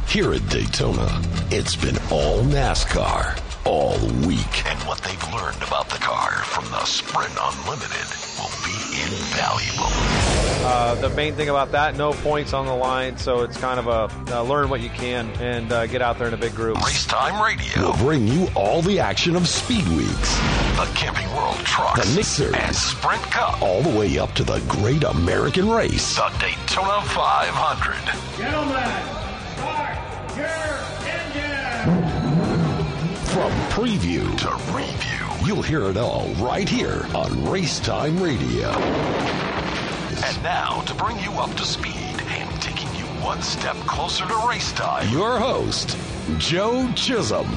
Here at Daytona, it's been all NASCAR all week. And what they've learned about the car from the Sprint Unlimited will be invaluable. The main thing about that, no points on the line, so it's kind of a learn what you can and get out there in a big group. Racetime Radio will bring you all the action of Speed Weeks, the Camping World Trucks, the Nick Series, and Sprint Cup, all the way up to the Great American Race, the Daytona 500. Gentlemen, start your engine! From preview to review, you'll hear it all right here on Racetime Radio. And now, to bring you up to speed and taking you one step closer to race time, your host, Joe Chisholm.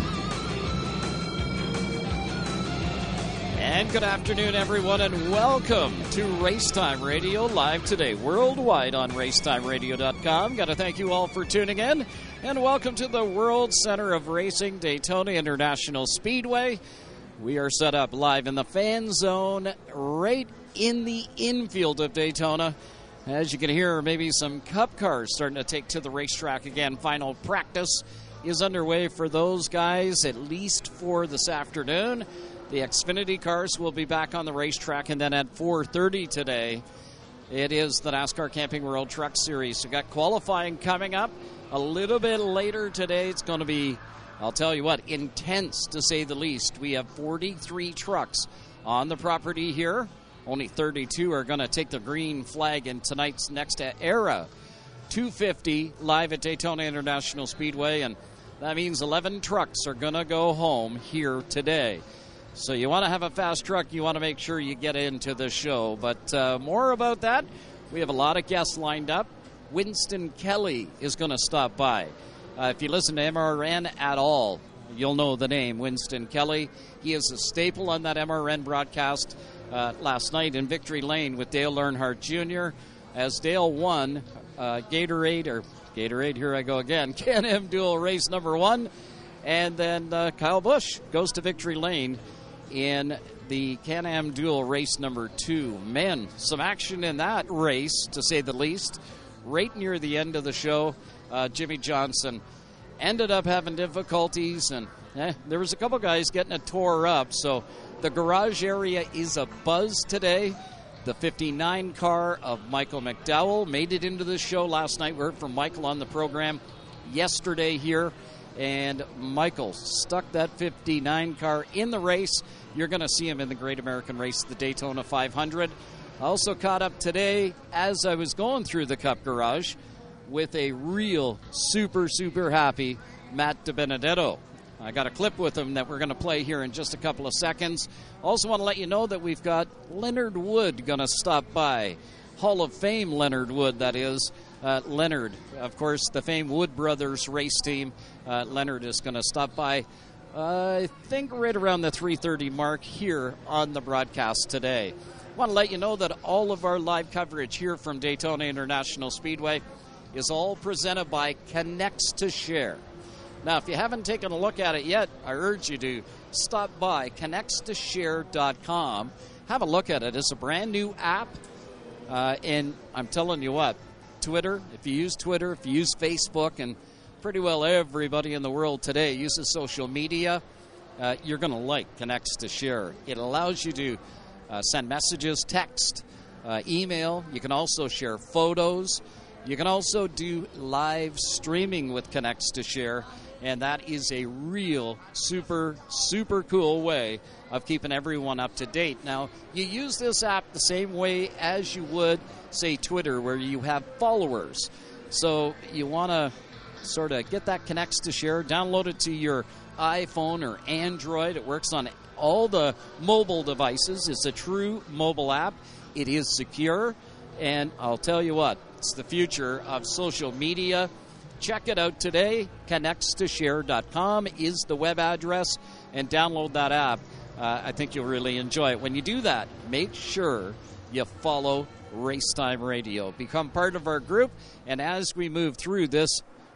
And good afternoon, everyone, and welcome to Racetime Radio, live today worldwide on racetimeradio.com. Got to thank you all for tuning in, and welcome to the World Center of Racing, Daytona International Speedway. We are set up live in the fan zone right in the infield of Daytona. As you can hear, maybe some Cup cars starting to take to the racetrack again. Final practice is underway for those guys, at least for this afternoon. The Xfinity cars will be back on the racetrack, and then at 4:30 today, it is the NASCAR Camping World Truck Series. We've got qualifying coming up a little bit later today. It's going to be, I'll tell you what, intense to say the least. We have 43 trucks on the property here. Only 32 are going to take the green flag in tonight's next era 250 live at Daytona International Speedway, and that means 11 trucks are going to go home here today. So you want to have a fast truck, you want to make sure you get into the show. But more about that, we have a lot of guests lined up. Winston Kelly is going to stop by. If you listen to MRN at all, you'll know the name Winston Kelly. He is a staple on that MRN broadcast last night in Victory Lane with Dale Earnhardt Jr. as Dale won Gatorade, here I go again, Can-Am Dual Race number 1. And then Kyle Busch goes to Victory Lane in the Can-Am Dual Race number 2. Man, some action in that race, to say the least. Right near the end of the show, Jimmy Johnson ended up having difficulties, and there was a couple guys getting it tore up. So the garage area is abuzz today. The 59 car of Michael McDowell made it into the show last night. We heard from Michael on the program yesterday here. And Michael stuck that 59 car in the race. You're going to see him in the Great American Race, the Daytona 500. I also caught up today as I was going through the Cup Garage with a real super happy Matt DiBenedetto. I got a clip with him that we're going to play here in just a couple of seconds. Also want to let you know that we've got Leonard Wood going to stop by. Hall of Fame Leonard Wood, that is. Leonard, of course, the famed Wood Brothers race team. Leonard is going to stop by, I think, right around the 3:30 mark here on the broadcast today. I want to let you know that all of our live coverage here from Daytona International Speedway is all presented by Connects to Share. Now, if you haven't taken a look at it yet, I urge you to stop by connectstoshare.com. Have a look at it. It's a brand new app, and I'm telling you what, Twitter, if you use Twitter, if you use Facebook, and pretty well everybody in the world today uses social media, you're going to like Connects to Share. It allows you to send messages, text, email. You can also share photos. You can also do live streaming with Connects to Share, and that is a real super cool way of keeping everyone up to date. Now, you use this app the same way as you would, say, Twitter, where you have followers. So you want to sort of get that Connects to Share, download it to your iPhone or Android. It works on all the mobile devices. It's a true mobile app. It is secure, and I'll tell you what, it's the future of social media. Check it out today. Connectstoshare.com is the web address, and download that app. I think you'll really enjoy it. When you do that, make sure you follow Racetime Radio. Become part of our group, and as we move through this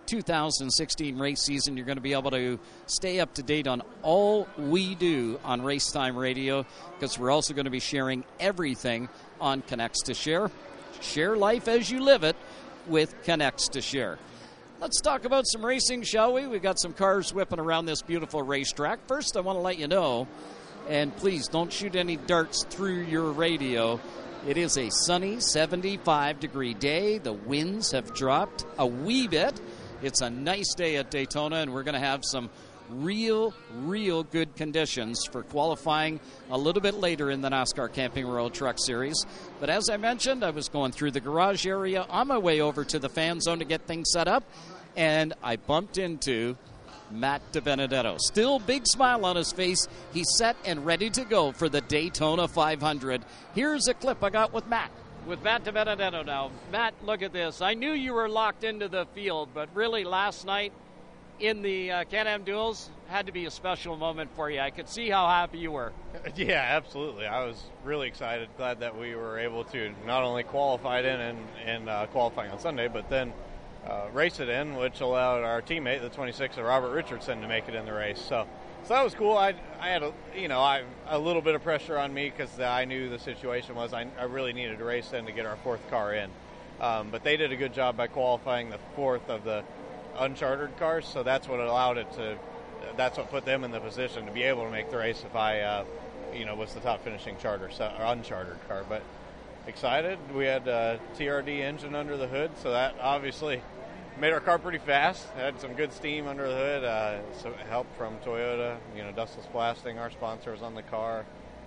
2016 race season, you're going to be able to stay up to date on all we do on Racetime Radio, because we're also going to be sharing everything on Connects to Share. Share life as you live it with Connects to Share. Let's talk about some racing, shall we? We've got some cars whipping around this beautiful racetrack. First, I want to let you know, and please don't shoot any darts through your radio, it is a sunny 75-degree day. The winds have dropped a wee bit. It's a nice day at Daytona, and we're going to have some real good conditions for qualifying a little bit later in the NASCAR Camping World Truck Series. But as I mentioned, I was going through the garage area on my way over to the fan zone to get things set up, and I bumped into Matt DiBenedetto. Still big smile on his face. He's set and ready to go for the Daytona 500. Here's a clip I got with Matt. With Matt DiBenedetto now. Matt, look at this. I knew you were locked into the field, but really last night in the Can-Am duels had to be a special moment for you. I could see how happy you were. Yeah, absolutely. I was really excited, glad that we were able to not only qualify it in and qualifying on Sunday, but then race it in, which allowed our teammate, the 26, Robert Richardson, to make it in the race. So that was cool. I had a little bit of pressure on me because I knew the situation was I really needed to race in to get our fourth car in. But they did a good job by qualifying the fourth of the unchartered cars, so that's what allowed it to. That's what put them in the position to be able to make the race if I, was the top finishing charter or unchartered car. But excited. We had a TRD engine under the hood, so that obviously made our car pretty fast. Had some good steam under the hood. Some help from Toyota. Dustless Blasting, our sponsor, was on the car.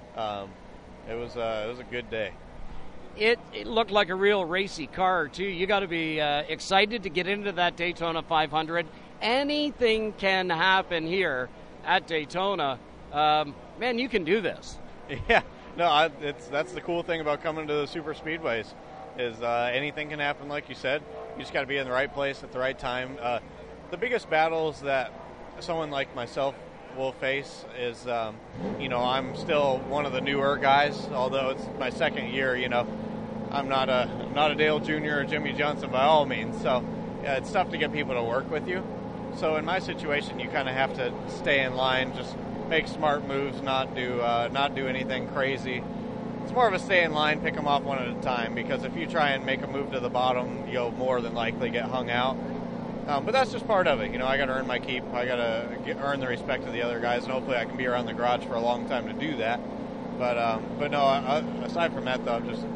It was a good day. It looked like a real racy car, too. You got to be excited to get into that Daytona 500. Anything can happen here at Daytona. Man, you can do this. Yeah. No, that's the cool thing about coming to the super speedways is anything can happen, like you said. You just got to be in the right place at the right time. The biggest battles that someone like myself will face is, I'm still one of the newer guys, although it's my second year. I'm not a Dale Jr. or Jimmy Johnson by all means. So it's tough to get people to work with you. So in my situation, you kind of have to stay in line, just make smart moves, not do anything crazy. It's more of a stay in line, pick them off one at a time, because if you try and make a move to the bottom, you'll more than likely get hung out. But that's just part of it. I got to earn my keep. I got to earn the respect of the other guys, and hopefully I can be around the garage for a long time to do that. But no, aside from that, though, I'm just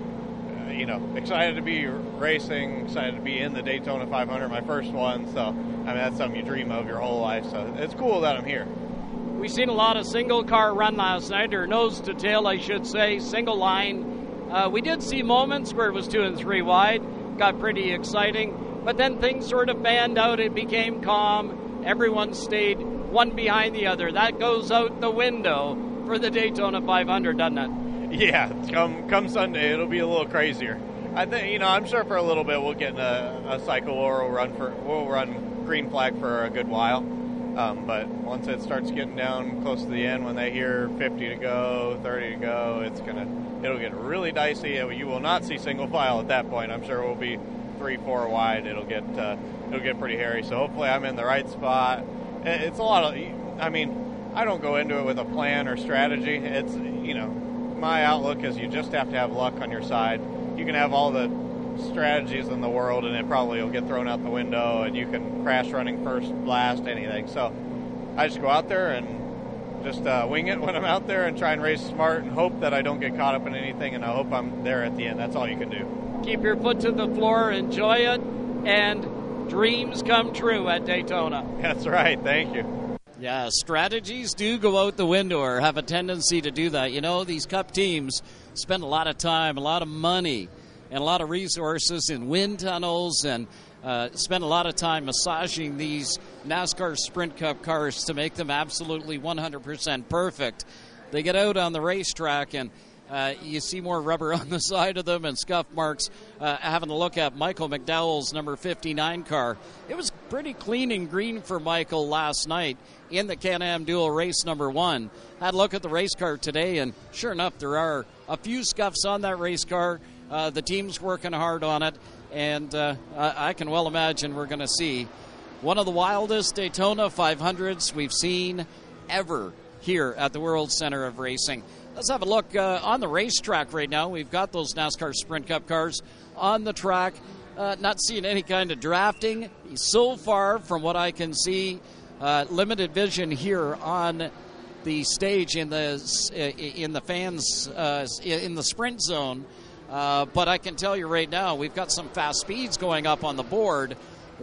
excited to be racing, excited to be in the Daytona 500, my first one. So that's something you dream of your whole life. So it's cool that I'm here. We've seen a lot of single car run last night, or nose to tail, I should say, single line. We did see moments where it was 2 and 3 wide, got pretty exciting, but then things sort of fanned out. It became calm. Everyone stayed one behind the other. That goes out the window for the Daytona 500, doesn't it? Yeah, come Sunday, it'll be a little crazier. I think, I'm sure for a little bit we'll get in a cycle or we'll run green flag for a good while. But once it starts getting down close to the end, when they hear 50 to go, 30 to go, it'll get really dicey. You will not see single file at that point. I'm sure we'll be 3-4 wide. It'll get pretty hairy. So hopefully I'm in the right spot. It's a lot of. I don't go into it with a plan or strategy. It's my outlook is you just have to have luck on your side. You can have all the strategies in the world, and it probably will get thrown out the window, and you can crash running first, last, anything. So I just go out there and just wing it when I'm out there and try and race smart and hope that I don't get caught up in anything, and I hope I'm there at the end. That's all you can do. Keep your foot to the floor, enjoy it, and dreams come true at Daytona. That's right. Thank you. Yeah, strategies do go out the window or have a tendency to do that. These Cup teams spend a lot of time, a lot of money, and a lot of resources in wind tunnels, and spend a lot of time massaging these NASCAR Sprint Cup cars to make them absolutely 100% perfect. They get out on the racetrack, and you see more rubber on the side of them and scuff marks. Having a look at Michael McDowell's number 59 car. It was pretty clean and green for Michael last night in the Can-Am Duel race number 1. Had a look at the race car today, and sure enough, there are a few scuffs on that race car. The team's working hard on it, and I can well imagine we're going to see one of the wildest Daytona 500s we've seen ever here at the World Center of Racing. Let's have a look on the racetrack right now. We've got those NASCAR Sprint Cup cars on the track. not seeing any kind of drafting. So far, from what I can see, limited vision here on the stage in the fans in the sprint zone. But I can tell you right now, we've got some fast speeds going up on the board.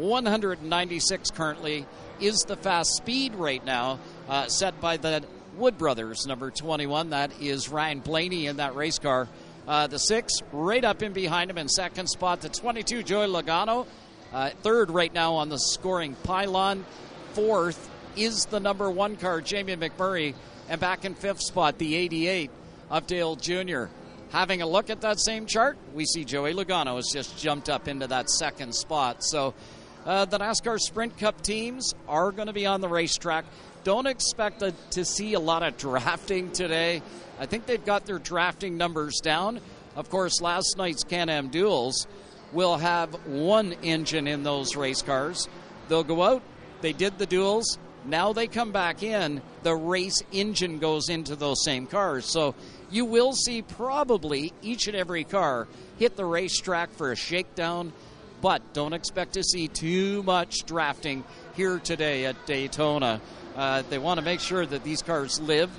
196 currently is the fast speed right now, set by the Wood brothers, number 21. That is Ryan Blaney in that race car. The 6 right up in behind him in second spot. The 22, Joey Logano. Third right now on the scoring pylon. Fourth is the number 1 car, Jamie McMurray. And back in fifth spot, the 88 of Dale Jr. Having a look at that same chart, we see Joey Logano has just jumped up into that second spot. So the NASCAR Sprint Cup teams are going to be on the racetrack. Don't expect to see a lot of drafting today. I think they've got their drafting numbers down. Of course, last night's Can-Am Duels will have 1 engine in those race cars. They'll go out. They did the duels. Now they come back in. The race engine goes into those same cars. So you will see probably each and every car hit the racetrack for a shakedown, but don't expect to see too much drafting here today at Daytona. They want to make sure that these cars live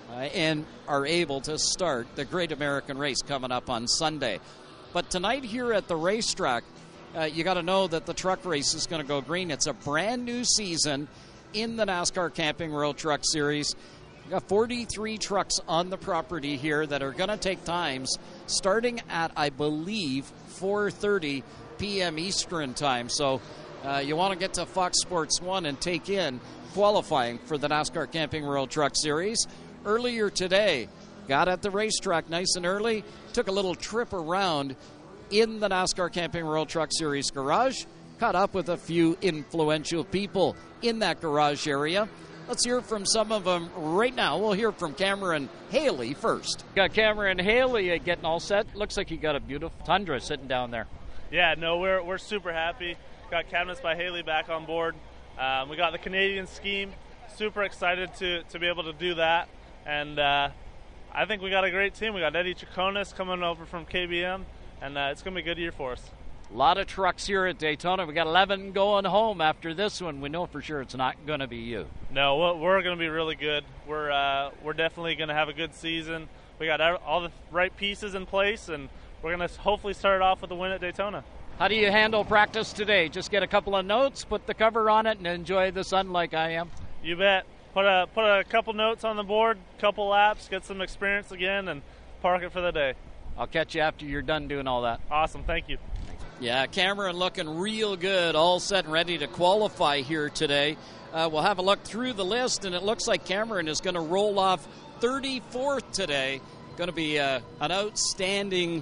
and are able to start the Great American Race coming up on Sunday. But tonight here at the racetrack, you got to know that the truck race is going to go green. It's a brand new season in the NASCAR Camping World Truck Series. We've got 43 trucks on the property here that are going to take times starting at, I believe, 4:30 p.m. Eastern time. So you want to get to Fox Sports 1 and take in qualifying for the NASCAR Camping World Truck Series. Earlier today, got at the racetrack nice and early, took a little trip around in the NASCAR Camping World Truck Series garage, caught up with a few influential people in that garage area. Let's hear from some of them right now. We'll hear from Cameron Haley first. Got Cameron Haley getting all set. Looks like you got a beautiful Tundra sitting down there. Yeah, no, we're super happy. Got Cabinets by Haley back on board. We got the Canadian scheme. Super excited to be able to do that. And I think we got a great team. We got Eddie Chaconis coming over from KBM, and it's going to be a good year for us. A lot of trucks here at Daytona. We got 11 going home after this one. We know for sure it's not going to be you. No, we're going to be really good. We're definitely going to have a good season. We got all the right pieces in place, and we're going to hopefully start off with a win at Daytona. How do you handle practice today? Just get a couple of notes, put the cover on it, and enjoy the sun like I am? You bet. Put a couple notes on the board, couple laps, get some experience again, and park it for the day. I'll catch you after you're done doing all that. Awesome. Thank you. Yeah, Cameron looking real good, all set and ready to qualify here today. We'll have a look through the list, and it looks like Cameron is going to roll off 34th today. Going to be an outstanding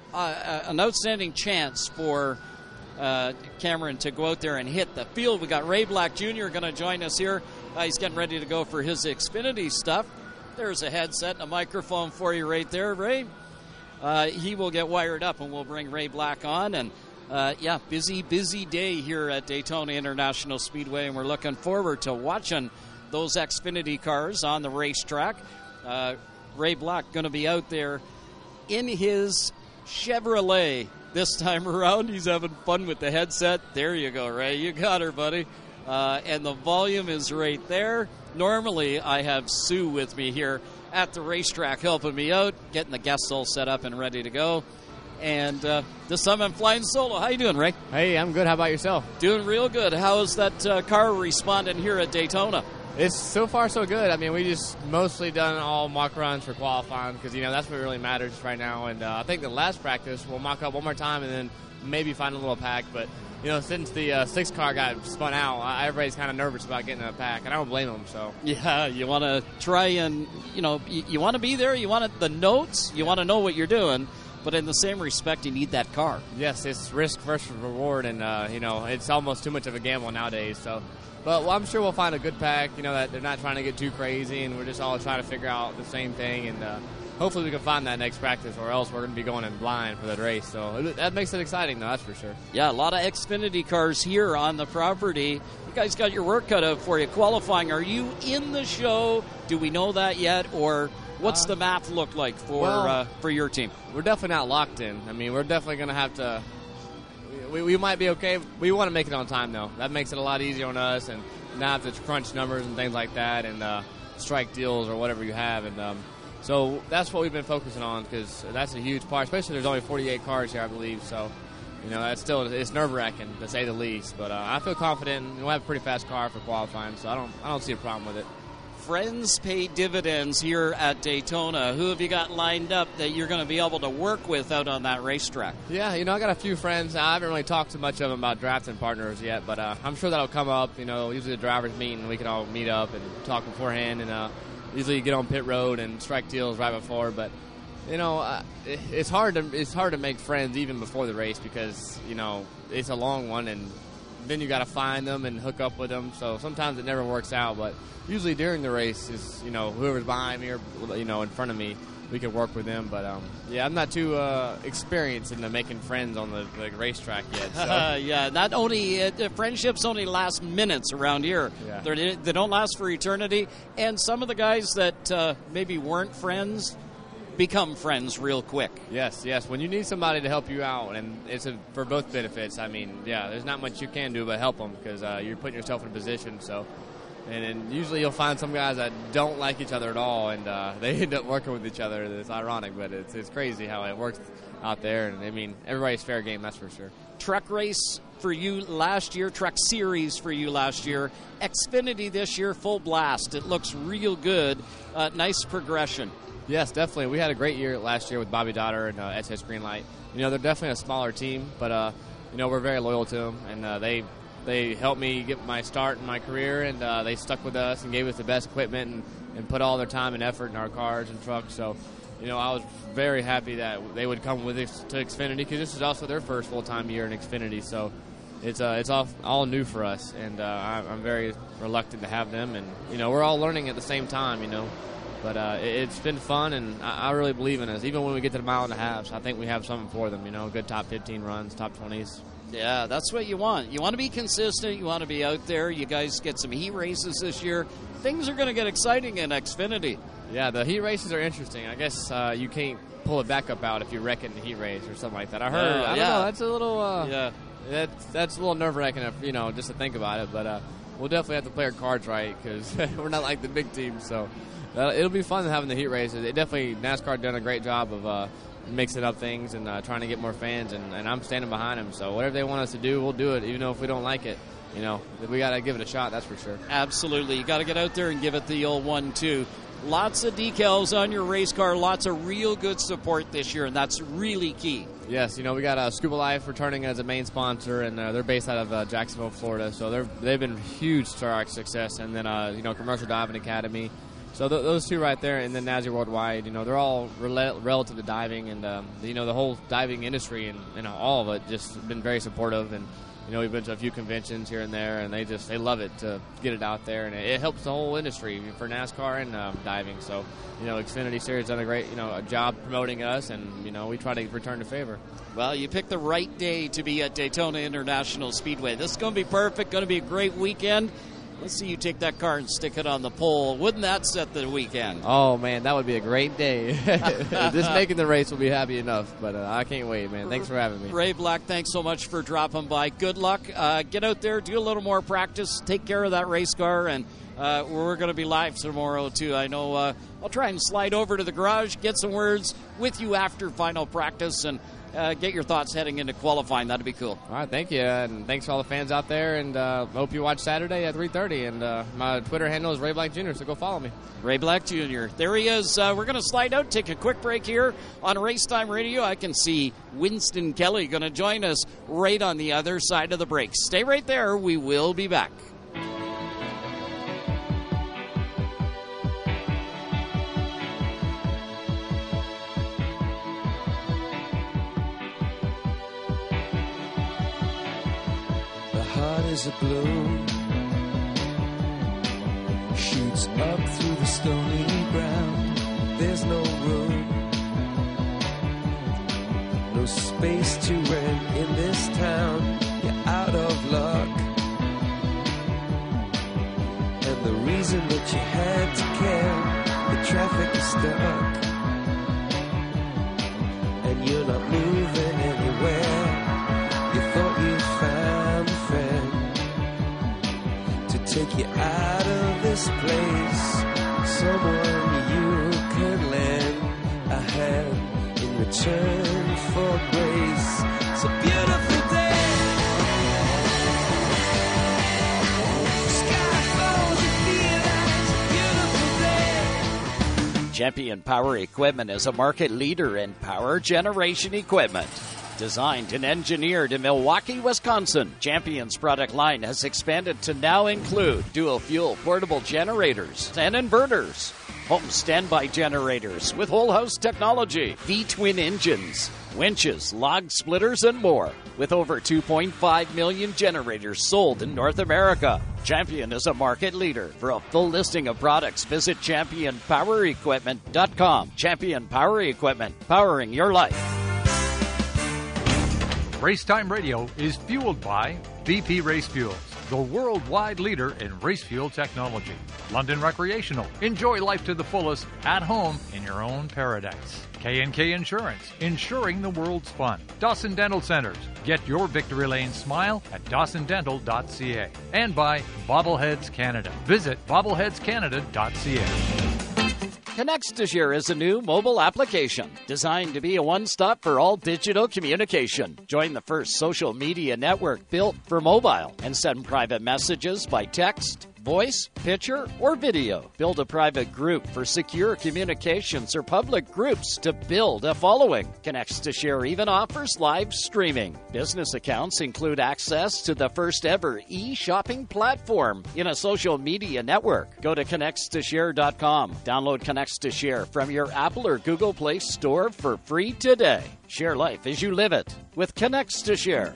chance for Cameron to go out there and hit the field. We got Ray Black Jr. going to join us here. He's getting ready to go for his Xfinity stuff. There's a headset and a microphone for you right there, Ray. He will get wired up, and we'll bring Ray Black on. And, busy day here at Daytona International Speedway, and we're looking forward to watching those Xfinity cars on the racetrack. Ray Black going to be out there in his Chevrolet this time around. He's having fun with the headset. There you go, Ray. You got her, buddy. And the volume is right there. Normally, I have Sue with me here at the racetrack helping me out, getting the guests all set up and ready to go. And this time I'm flying solo. How you doing, Ray? Hey, I'm good. How about yourself? Doing real good. How's that car responding here at Daytona? It's so far so good. I mean, we just mostly done all mock runs for qualifying because, that's what really matters right now. And I think the last practice we'll mock up one more time and then maybe find a little pack. But, since the 6 car got spun out, everybody's kind of nervous about getting a pack, and I don't blame them. So yeah, you want to try and, you want to be there. You want the notes. You want to know what you're doing. But in the same respect, you need that car. Yes, it's risk versus reward, and, it's almost too much of a gamble nowadays. So, but I'm sure we'll find a good pack, that they're not trying to get too crazy, and we're just all trying to figure out the same thing. And hopefully we can find that next practice, or else we're going to be going in blind for the race. So that makes it exciting, though, that's for sure. Yeah, a lot of Xfinity cars here on the property. You guys got your work cut out for you. Qualifying, are you in the show? Do we know that yet, or what's the math look like for your team? We're definitely not locked in. I mean, we're definitely going to have to we might be okay. We want to make it on time, though. That makes it a lot easier on us, and not have to crunch numbers and things like that, and strike deals or whatever you have. And so that's what we've been focusing on, because that's a huge part, especially there's only 48 cars here, I believe. So, that's it's nerve-wracking, to say the least. But I feel confident. We'll have a pretty fast car for qualifying, so I don't see a problem with it. Friends pay dividends here at Daytona. Who have you got lined up that you're going to be able to work with out on that racetrack? Yeah, I got a few friends. I haven't really talked to much of them about drafting partners yet, but I'm sure that'll come up. Usually the drivers meet, and we can all meet up and talk beforehand, and usually get on pit road and strike deals right before. But it's hard to make friends even before the race, because it's a long one, and then you got to find them and hook up with them. So sometimes it never works out, but usually during the race is whoever's behind me or in front of me, we can work with them. But I'm not too experienced in making friends on the racetrack yet. So. Yeah, not only friendships only last minutes around here. Yeah. They don't last for eternity. And some of the guys that maybe weren't friends become friends real quick. Yes. When you need somebody to help you out, and it's for both benefits. I mean, there's not much you can do but help them, because you're putting yourself in a position. So. And then usually you'll find some guys that don't like each other at all, and they end up working with each other. It's ironic, but it's crazy how it works out there. And, I mean, everybody's fair game, that's for sure. Truck race for you last year, truck series for you last year. Xfinity this year, full blast. It looks real good. Nice progression. Yes, definitely. We had a great year last year with Bobby Dotter and SS Greenlight. They're definitely a smaller team, but, we're very loyal to them, and they helped me get my start in my career, and they stuck with us and gave us the best equipment and put all their time and effort in our cars and trucks. So, I was very happy that they would come with us to Xfinity, because this is also their first full-time year in Xfinity. So it's all new for us, and I'm very reluctant to have them. And, we're all learning at the same time, But it's been fun, and I really believe in us. Even when we get to the mile and a half, I think we have something for them, good top 15 runs, top 20s. Yeah, that's what you want. You want to be consistent. You want to be out there. You guys get some heat races this year. Things are going to get exciting in Xfinity. Yeah, the heat races are interesting. I guess you can't pull a backup out if you wreck it in the heat race or something like that. I heard. I don't know. That's a little. That's a little nerve-wracking, just to think about it. But we'll definitely have to play our cards right, because we're not like the big team. So it'll be fun having the heat races. NASCAR done a great job of mixing up things and trying to get more fans, and I'm standing behind them. So whatever they want us to do, we'll do it, even though if we don't like it. We got to give it a shot, that's for sure. Absolutely. You got to get out there and give it the old 1-2. Lots of decals on your race car, lots of real good support this year, and that's really key. Yes, we got Scuba Life returning as a main sponsor, and they're based out of Jacksonville, Florida. So they've been huge to our success. And then, Commercial Diving Academy. So those two right there, and then Nazi Worldwide, they're all relative to diving, and the whole diving industry and all of it just been very supportive. And we've been to a few conventions here and there, and they love it to get it out there, and it helps the whole industry for NASCAR and diving. So Xfinity Series done a great a job promoting us, and we try to return the favor. Well, you picked the right day to be at Daytona International Speedway. This is going to be perfect. Going to be a great weekend. Let's see you take that car and stick it on the pole. Wouldn't that set the weekend? Oh, man, that would be a great day. Just making the race will be happy enough, but I can't wait, man. Thanks for having me. Ray Black, thanks so much for dropping by. Good luck. Get out there, do a little more practice, take care of that race car, and we're going to be live tomorrow, too. I know I'll try and slide over to the garage, get some words with you after final practice, and get your thoughts heading into qualifying. That'd be cool. All right, thank you, and thanks to all the fans out there, and hope you watch Saturday at 3:30, and my Twitter handle is Ray Black Jr., so go follow me. Ray Black Jr. There he is. We're going to slide out, take a quick break here on Race Time Radio. I can see Winston Kelly going to join us right on the other side of the break. Stay right there. We will be back. Is a blow, shoots up through the stony ground. There's no room, no space to rent in this town. You're out of luck, and the reason that you had to care, the traffic is stuck, and you're not moving anywhere. You thought to take you out of this place. Someone you can lend a hand in return for grace. It's a beautiful day. Sky falls, you feel like it's a beautiful day. Champion Power Equipment is a market leader in power generation equipment. Designed and engineered in Milwaukee, Wisconsin, Champion's product line has expanded to now include dual-fuel portable generators and inverters, home standby generators with whole-house technology, V-twin engines, winches, log splitters, and more. With over 2.5 million generators sold in North America, Champion is a market leader. For a full listing of products, visit ChampionPowerEquipment.com. Champion Power Equipment, powering your life. Racetime Radio is fueled by BP Race Fuels, the worldwide leader in race fuel technology. London Recreational. Enjoy life to the fullest at home in your own paradise. K&K Insurance. Insuring the world's fun. Dawson Dental Centers. Get your victory lane smile at dawsondental.ca. And by Bobbleheads Canada. Visit bobbleheadscanada.ca. ConnextAshare is a new mobile application designed to be a one-stop for all digital communication. Join the first social media network built for mobile and send private messages by text, voice, picture, or video. Build a private group for secure communications or public groups to build a following. ConnextAshare even offers live streaming. Business accounts include access to the first ever e-shopping platform in a social media network. Go to ConnextAshare.com. Download ConnextAshare from your Apple or Google Play store for free today. Share life as you live it with ConnextAshare.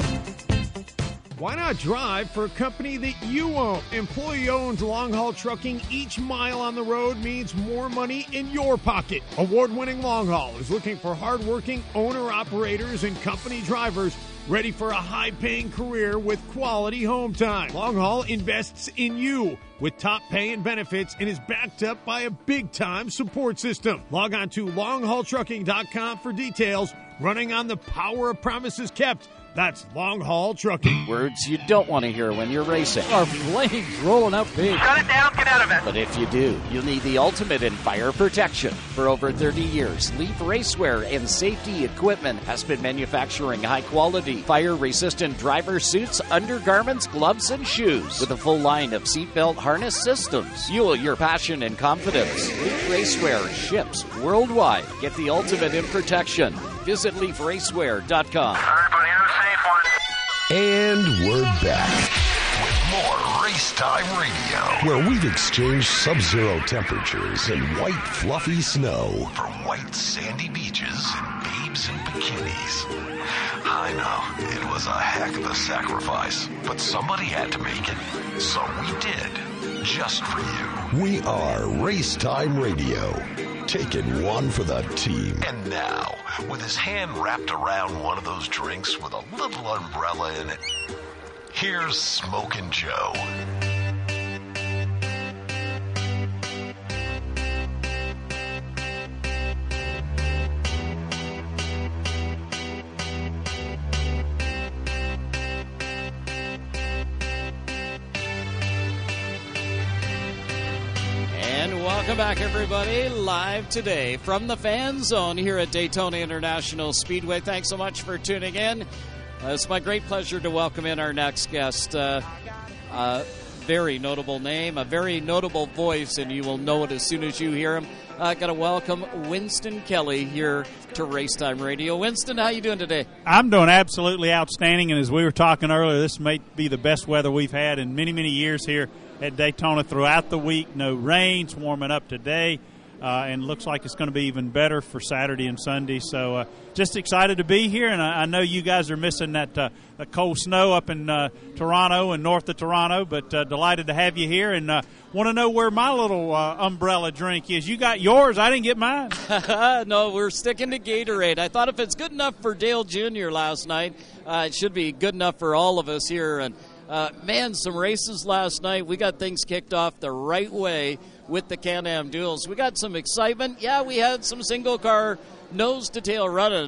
Why not drive for a company that you own? Employee-owned long-haul trucking. Each mile on the road means more money in your pocket. Award-winning Long Haul is looking for hard-working owner-operators and company drivers ready for a high-paying career with quality home time. Long Haul invests in you with top pay and benefits and is backed up by a big-time support system. Log on to longhaultrucking.com for details. Running on the power of promises kept. That's Long Haul Trucking. Words you don't want to hear when you're racing. Our flames rolling up big. Shut it down, get out of it. But if you do, you'll need the ultimate in fire protection. For over 30 years, Leaf Racewear and Safety Equipment has been manufacturing high-quality, fire-resistant driver suits, undergarments, gloves, and shoes. With a full line of seatbelt harness systems. Fuel your passion and confidence. Leaf Racewear ships worldwide. Get the ultimate in protection. Visit LeafRacewear.com. Everybody have a safe one. And we're back with more Racetime Radio, where we've exchanged sub-zero temperatures and white fluffy snow for white sandy beaches and babes in bikinis. I know, it was a heck of a sacrifice, but somebody had to make it, so we did, just for you. We are Racetime Radio, taking one for the team. And now, with his hand wrapped around one of those drinks with a little umbrella in it, here's Smokin' Joe. Welcome back, everybody. Live today from the Fan Zone here at Daytona International Speedway. Thanks so much for tuning in. It's my great pleasure to welcome in our next guest. Very notable name, a very notable voice, and you will know it as soon as you hear him. Got to welcome Winston Kelly here to Racetime Radio. Winston, how you doing today? I'm doing absolutely outstanding, and as we were talking earlier, this may be the best weather we've had in many, many years here at Daytona throughout the week. No rain, it's warming up today, and looks like it's going to be even better for Saturday and Sunday. So just excited to be here, and I know you guys are missing that cold snow up in Toronto and north of Toronto, but delighted to have you here, and want to know where my little umbrella drink is. You got yours. I didn't get mine. No, we're sticking to Gatorade. I thought if it's good enough for Dale Jr. last night, it should be good enough for all of us here. And man, some races last night. We got things kicked off the right way with the Can-Am duels. We got some excitement. Yeah, we had some single car nose to tail running,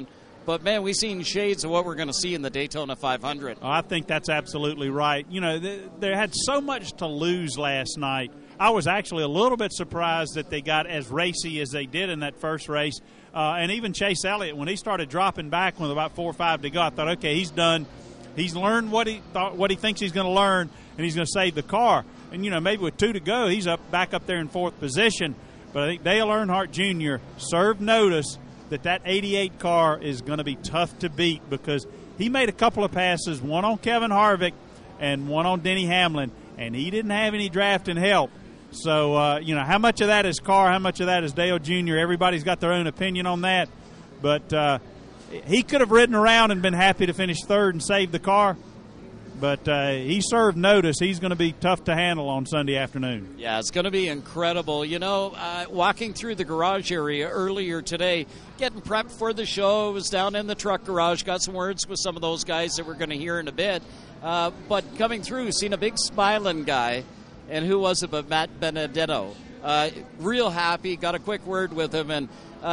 But, man, we've seen shades of what we're going to see in the Daytona 500. I think that's absolutely right. You know, they had so much to lose last night. I was actually a little bit surprised that they got as racy as they did in that first race. And even Chase Elliott, when he started dropping back with about 4 or 5 to go, I thought, okay, he's done. He's learned what he thinks he's going to learn, and he's going to save the car. And, you know, maybe with 2 to go, he's back up there in 4th position. But I think Dale Earnhardt Jr. served notice that 88 car is going to be tough to beat, because he made a couple of passes, one on Kevin Harvick and one on Denny Hamlin, and he didn't have any drafting help. So, you know, how much of that is car, how much of that is Dale Jr.? Everybody's got their own opinion on that. But he could have ridden around and been happy to finish 3rd and save the car. But he served notice. He's going to be tough to handle on Sunday afternoon. Yeah, it's going to be incredible. You know, walking through the garage area earlier today, getting prepped for the show, was down in the truck garage, got some words with some of those guys that we're going to hear in a bit. But coming through, seen a big smiling guy, and who was it but Matt Benedetto. Real happy, got a quick word with him, and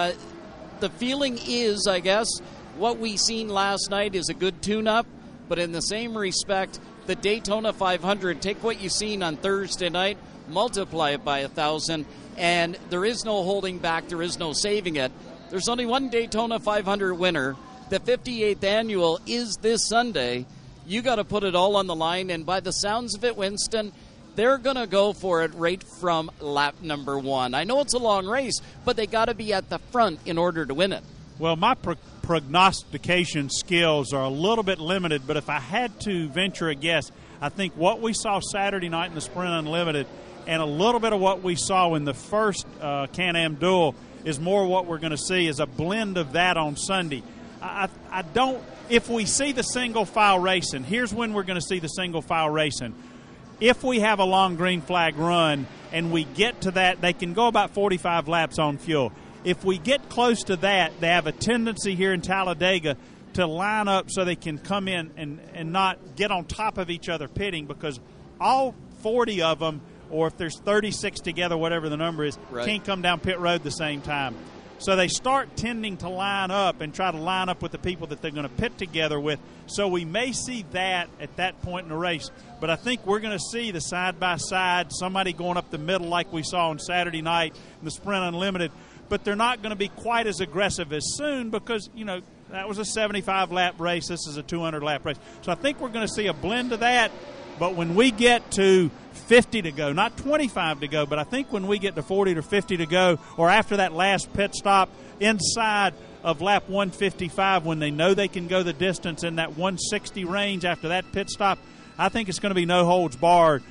the feeling is, I guess, what we seen last night is a good tune-up. But in the same respect, the Daytona 500, take what you've seen on Thursday night, multiply it by 1,000, and there is no holding back, there is no saving it. There's only one Daytona 500 winner. The 58th annual is this Sunday. You got to put it all on the line, and by the sounds of it, Winston, they're going to go for it right from lap number 1. I know it's a long race, but they got to be at the front in order to win it. Well, my prognostication skills are a little bit limited, but if I had to venture a guess, I think what we saw Saturday night in the Sprint Unlimited and a little bit of what we saw in the first Can-Am Duel is more what we're going to see is a blend of that on Sunday. I don't – if we see the single file racing, here's when we're going to see the single file racing. If we have a long green flag run and we get to that, they can go about 45 laps on fuel. If we get close to that, they have a tendency here in Talladega to line up so they can come in and not get on top of each other pitting, because all 40 of them, or if there's 36 together, whatever the number is, can't come down pit road the same time. So they start tending to line up and try to line up with the people that they're going to pit together with. So we may see that at that point in the race. But I think we're going to see the side-by-side, somebody going up the middle like we saw on Saturday night in the Sprint Unlimited. But they're not going to be quite as aggressive as soon, because, you know, that was a 75-lap race. This is a 200-lap race. So I think we're going to see a blend of that. But when we get to 50 to go, not 25 to go, but I think when we get to 40 to 50 to go, or after that last pit stop inside of lap 155, when they know they can go the distance in that 160 range after that pit stop, I think it's going to be no holds barred.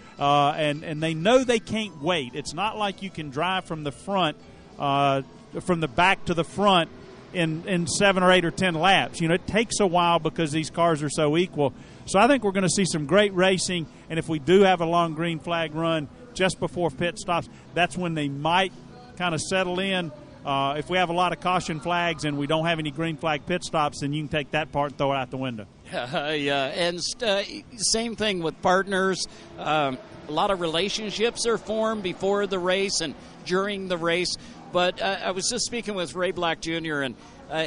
And they know they can't wait. It's not like you can drive from the front, from the back to the front in 7 or 8 or 10 laps. You know, it takes a while because these cars are so equal. So I think we're going to see some great racing, and if we do have a long green flag run just before pit stops, that's when they might kind of settle in. If we have a lot of caution flags and we don't have any green flag pit stops, then you can take that part and throw it out the window. Yeah, and same thing with partners. A lot of relationships are formed before the race and during the race. But I was just speaking with Ray Black Jr., and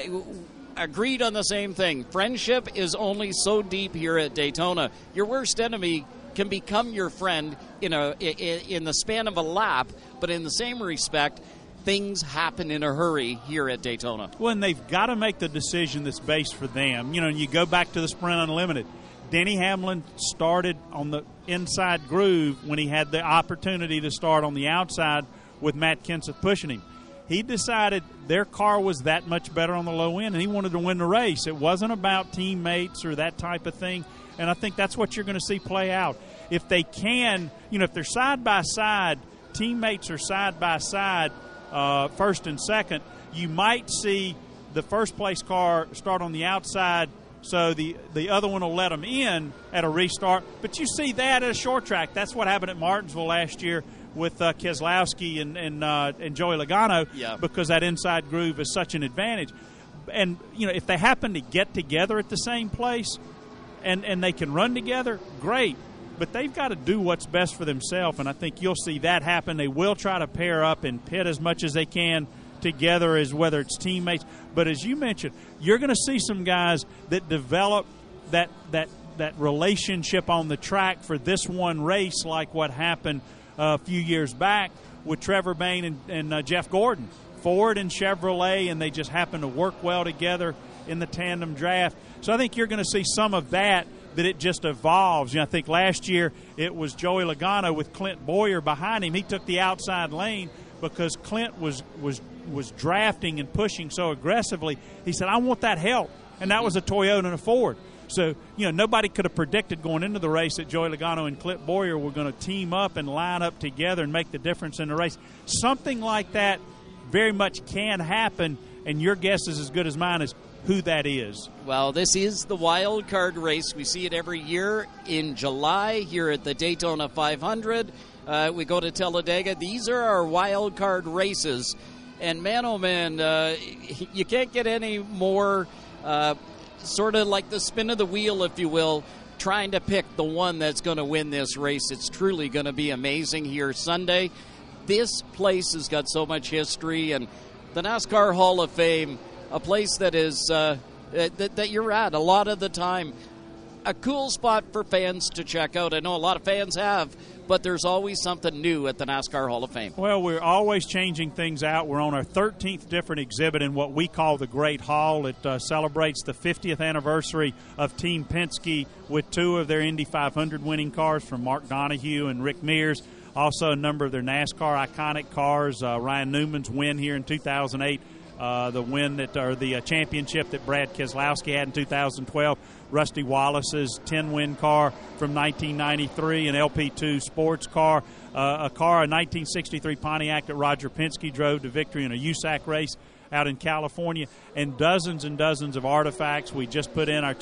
agreed on the same thing. Friendship is only so deep here at Daytona. Your worst enemy can become your friend in the span of a lap, but in the same respect, things happen in a hurry here at Daytona. Well, and they've got to make the decision that's based for them. You know, you go back to the Sprint Unlimited. Denny Hamlin started on the inside groove when he had the opportunity to start on the outside with Matt Kenseth pushing him. He decided their car was that much better on the low end, and he wanted to win the race. It wasn't about teammates or that type of thing, and I think that's what you're going to see play out. If they can, you know, if they're side-by-side, teammates are side-by-side, first and second, you might see the first-place car start on the outside, so the other one will let them in at a restart. But you see that at a short track. That's what happened at Martinsville last year with Keselowski and Joey Logano, because that inside groove is such an advantage. And, you know, if they happen to get together at the same place and they can run together, great. But they've got to do what's best for themselves, and I think you'll see that happen. They will try to pair up and pit as much as they can together as whether it's teammates. But as you mentioned, you're going to see some guys that develop that relationship on the track for this one race, like what happened a few years back with Trevor Bayne and Jeff Gordon. Ford and Chevrolet, and they just happen to work well together in the tandem draft. So I think you're going to see some of that it just evolves. I think last year it was Joey Logano with Clint Boyer behind him. He took the outside lane because Clint was drafting and pushing so aggressively. He said, I want that help. And that was a Toyota and a Ford. So, nobody could have predicted going into the race that Joey Logano and Clint Boyer were going to team up and line up together and make the difference in the race. Something like that very much can happen, and your guess is as good as mine as who that is. Well, this is the wild card race. We see it every year in July here at the Daytona 500. We go to Talladega. These are our wild card races. And man, oh man, you can't get any more sort of like the spin of the wheel, if you will, trying to pick the one that's going to win this race. It's truly going to be amazing here Sunday. This place has got so much history, and the NASCAR Hall of Fame, a place that is that you're at a lot of the time, a cool spot for fans to check out. I know a lot of fans have, but there's always something new at the NASCAR Hall of Fame. Well, we're always changing things out. We're on our 13th different exhibit in what we call the Great Hall. It celebrates the 50th anniversary of Team Penske with two of their Indy 500 winning cars from Mark Donohue and Rick Mears. Also a number of their NASCAR iconic cars. Ryan Newman's win here in 2008. The championship that Brad Keselowski had in 2012, Rusty Wallace's 10-win car from 1993, an LP2 sports car, a 1963 Pontiac that Roger Penske drove to victory in a USAC race out in California, and dozens of artifacts. We just put in our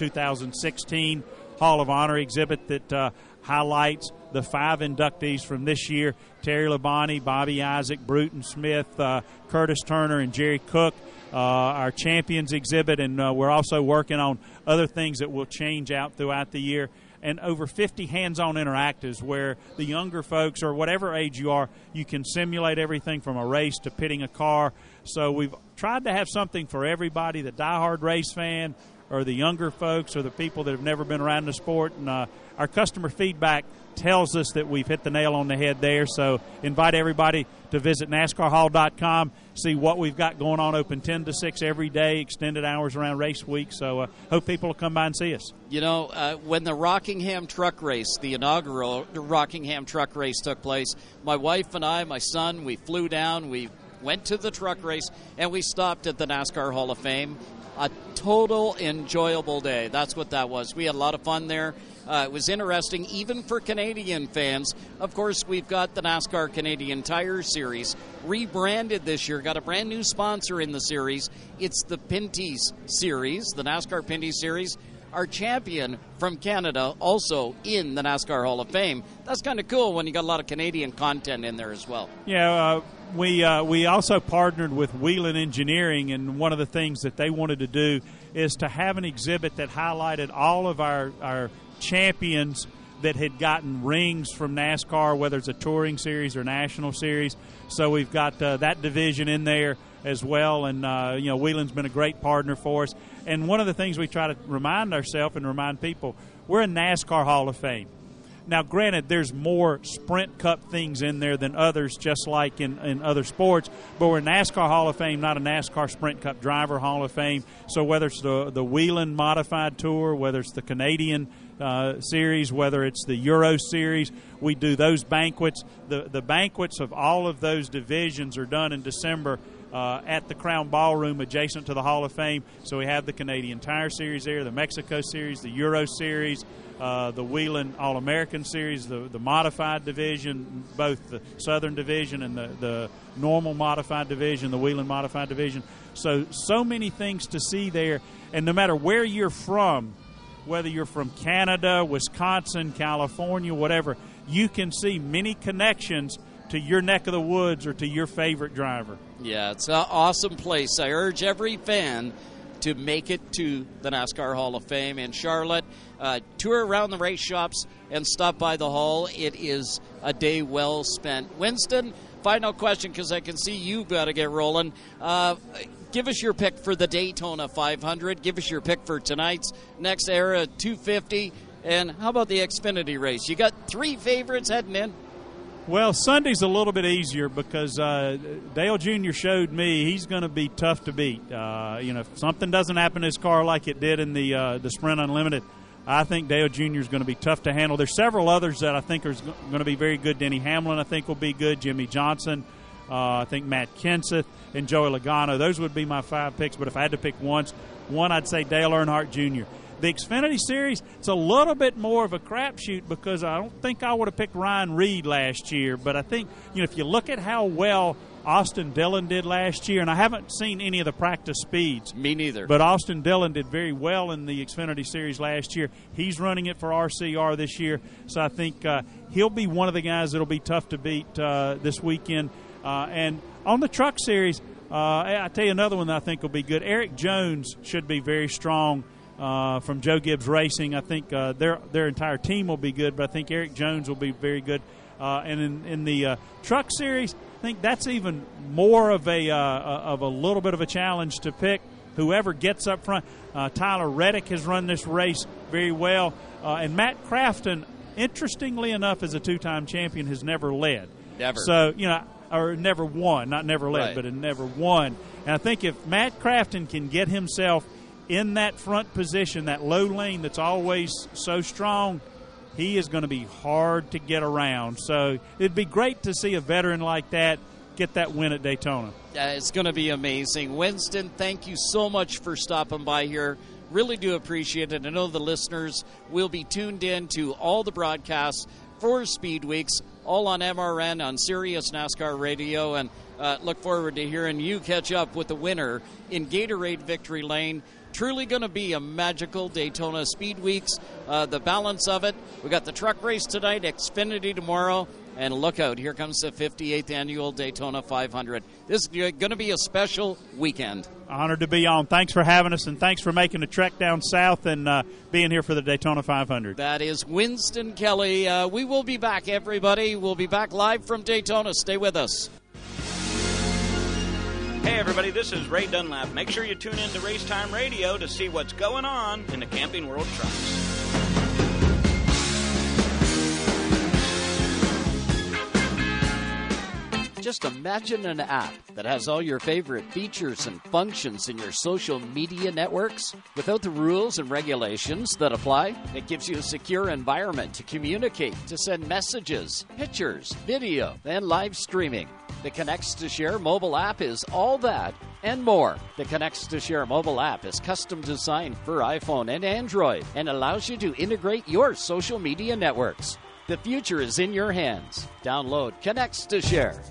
2016 Hall of Honor exhibit that highlights the 5 inductees from this year: Terry Labonte, Bobby Isaac, Bruton Smith, Curtis Turner, and Jerry Cook. Our champions exhibit, and we're also working on other things that will change out throughout the year. And over 50 hands-on interactives where the younger folks, or whatever age you are, you can simulate everything from a race to pitting a car. So we've tried to have something for everybody, the diehard race fan, or the younger folks, or the people that have never been around the sport. And our customer feedback tells us that we've hit the nail on the head there. So invite everybody to visit NASCARHall.com, see what we've got going on, open 10 to 6 every day, extended hours around race week. So hope people will come by and see us. When the Rockingham Truck Race, the inaugural Rockingham Truck Race took place, my wife and I, my son, we flew down, we went to the truck race, and we stopped at the NASCAR Hall of Fame. A total enjoyable day. That's what that was. We had a lot of fun there. It was interesting, even for Canadian fans. Of course, we've got the NASCAR Canadian Tire Series, rebranded this year, got a brand new sponsor in the series. It's the Pinty's Series, the NASCAR Pinty's Series. Our champion from Canada also in the NASCAR Hall of Fame. That's kind of cool when you got a lot of Canadian content in there as well. Yeah, we also partnered with Whelen Engineering, and one of the things that they wanted to do is to have an exhibit that highlighted all of our champions that had gotten rings from NASCAR, whether it's a touring series or national series. So we've got that division in there as well, and Whelan's been a great partner for us. And one of the things we try to remind ourselves and remind people, we're a NASCAR Hall of Fame. Now, granted, there's more Sprint Cup things in there than others, just like in other sports, but we're a NASCAR Hall of Fame, not a NASCAR Sprint Cup Driver Hall of Fame. So whether it's the Whelen Modified Tour, whether it's the Canadian Series, whether it's the Euro Series, we do those banquets. The banquets of all of those divisions are done in December at the Crown Ballroom adjacent to the Hall of Fame. So we have the Canadian Tire Series there, the Mexico Series, the Euro Series, the Whelen All-American Series, the Modified Division, both the Southern Division and the normal Modified Division, the Whelen Modified Division. So many things to see there. And no matter where you're from, whether you're from Canada, Wisconsin, California, whatever, you can see many connections to your neck of the woods or to your favorite driver. Yeah, it's an awesome place. I urge every fan to make it to the NASCAR Hall of Fame in Charlotte. Tour around the race shops and stop by the hall. It is a day well spent. Winston, final question, because I can see you've got to get rolling. Give us your pick for the Daytona 500. Give us your pick for tonight's Next Era 250. And how about the Xfinity race? You got 3 favorites heading in. Well, Sunday's a little bit easier because Dale Jr. showed me he's going to be tough to beat. If something doesn't happen to his car like it did in the Sprint Unlimited, I think Dale Jr. is going to be tough to handle. There's several others that I think are going to be very good. Denny Hamlin, I think, will be good. Jimmy Johnson, I think Matt Kenseth, and Joey Logano. Those would be my 5 picks, but if I had to pick one, I'd say Dale Earnhardt Jr. The Xfinity Series, it's a little bit more of a crapshoot because I don't think I would have picked Ryan Reed last year. But I think, if you look at how well Austin Dillon did last year, and I haven't seen any of the practice speeds. Me neither. But Austin Dillon did very well in the Xfinity Series last year. He's running it for RCR this year. So I think he'll be one of the guys that will be tough to beat this weekend. And on the Truck Series, I'll tell you another one that I think will be good. Eric Jones should be very strong. From Joe Gibbs Racing, I think their entire team will be good, but I think Eric Jones will be very good. And in the Truck Series, I think that's even more of a little bit of a challenge to pick. Whoever gets up front, Tyler Reddick has run this race very well, and Matt Crafton, interestingly enough, as a 2-time champion, has never led. Never. So or never won, not never led, right. But had never won. And I think if Matt Crafton can get himself in that front position, that low lane that's always so strong, he is going to be hard to get around. So it'd be great to see a veteran like that get that win at Daytona. It's going to be amazing. Winston, thank you so much for stopping by here. Really do appreciate it. I know the listeners will be tuned in to all the broadcasts for Speed Weeks, all on MRN, on Sirius NASCAR Radio, and look forward to hearing you catch up with the winner in Gatorade Victory Lane. Truly going to be a magical Daytona Speed Weeks. The balance of it. We got the truck race tonight, Xfinity tomorrow, and look out, here comes the 58th annual Daytona 500. This is going to be a special weekend. Honored to be on. Thanks for having us, and thanks for making the trek down south and being here for the Daytona 500. That is Winston Kelly. We will be back, everybody. We'll be back live from Daytona. Stay with us. Hey everybody, this is Ray Dunlap. Make sure you tune in to Racetime Radio to see what's going on in the Camping World of Trucks. Just imagine an app that has all your favorite features and functions in your social media networks without the rules and regulations that apply. It gives you a secure environment to communicate, to send messages, pictures, video, and live streaming. The Connects to Share mobile app is all that and more. The Connects to Share mobile app is custom designed for iPhone and Android and allows you to integrate your social media networks. The future is in your hands. Download Connects to Share.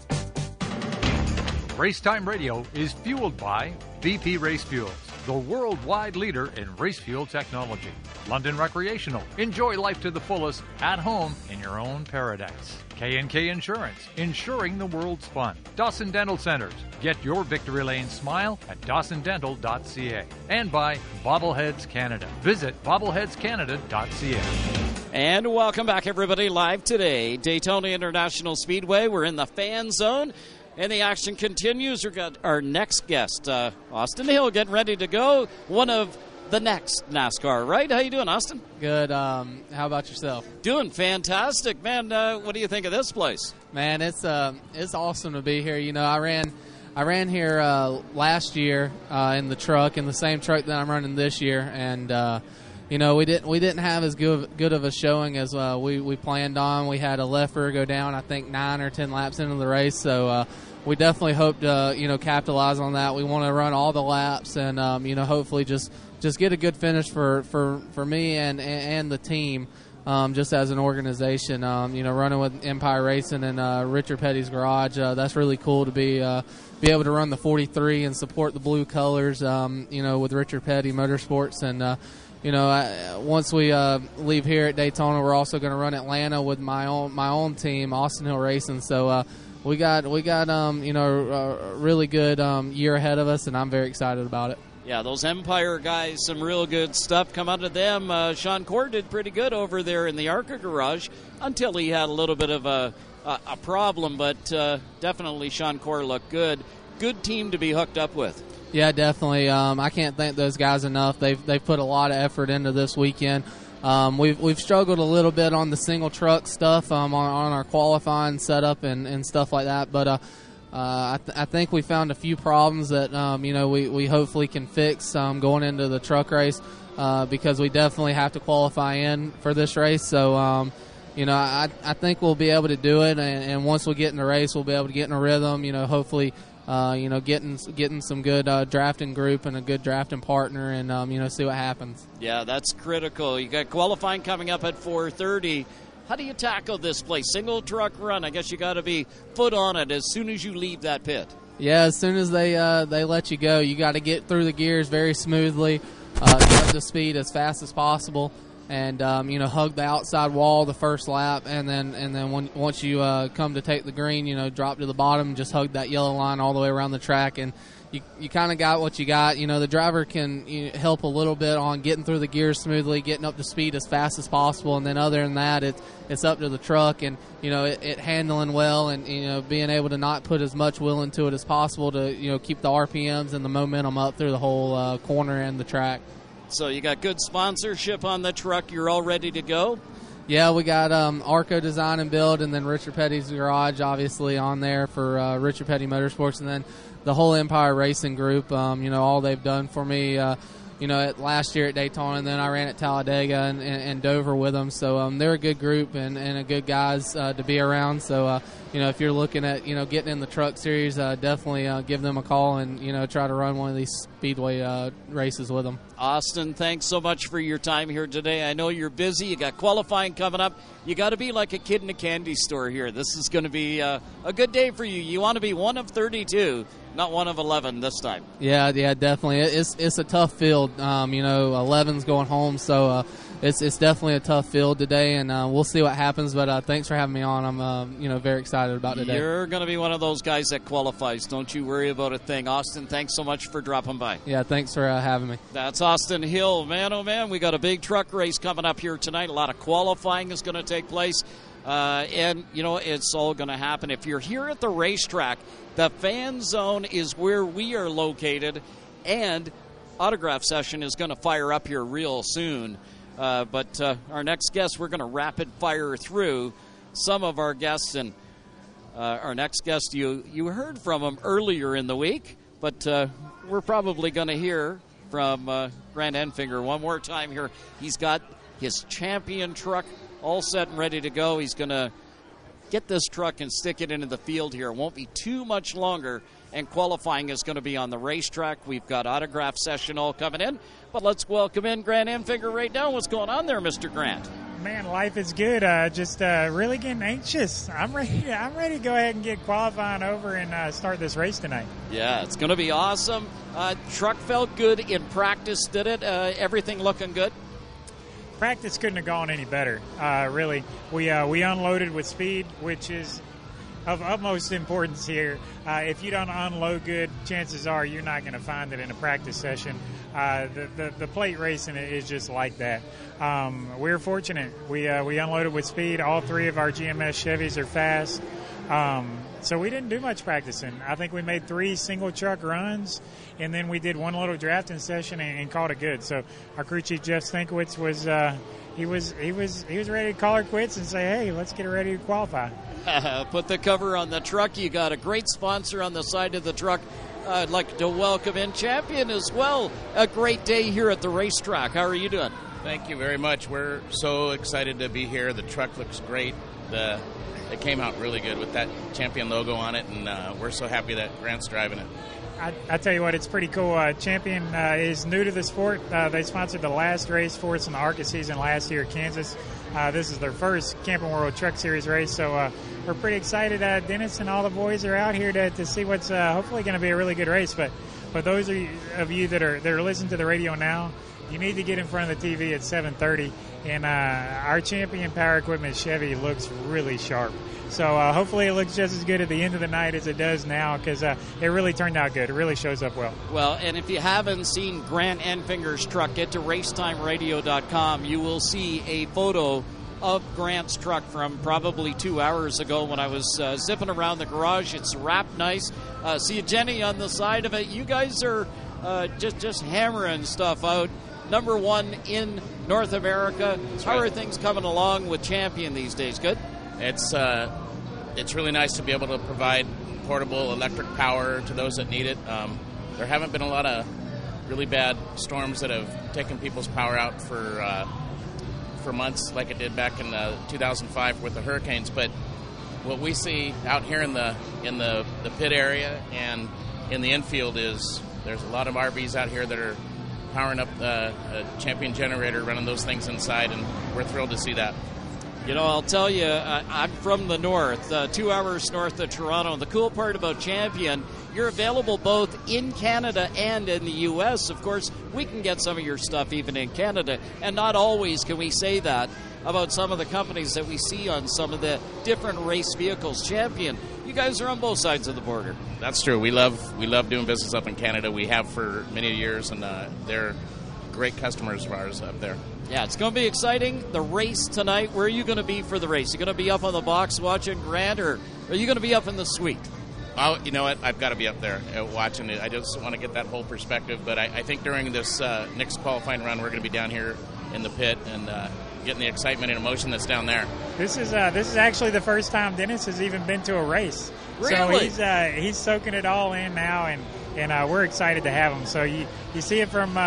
Racetime Radio is fueled by BP Race Fuels, the worldwide leader in race fuel technology. London Recreational. Enjoy life to the fullest at home in your own paradise. K&K Insurance, insuring the world's fun. Dawson Dental Centers. Get your victory lane smile at dawsondental.ca. And by Bobbleheads Canada. Visit bobbleheadscanada.ca. And welcome back, everybody, live today. Daytona International Speedway. We're in the fan zone. And the action continues. We've got our next guest, Austin Hill, getting ready to go. One of the next NASCAR, right? How you doing, Austin? Good. How about yourself? Doing fantastic, man. What do you think of this place? Man, it's awesome to be here. You know, I ran here last year in the truck, in the same truck that I'm running this year, and you know, we didn't have as good of a showing as we planned on. We had a left rear go down, I think 9 or 10 laps into the race, so we definitely hope to capitalize on that. We want to run all the laps and hopefully just get a good finish for me and the team, just as an organization. Running with Empire Racing and Richard Petty's garage, that's really cool to be able to run the 43 and support the blue colors. With Richard Petty Motorsports and. Once we leave here at Daytona, we're also going to run Atlanta with my own team, Austin Hill Racing. So we got a really good year ahead of us, and I'm very excited about it. Yeah, those Empire guys, some real good stuff come out of them. Sean Cord did pretty good over there in the ARCA garage until he had a little bit of a a problem, but definitely Sean Corr looked good. Good team to be hooked up with. Yeah, definitely. I can't thank those guys enough. They've put a lot of effort into this weekend. We've struggled a little bit on the single truck stuff on our qualifying setup and stuff like that, but I think we found a few problems that we hopefully can fix going into the truck race because we definitely have to qualify in for this race. So I think we'll be able to do it, and once we get in the race, we'll be able to get in a rhythm. Hopefully. Getting some good drafting group and a good drafting partner, and see what happens. Yeah, that's critical. You got qualifying coming up at 4:30. How do you tackle this place? Single truck run. I guess you got to be foot on it as soon as you leave that pit. Yeah, as soon as they let you go, you got to get through the gears very smoothly, get up to speed as fast as possible, and hug the outside wall the first lap, and then once you come to take the green, drop to the bottom, just hug that yellow line all the way around the track, and you kind of got what you got. The driver can help a little bit on getting through the gears smoothly, getting up to speed as fast as possible, and then other than that, it's up to the truck and it handling well, and being able to not put as much will into it as possible to keep the RPMs and the momentum up through the whole corner and the track. So you got good sponsorship on the truck. You're all ready to go? Yeah, we got Arco Design and Build, and then Richard Petty's Garage, obviously, on there for Richard Petty Motorsports, and then the whole Empire Racing Group. All they've done for me, last year at Daytona, and then I ran at Talladega and Dover with them. So they're a good group and a good guys to be around. So if you're looking at getting in the truck series, definitely give them a call and try to run one of these speedway races with them. Austin, thanks so much for your time here today. I know you're busy. You got qualifying coming up. You got to be like a kid in a candy store here. This is going to be a good day for you. You want to be one of 32, not one of 11 this time. Yeah, definitely. It's a tough field. 11's going home, so it's definitely a tough field today, and we'll see what happens. But thanks for having me on. I'm very excited about today. You're going to be one of those guys that qualifies. Don't you worry about a thing. Austin, thanks so much for dropping by. Yeah, thanks for having me. That's Austin Hill. Man, oh man, we got a big truck race coming up here tonight. A lot of qualifying is going to take place. And, it's all going to happen. If you're here at the racetrack, the fan zone is where we are located, and autograph session is going to fire up here real soon. But our next guest, we're going to rapid fire through some of our guests. And our next guest, you heard from him earlier in the week, but we're probably going to hear from Grant Enfinger one more time here. He's got his champion truck all set and ready to go. He's going to get this truck and stick it into the field here. It won't be too much longer, and qualifying is going to be on the racetrack. We've got autograph session all coming in, but let's welcome in Grant Enfinger right now. What's going on there, Mr. Grant? Man, life is good. Just really getting anxious. I'm ready to go ahead and get qualifying over and start this race tonight. Yeah, it's going to be awesome. Truck felt good in practice, did it? Everything looking good? Practice couldn't have gone any better, really. We unloaded with speed, which is of utmost importance here. If you don't unload good, chances are you're not going to find it in a practice session. The plate racing is just like that. We're fortunate. We unloaded with speed. All three of our GMS Chevys are fast. So we didn't do much practicing. I think we made 3 single truck runs, and then we did one little drafting session and called it good. So our crew chief Jeff Stankiewicz was ready to call her quits and say, hey, let's get her ready to qualify. Put the cover on the truck. You got a great sponsor on the side of the truck. I'd like to welcome in Champion as well. A great day here at the racetrack. How are you doing? Thank you very much. We're so excited to be here. The truck looks great. It came out really good with that Champion logo on it, and we're so happy that Grant's driving it. I tell you what, it's pretty cool. Champion is new to the sport. They sponsored the last race for us in the ARCA season last year at Kansas. This is their first Camping World Truck Series race, so we're pretty excited. Dennis and all the boys are out here to see what's hopefully going to be a really good race. But for those of you that are listening to the radio now, you need to get in front of the TV at 7:30. And our Champion Power Equipment Chevy looks really sharp. So hopefully it looks just as good at the end of the night as it does now, because it really turned out good. It really shows up well. Well, and if you haven't seen Grant Enfinger's truck, get to racetimeradio.com. You will see a photo of Grant's truck from probably 2 hours ago when I was zipping around the garage. It's wrapped nice. See Jenny on the side of it. You guys are just hammering stuff out. Number one in North America. How are things coming along with Champion these days? Good? It's really nice to be able to provide portable electric power to those that need it. There haven't been a lot of really bad storms that have taken people's power out for months like it did back in 2005 with the hurricanes. But what we see out here in the pit area and in the infield is there's a lot of RVs out here that are powering up a Champion generator, running those things inside, and we're thrilled to see that. You know, I'll tell you, I'm from the north, 2 hours north of Toronto. And the cool part about Champion, you're available both in Canada and in the U.S. Of course, we can get some of your stuff even in Canada. And not always can we say that about some of the companies that we see on some of the different race vehicles. Champion, you guys are on both sides of the border. That's true. We love doing business up in Canada. We have for many years, and they're great customers of ours up there. Yeah, it's going to be exciting. The race tonight, where are you going to be for the race? You going to be up on the box watching Grant, or are you going to be up in the suite? Oh, you know what? I've got to be up there watching it. I just want to get that whole perspective. But I think during this next qualifying run, we're going to be down here in the pit and getting the excitement and emotion that's down there. This is actually the first time Dennis has even been to a race. Really? So he's soaking it all in now, and we're excited to have him. So you see it from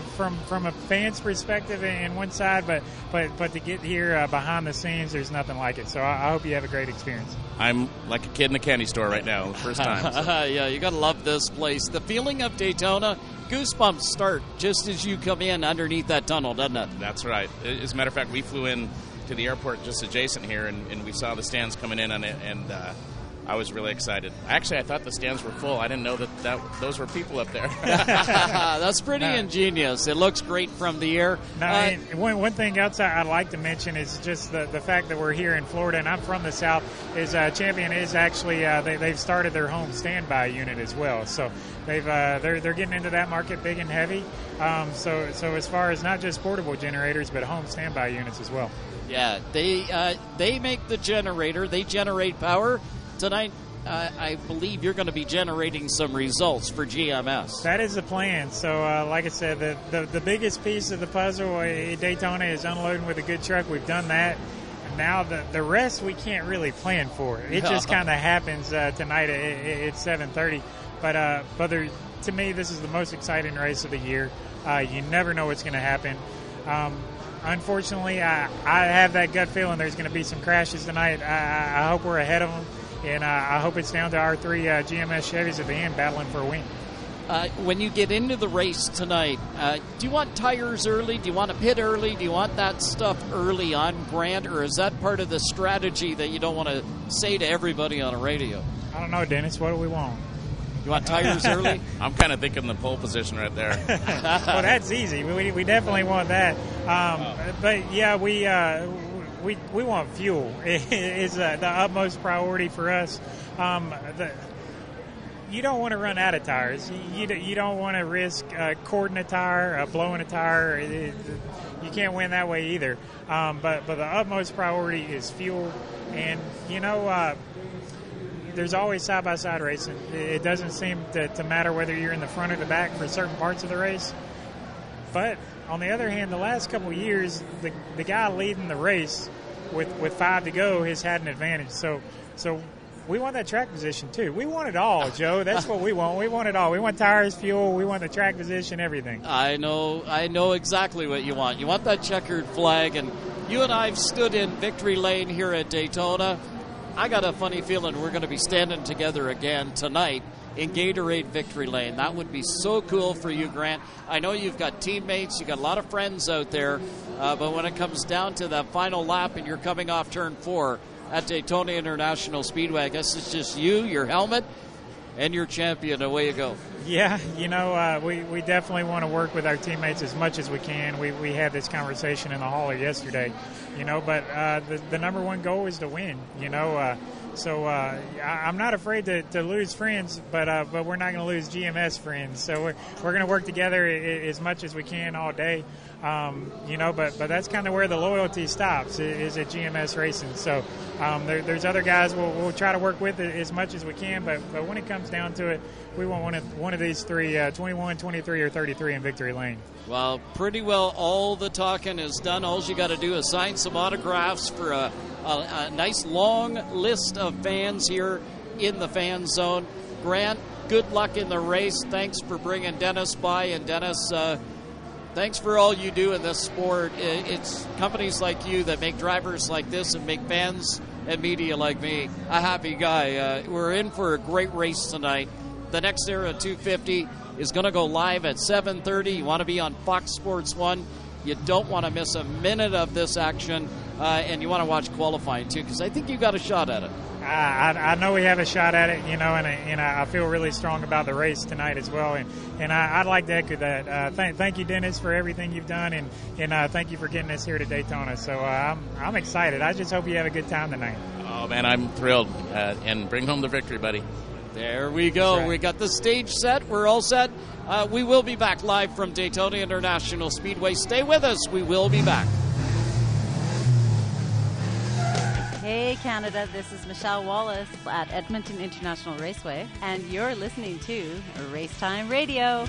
a fan's perspective in one side, but to get here behind the scenes, there's nothing like it. So I hope you have a great experience. I'm like a kid in a candy store right now, first time. So. Yeah, you got to love this place. The feeling of Daytona, goosebumps start just as you come in underneath that tunnel, doesn't it? That's right. As a matter of fact, we flew in to the airport just adjacent here, and we saw the stands coming in on it, and I was really excited. Actually, I thought the stands were full. I didn't know that those were people up there. That's pretty ingenious. It looks great from the air. No, one thing else I'd like to mention is just the fact that we're here in Florida, and I'm from the South, is Champion is actually, they've started their home standby unit as well. So they're getting into that market big and heavy. So as far as not just portable generators, but home standby units as well. Yeah, they make the generator. They generate power. Tonight, I believe you're going to be generating some results for GMS. That is the plan. So, like I said, the biggest piece of the puzzle at Daytona is unloading with a good truck. We've done that. And now the rest we can't really plan for. It just kind of happens tonight at 7:30. But to me, this is the most exciting race of the year. You never know what's going to happen. Unfortunately, I have that gut feeling there's going to be some crashes tonight. I hope we're ahead of them. And I hope it's down to our three GMS Chevys at the end battling for a win. When you get into the race tonight, do you want tires early? Do you want to pit early? Do you want that stuff early on, Grant? Or is that part of the strategy that you don't want to say to everybody on a radio? I don't know, Dennis. What do we want? You want tires early? I'm kind of thinking the pole position right there. Well, that's easy. We definitely want that. But, yeah, we want fuel. It's the utmost priority for us. You don't want to run out of tires. You don't want to risk cording a tire, blowing a tire. You can't win that way either. But the utmost priority is fuel. And, there's always side-by-side racing. It doesn't seem to matter whether you're in the front or the back for certain parts of the race. But on the other hand, the last couple of years, the guy leading the race with 5 to go has had an advantage. So we want that track position too. We want it all, Joe. That's what we want. We want it all. We want tires, fuel. We want the track position, everything. I know exactly what you want. You want that checkered flag. And you and I have stood in victory lane here at Daytona. I got a funny feeling we're going to be standing together again tonight in Gatorade Victory Lane. That would be so cool for you, Grant. I know you've got teammates, you've got a lot of friends out there, but when it comes down to that final lap and you're coming off turn 4 at Daytona International Speedway, I guess it's just you, your helmet, and your champion. Away you go. Yeah, we definitely want to work with our teammates as much as we can. We had this conversation in the hauler yesterday, but the number one goal is to win. So I'm not afraid to lose friends, but we're not going to lose GMS friends. So we're going to work together as much as we can all day. But that's kind of where the loyalty stops is at GMS Racing. So there's other guys we'll try to work with as much as we can, but when it comes down to it, we want one of these three, 21, 23, or 33 in victory lane. Well, pretty well all the talking is done. All you got to do is sign some autographs for a nice long list of fans here in the fan zone. Grant, good luck in the race. Thanks for bringing Dennis by. And Dennis, thanks for all you do in this sport. It's companies like you that make drivers like this and make fans and media like me a happy guy. We're in for a great race tonight. The NextEra 250 is going to go live at 7:30. You want to be on Fox Sports 1. You don't want to miss a minute of this action, and you want to watch qualifying too, because I think you got a shot at it. I know we have a shot at it, and I feel really strong about the race tonight as well. And I'd like to echo that. Thank you, Dennis, for everything you've done, and thank you for getting us here to Daytona. So I'm excited. I just hope you have a good time tonight. Oh, man, I'm thrilled. And bring home the victory, buddy. There we go. Right. We got the stage set. We're all set. We will be back live from Daytona International Speedway. Stay with us. We will be back. Hey Canada, this is Michelle Wallace at Edmonton International Raceway, and you're listening to Race Time Radio.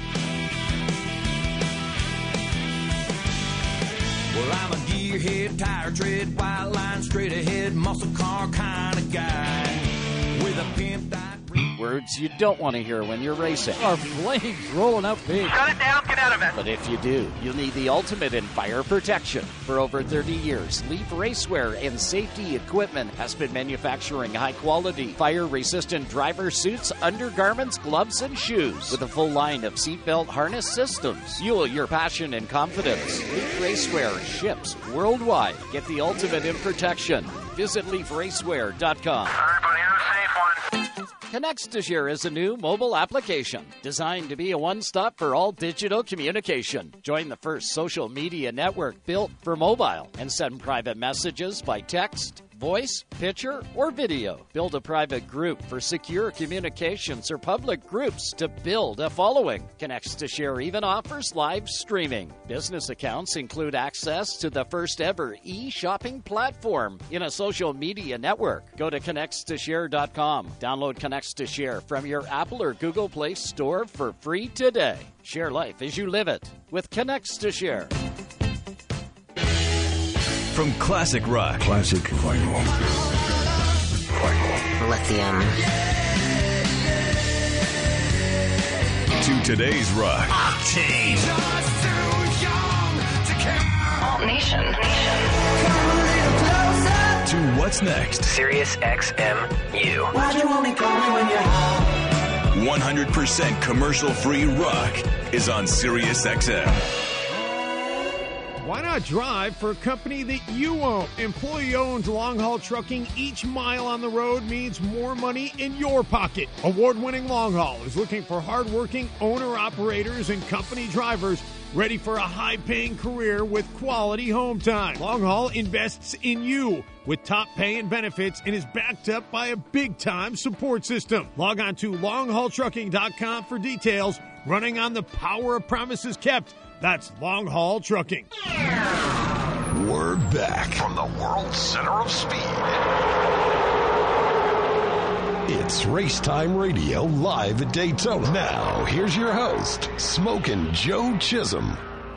Well, I'm a gearhead, tire tread, white line, straight ahead, muscle car kind of guy with a pimped out. Words you don't want to hear when you're racing. Our flames rolling up big. Shut it down, get out of it. But if you do, you'll need the ultimate in fire protection. For over 30 years, Leaf Racewear and Safety Equipment has been manufacturing high-quality, fire-resistant driver suits, undergarments, gloves, and shoes. With a full line of seatbelt harness systems. Fuel your passion and confidence. Leaf Racewear ships worldwide. Get the ultimate in protection. Visit LeafRacewear.com. Everybody have a safe one. Connextashare is a new mobile application designed to be a one-stop for all digital communication. Join the first social media network built for mobile and send private messages by text, voice, picture, or video. Build a private group for secure communications or public groups to build a following. Connextashare even offers live streaming. Business accounts include access to the first ever e-shopping platform in a social media network. Go to Connextashare.com. Download Connextashare from your Apple or Google Play store for free today. Share life as you live it with Connextashare. From classic rock. Classic vinyl. Lithium. To today's rock. Octane. Alt Nation. To what's next. Sirius XM-U. Why'd you only call me when you're high? 100% commercial-free rock is on Sirius XM. Why not drive for a company that you own? Employee-owned long-haul trucking. Each mile on the road means more money in your pocket. Award-winning Long Haul is looking for hard-working owner-operators and company drivers ready for a high-paying career with quality home time. Long Haul invests in you with top pay and benefits and is backed up by a big-time support system. Log on to longhaultrucking.com for details. Running on the power of promises kept. That's Long Haul Trucking. We're back from the world center of speed. It's Race Time Radio live at Daytona. Now, here's your host, Smokin' Joe Chisholm.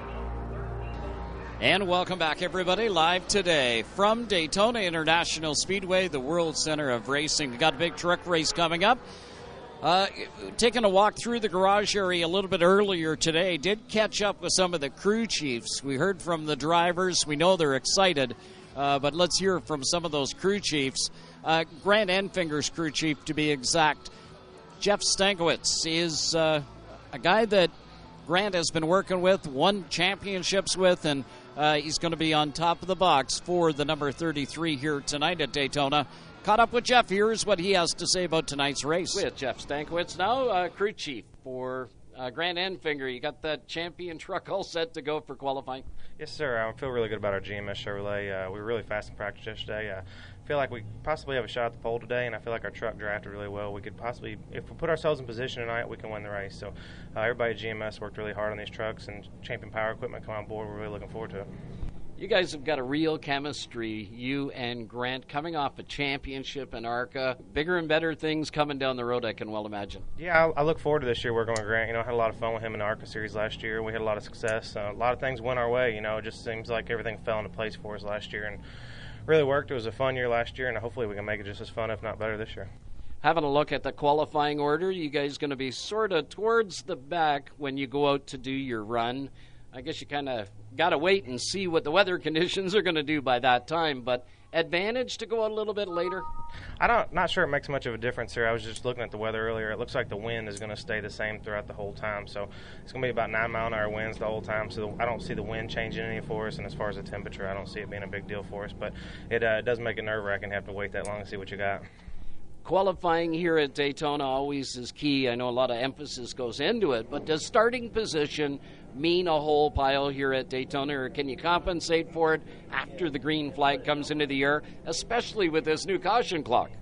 And welcome back, everybody, live today from Daytona International Speedway, the world center of racing. We've got a big truck race coming up. Taking a walk through the garage area a little bit earlier today, did catch up with some of the crew chiefs. We heard from the drivers. We know they're excited, but let's hear from some of those crew chiefs. Grant Enfinger's crew chief, to be exact. Jeff Stankiewicz is a guy that Grant has been working with, won championships with, and he's going to be on top of the box for the number 33 here tonight at Daytona. Caught up with Jeff. Here's what he has to say about tonight's race. With Jeff Stankiewicz now, crew chief for Grant Enfinger. You got that champion truck all set to go for qualifying? Yes, sir. I feel really good about our GMS Chevrolet. We were really fast in practice yesterday. feel like we possibly have a shot at the pole today, and I feel like our truck drafted really well. We could possibly, if we put ourselves in position tonight, we can win the race. So everybody at GMS worked really hard on these trucks, and Champion Power Equipment come on board. We're really looking forward to it. You guys have got a real chemistry, you and Grant, coming off a championship in ARCA. Bigger and better things coming down the road, I can well imagine. Yeah, I look forward to this year working with Grant. You know, I had a lot of fun with him in the ARCA series last year. We had a lot of success. A lot of things went our way. You know, it just seems like everything fell into place for us last year and really worked. It was a fun year last year, and hopefully we can make it just as fun, if not better, this year. Having a look at the qualifying order, you guys going to be sort of towards the back when you go out to do your run. I guess you kind of got to wait and see what the weather conditions are going to do by that time, but advantage to go out a little bit later? Not sure it makes much of a difference here. I was just looking at the weather earlier. It looks like the wind is going to stay the same throughout the whole time, so it's going to be about 9-mile-an-hour winds the whole time, so I don't see the wind changing any for us, and as far as the temperature, I don't see it being a big deal for us, but it does make it nerve-wracking to have to wait that long to see what you got. Qualifying here at Daytona always is key. I know a lot of emphasis goes into it, but does starting position mean a whole pile here at Daytona, or can you compensate for it after the green flag comes into the air, especially with this new caution clock?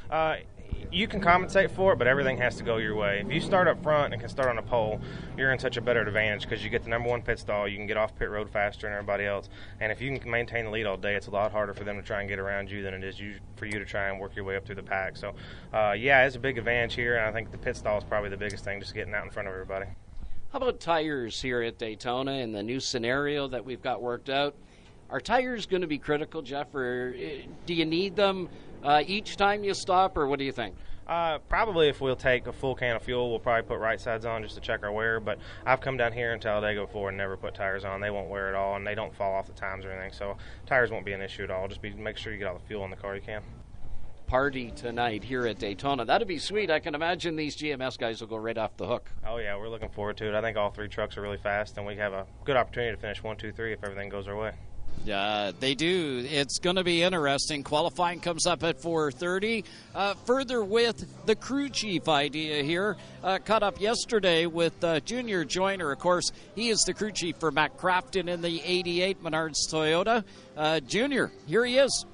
You can compensate for it, but everything has to go your way. If you start up front and can start on a pole, you're in such a better advantage because you get the number one pit stall. You can get off pit road faster than everybody else. And if you can maintain the lead all day, it's a lot harder for them to try and get around you than it is for you to try and work your way up through the pack. So, yeah, it's a big advantage here, and I think the pit stall is probably the biggest thing, just getting out in front of everybody. How about tires here at Daytona in the new scenario that we've got worked out? Are tires going to be critical, Jeff, or do you need them each time you stop, or what do you think? Probably if we'll take a full can of fuel, we'll probably put right sides on just to check our wear, but I've come down here in Talladega before and never put tires on. They won't wear at all, and they don't fall off the times or anything, so tires won't be an issue at all. Just make sure you get all the fuel in the car you can. Party tonight here at Daytona. That'd be sweet. I can imagine these GMS guys will go right off the hook. Oh, yeah, we're looking forward to it. I think all three trucks are really fast, and we have a good opportunity to finish 1, 2, 3 if everything goes our way. Yeah, they do. It's going to be interesting. Qualifying comes up at 4:30. Further with the crew chief idea here. Caught up yesterday with Junior Joyner. Of course, he is the crew chief for Matt Crafton in the 88 Menards Toyota. Junior, here he is.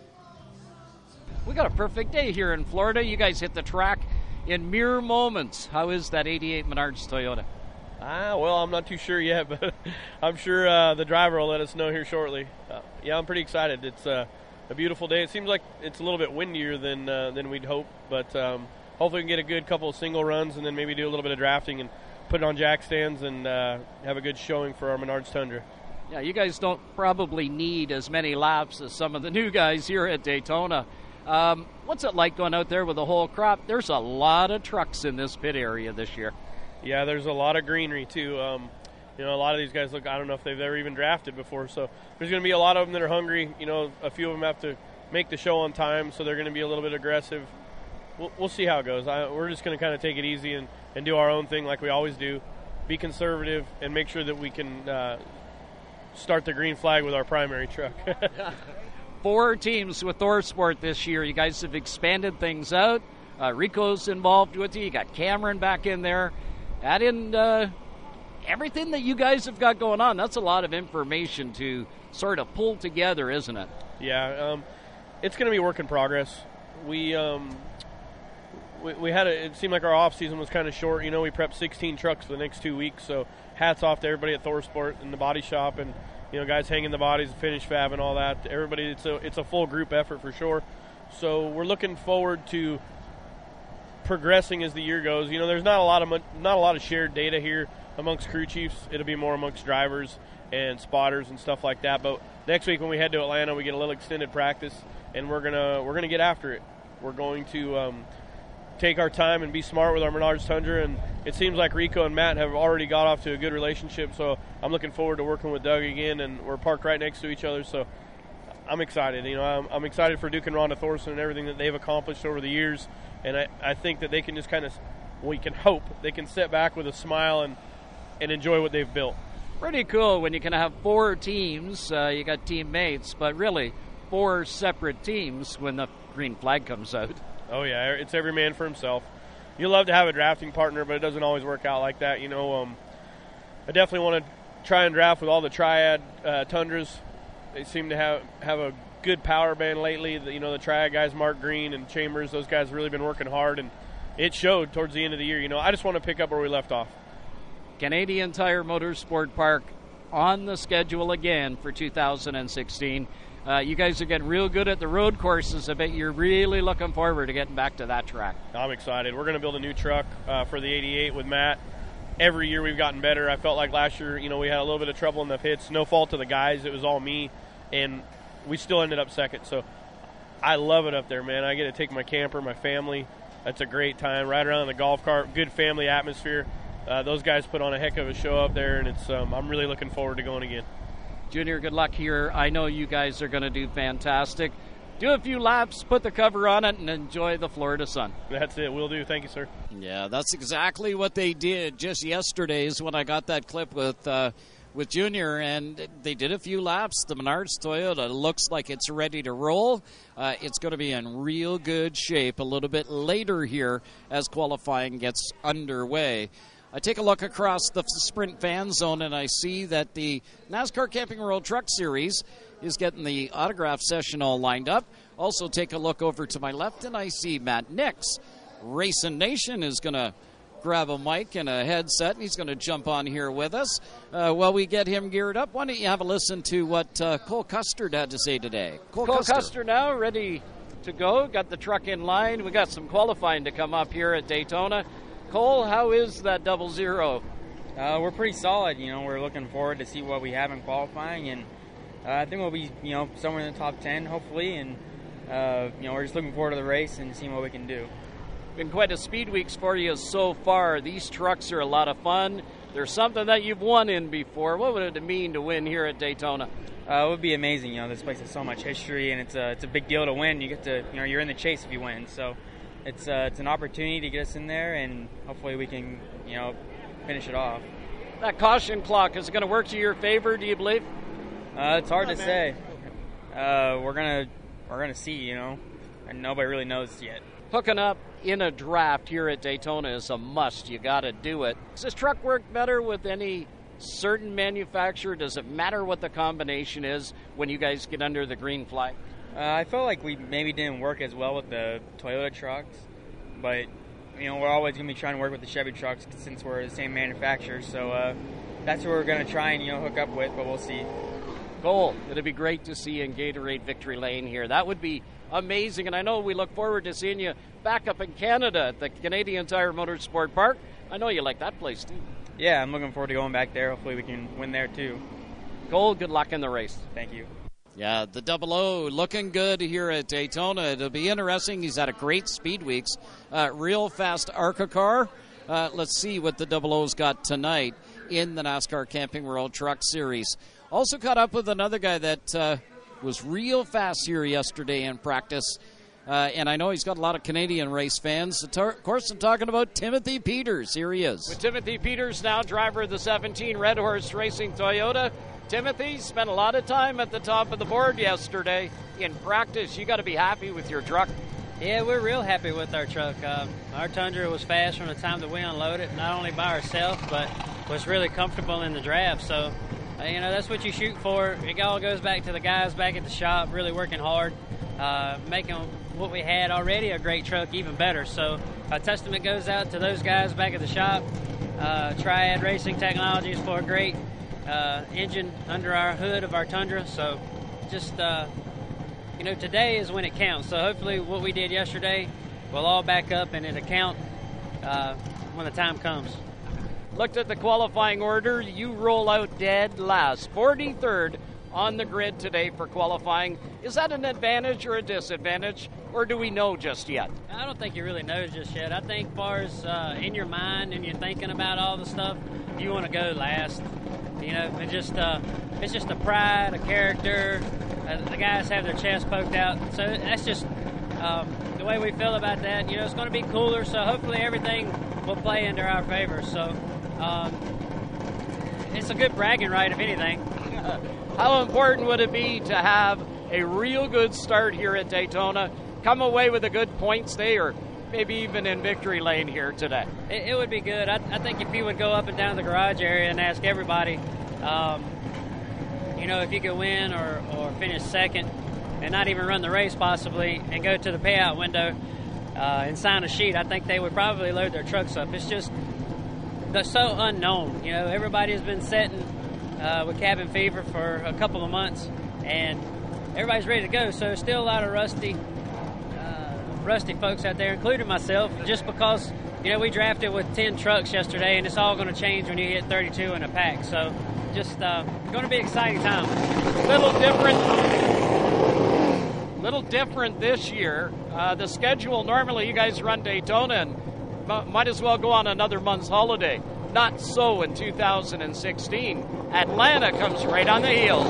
We got a perfect day here in Florida. You guys hit the track in mere moments. How is that 88 Menards Toyota? Well, I'm not too sure yet, but I'm sure the driver will let us know here shortly. Yeah, I'm pretty excited. It's a beautiful day. It seems like it's a little bit windier than we'd hope, but hopefully we can get a good couple of single runs and then maybe do a little bit of drafting and put it on jack stands and have a good showing for our Menards Tundra. Yeah, you guys don't probably need as many laps as some of the new guys here at Daytona. What's it like going out there with the whole crop? There's a lot of trucks in this pit area this year. Yeah, there's a lot of greenery, too. A lot of these guys, I don't know if they've ever even drafted before, so there's going to be a lot of them that are hungry. A few of them have to make the show on time, so they're going to be a little bit aggressive. We'll see how it goes. We're just going to kind of take it easy and do our own thing like we always do, be conservative, and make sure that we can start the green flag with our primary truck. 4 teams with ThorSport this year. You guys have expanded things out. Rico's involved with you. You got Cameron back in there. Add in everything that you guys have got going on. That's a lot of information to sort of pull together, isn't it? Yeah, it's going to be work in progress. We had it seemed like our off season was kind of short. We prepped 16 trucks for the next 2 weeks. So hats off to everybody at ThorSport and the body shop, and guys hanging the bodies, finish fab, and all that. Everybody, it's a full group effort for sure. So we're looking forward to progressing as the year goes. There's not a lot of shared data here amongst crew chiefs. It'll be more amongst drivers and spotters and stuff like that. But next week when we head to Atlanta, we get a little extended practice, and we're gonna get after it. We're going to take our time and be smart with our Menards Tundra, and it seems like Rico and Matt have already got off to a good relationship. So I'm looking forward to working with Doug again, and we're parked right next to each other. So I'm excited. I'm excited for Duke and Rhonda Thorson and everything that they've accomplished over the years. And I think that they can just we can hope they can sit back with a smile and enjoy what they've built. Pretty cool when you can have 4 teams. You got teammates, but really 4 separate teams when the green flag comes out. Oh, yeah, it's every man for himself. You love to have a drafting partner, but it doesn't always work out like that. I definitely want to try and draft with all the Triad Tundras. They seem to have a good power band lately. The Triad guys, Mark Green and Chambers, those guys have really been working hard, and it showed towards the end of the year. I just want to pick up where we left off. Canadian Tire Motorsport Park on the schedule again for 2016. You guys are getting real good at the road courses. I bet you're really looking forward to getting back to that track. I'm excited. We're going to build a new truck for the 88 with Matt. Every year we've gotten better. I felt like last year, we had a little bit of trouble in the pits. No fault of the guys. It was all me, and we still ended up second. So I love it up there, man. I get to take my camper, my family. That's a great time. Ride around in the golf cart. Good family atmosphere. Those guys put on a heck of a show up there, and it's I'm really looking forward to going again. Junior, good luck here. I know you guys are going to do fantastic. Do a few laps, put the cover on it, and enjoy the Florida sun. That's it. Will do. Thank you, sir. Yeah, that's exactly what they did just yesterday is when I got that clip with Junior, and they did a few laps. The Menards Toyota looks like it's ready to roll. It's going to be in real good shape a little bit later here as qualifying gets underway. I take a look across the Sprint fan zone, and I see that the NASCAR Camping World Truck Series is getting the autograph session all lined up. Also take a look over to my left, and I see Matt Nix. Racing Nation is going to grab a mic and a headset, and he's going to jump on here with us. While we get him geared up, why don't you have a listen to what Cole Custard had to say today. Cole Custer now ready to go. Got the truck in line. We got some qualifying to come up here at Daytona. Cole, how is that 00? We're pretty solid. We're looking forward to see what we have in qualifying, and I think we'll be, somewhere in the top 10, hopefully, and, we're just looking forward to the race and seeing what we can do. Been quite a speed weeks for you so far. These trucks are a lot of fun. There's something that you've won in before. What would it mean to win here at Daytona? It would be amazing. This place has so much history, and it's a big deal to win. You get to, you're in the chase if you win, so it's an opportunity to get us in there, and hopefully we can, finish it off. That caution clock, is it going to work to your favor, do you believe? It's hard to say. We're gonna see, and nobody really knows yet. Hooking up in a draft here at Daytona is a must. You got to do it. Does this truck work better with any certain manufacturer? Does it matter what the combination is when you guys get under the green flag? I felt like we maybe didn't work as well with the Toyota trucks, but we're always going to be trying to work with the Chevy trucks since we're the same manufacturer. So that's what we're going to try and hook up with, but we'll see. Cole, it'd be great to see you in Gatorade Victory Lane here. That would be amazing, and I know we look forward to seeing you back up in Canada at the Canadian Tire Motorsport Park. I know you like that place too. Yeah, I'm looking forward to going back there. Hopefully we can win there too. Cole, good luck in the race. Thank you. Yeah, the 00 looking good here at Daytona. It'll be interesting. He's had a great speed weeks. Real fast ARCA car. Let's see what the 00's got tonight in the NASCAR Camping World Truck Series. Also caught up with another guy that was real fast here yesterday in practice. And I know he's got a lot of Canadian race fans. Of course, I'm talking about Timothy Peters. Here he is. With Timothy Peters, now driver of the 17 Red Horse Racing Toyota. Timothy spent a lot of time at the top of the board yesterday in practice. You got to be happy with your truck. Yeah, we're real happy with our truck. Our Tundra was fast from the time that we unloaded, not only by ourselves, but was really comfortable in the draft. So, that's what you shoot for. It all goes back to the guys back at the shop, really working hard, making what we had already a great truck even better. So, a testament goes out to those guys back at the shop. Triad Racing Technologies for a great engine under our hood of our Tundra. So, just today is when it counts. So hopefully what we did yesterday will all back up and it'll count when the time comes. Looked at the qualifying order. You roll out dead last, 43rd on the grid today for qualifying. Is that an advantage or a disadvantage, or do we know just yet? I don't think you really know just yet. I think as far as in your mind and you're thinking about all the stuff, you want to go last. It's just a pride, a character. The guys have their chest poked out. So that's just the way we feel about that. It's going to be cooler, so hopefully everything will play into our favor. So it's a good bragging right, if anything. How important would it be to have a real good start here at Daytona, come away with a good points day, or maybe even in victory lane here today? It would be good. I think if you would go up and down the garage area and ask everybody, if you could win or finish second, and not even run the race possibly and go to the payout window and sign a sheet, I think they would probably load their trucks up. It's just so unknown. You know, everybody has been sitting with cabin fever for a couple of months, and everybody's ready to go. So there's still a lot of rusty folks out there, including myself, just because, you know, we drafted with 10 trucks yesterday, and it's all going to change when you hit 32 in a pack. So just going to be an exciting time. Little different this year. The schedule, normally you guys run Daytona and might as well go on another month's holiday. Not so in 2016. Atlanta comes right on the heels.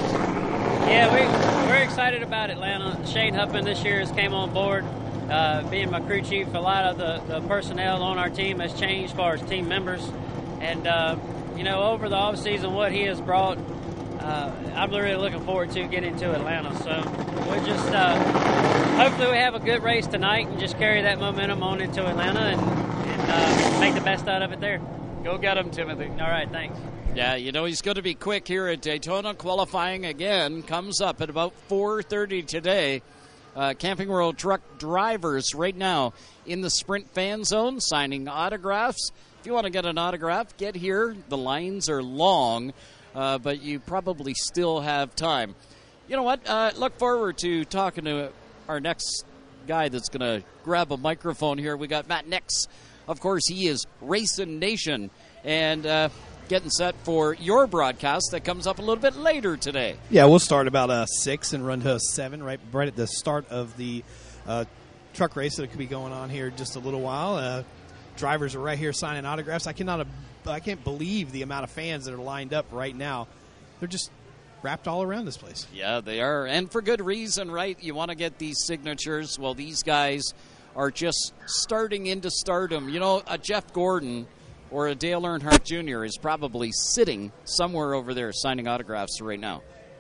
Yeah, we're excited about Atlanta. Shane Huffman this year has came on board, being my crew chief. A lot of the personnel on our team has changed as far as team members. And, you know, over the offseason, what he has brought, I'm really looking forward to getting to Atlanta. So we're just, hopefully we have a good race tonight and just carry that momentum on into Atlanta and make the best out of it there. Go get him, Timothy. All right, thanks. Yeah, you know he's going to be quick here at Daytona. Qualifying again comes up at about 4:30 today. Camping World truck drivers right now in the sprint fan zone signing autographs. If you want to get an autograph, get here. The lines are long, but you probably still have time. You know what? Look forward to talking to our next guy that's going to grab a microphone here. We got Matt Nix. Of course, he is Racing Nation, and getting set for your broadcast that comes up a little bit later today. Yeah, we'll start about 6 and run to 7, right at the start of the truck race that could be going on here just a little while. Drivers are right here signing autographs. I can't believe the amount of fans that are lined up right now. They're just wrapped all around this place. Yeah, they are, and for good reason, right? You want to get these signatures. Well, these guys are just starting into stardom. You know, a Jeff Gordon or a Dale Earnhardt Jr. is probably sitting somewhere over there signing autographs right now.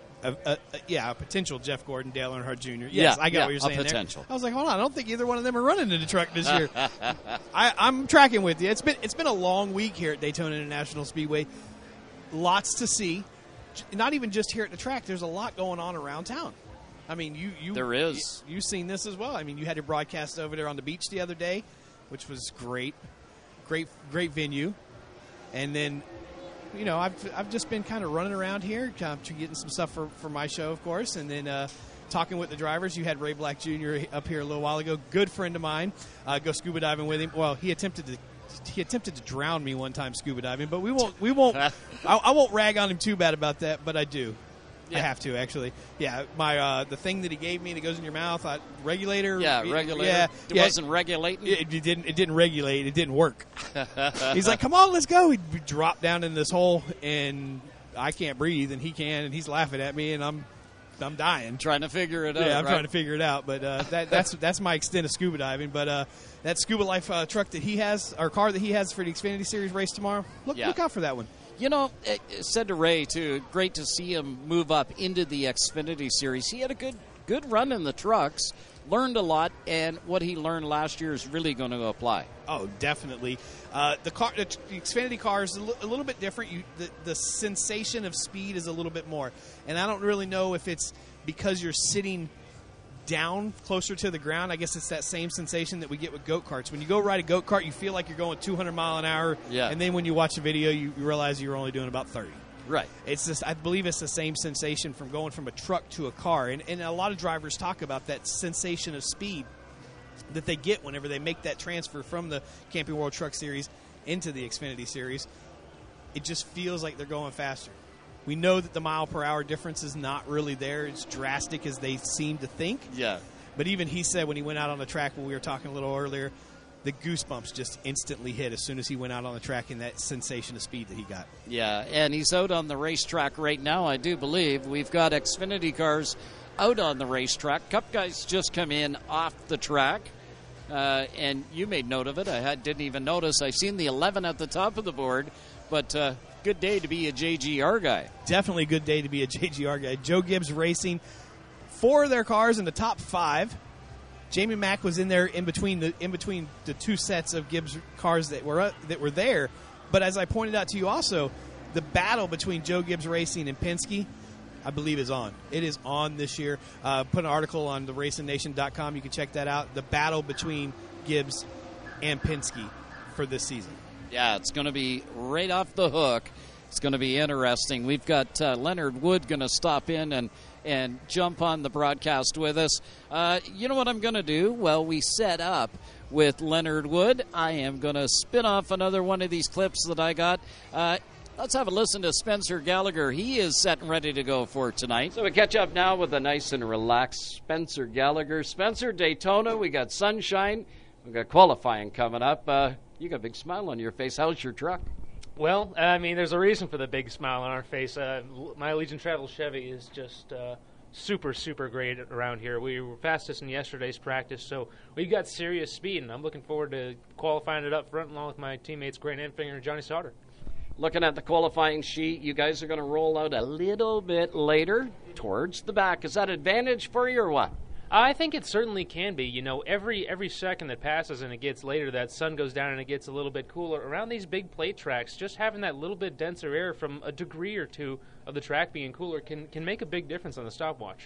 A potential Jeff Gordon, Dale Earnhardt Jr. Yes, I got what you're saying a potential. There. I was like, hold on, I don't think either one of them are running in the truck this year. I'm tracking with you. It's been a long week here at Daytona International Speedway. Lots to see. Not even just here at the track. There's a lot going on around town. I mean, there is. You've seen this as well. I mean, you had your broadcast over there on the beach the other day, which was great. Great venue. And then, you know, I've just been kind of running around here, getting some stuff for my show, of course, and then talking with the drivers. You had Ray Black Jr. up here a little while ago, good friend of mine. Go scuba diving with him. Well, he attempted to drown me one time scuba diving, but we won't. I won't rag on him too bad about that, but I do. Yeah. I have to, actually. Yeah, my the thing that he gave me that goes in your mouth, regulator. Yeah, regulator. Yeah, it wasn't regulating. It didn't regulate. It didn't work. He's like, "Come on, let's go." We dropped down in this hole, and I can't breathe, and he can, and he's laughing at me, and I'm dying. Trying to figure it out. Yeah, I'm trying to figure it out. But that's my extent of scuba diving. But that Scuba Life truck that he has, or car that he has for the Xfinity Series race tomorrow, look out for that one. You know, it said to Ray, too, great to see him move up into the Xfinity Series. He had a good run in the trucks, learned a lot, and what he learned last year is really going to apply. Oh, definitely. The Xfinity car is a little bit different. The sensation of speed is a little bit more. And I don't really know if it's because you're sitting down closer to the ground. I guess it's that same sensation that we get with go-karts. When you go ride a go-kart, you feel like you're going 200 mile an hour, and then when you watch the video, you realize you're only doing about 30. Right. It's just, I believe it's the same sensation from going from a truck to a car, and a lot of drivers talk about that sensation of speed that they get whenever they make that transfer from the Camping World Truck Series into the Xfinity Series. It just feels like they're going faster. We know that the mile-per-hour difference is not really there. It's drastic as they seem to think. Yeah. But even he said when he went out on the track, when we were talking a little earlier, the goosebumps just instantly hit as soon as he went out on the track in that sensation of speed that he got. Yeah, and he's out on the racetrack right now, I do believe. We've got Xfinity cars out on the racetrack. Cup guys just come in off the track. And you made note of it. I didn't even notice. I seen the 11 at the top of the board, but good day to be a JGR guy. Definitely a good day to be a JGR guy. Joe Gibbs Racing, 4 of their cars in the top 5. Jamie Mack was in there in between the 2 sets of Gibbs cars that were there. But as I pointed out to you also, the battle between Joe Gibbs Racing and Penske, I believe, is on. It is on this year. Put an article on the RacingNation.com. You can check that out. The battle between Gibbs and Penske for this season. Yeah, it's going to be right off the hook. It's going to be interesting. We've got Leonard Wood going to stop in and jump on the broadcast with us. You know what I'm going to do? Well, we set up with Leonard Wood. I am going to spin off another one of these clips that I got. Let's have a listen to Spencer Gallagher. He is set and ready to go for tonight. So we catch up now with a nice and relaxed Spencer Gallagher. Spencer, Daytona, we got sunshine. We got qualifying coming up. You got a big smile on your face. How's your truck? Well, I mean, there's a reason for the big smile on our face. My Allegiant Travel Chevy is just super, super great around here. We were fastest in yesterday's practice, so we've got serious speed, and I'm looking forward to qualifying it up front along with my teammates Grant Enfinger and Johnny Sauter. Looking at the qualifying sheet, you guys are going to roll out a little bit later towards the back. Is that advantage for you or what? I think it certainly can be. You know, every second that passes and it gets later, that sun goes down and it gets a little bit cooler. Around these big plate tracks, just having that little bit denser air from a degree or two of the track being cooler can make a big difference on the stopwatch.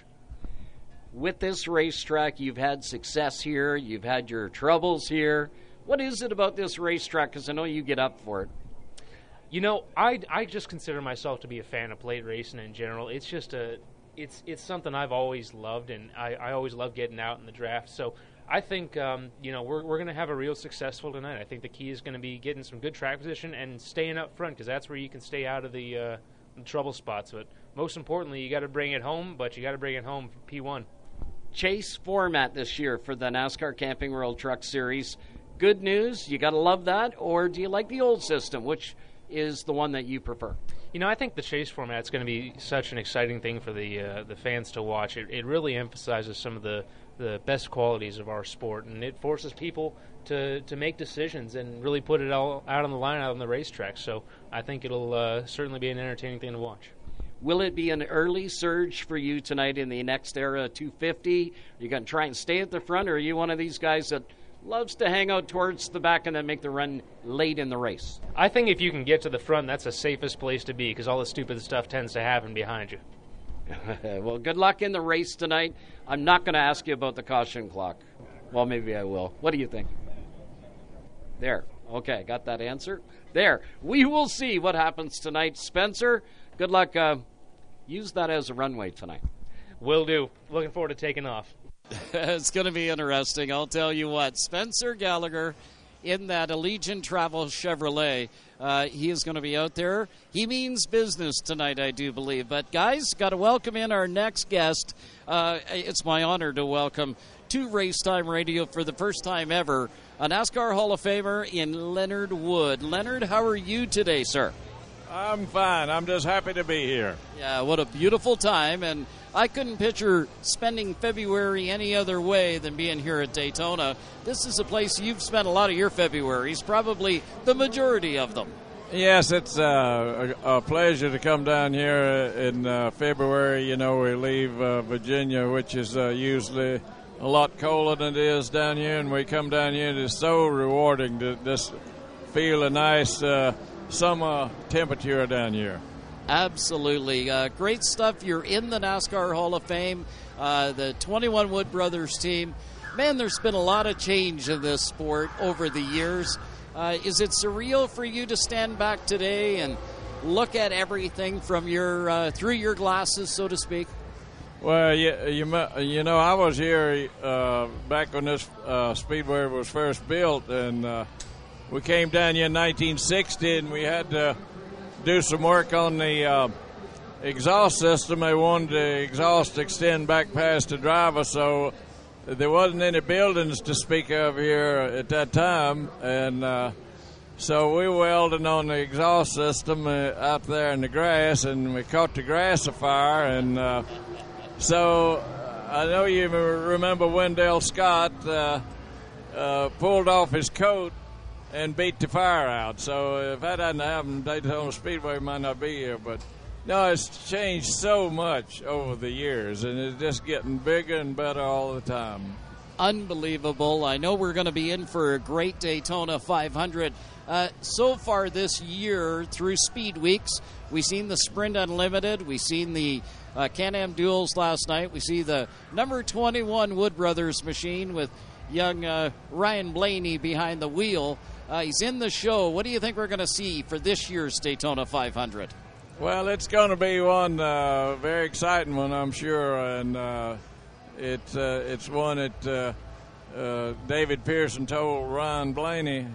With this racetrack, you've had success here. You've had your troubles here. What is it about this racetrack? Because I know you get up for it. You know, I just consider myself to be a fan of plate racing in general. It's just it's something I've always loved, and I always love getting out in the draft. So I think, you know, we're going to have a real successful tonight. I think the key is going to be getting some good track position and staying up front, because that's where you can stay out of the trouble spots. But most importantly, you got to bring it home, but you got to bring it home for P1. Chase format this year for the NASCAR Camping World Truck Series. Good news, you got to love that, or do you like the old system, which is the one that you prefer? You know, I think the chase format is going to be such an exciting thing for the fans to watch. It really emphasizes some of the best qualities of our sport, and it forces people to make decisions and really put it all out on the line, out on the racetrack. So I think it'll certainly be an entertaining thing to watch. Will it be an early surge for you tonight in the Next Era 250? Are you going to try and stay at the front, or are you one of these guys that loves to hang out towards the back and then make the run late in the race? I think if you can get to the front, that's the safest place to be, because all the stupid stuff tends to happen behind you. Well, good luck in the race tonight. I'm not going to ask you about the caution clock. Well, maybe I will. What do you think? There. Okay, got that answer. There. We will see what happens tonight. Spencer, good luck. Use that as a runway tonight. Will do. Looking forward to taking off. It's going to be interesting. I'll tell you what. Spencer Gallagher in that Allegiant Travel Chevrolet. He is going to be out there. He means business tonight, I do believe. But, guys, got to welcome in our next guest. It's my honor to welcome to Racetime Radio for the first time ever a NASCAR Hall of Famer in Leonard Wood. Leonard, how are you today, sir? I'm fine. I'm just happy to be here. Yeah, what a beautiful time. And I couldn't picture spending February any other way than being here at Daytona. This is a place you've spent a lot of your Februaries, probably the majority of them. Yes, it's a pleasure to come down here in February. You know, we leave Virginia, which is usually a lot colder than it is down here, and we come down here, and it's so rewarding to just feel a nice summer temperature down here. Absolutely. Great stuff. You're in the NASCAR Hall of Fame, the 21 Wood Brothers team. Man, there's been a lot of change in this sport over the years. Is it surreal for you to stand back today and look at everything from your through your glasses, so to speak? Well, you know, I was here back when this speedway was first built, and we came down here in 1960, and we had to do some work on the exhaust system. They wanted the exhaust to extend back past the driver, so there wasn't any buildings to speak of here at that time, and so we were welding on the exhaust system out there in the grass, and we caught the grass afire, and so I know you remember Wendell Scott pulled off his coat and beat the fire out. So if that hadn't happened, Daytona Speedway might not be here. But no, it's changed so much over the years, and it's just getting bigger and better all the time. unbelievable. I know we're going to be in for a great Daytona 500. So far this year, through Speed Weeks, we've seen the Sprint Unlimited. We've seen the Can-Am Duels last night. We see the number 21 Wood Brothers machine with young Ryan Blaney behind the wheel. He's in the show. What do you think we're going to see for this year's Daytona 500? Well, it's going to be one very exciting one, I'm sure, and it's one that David Pearson told Ryan Blaney.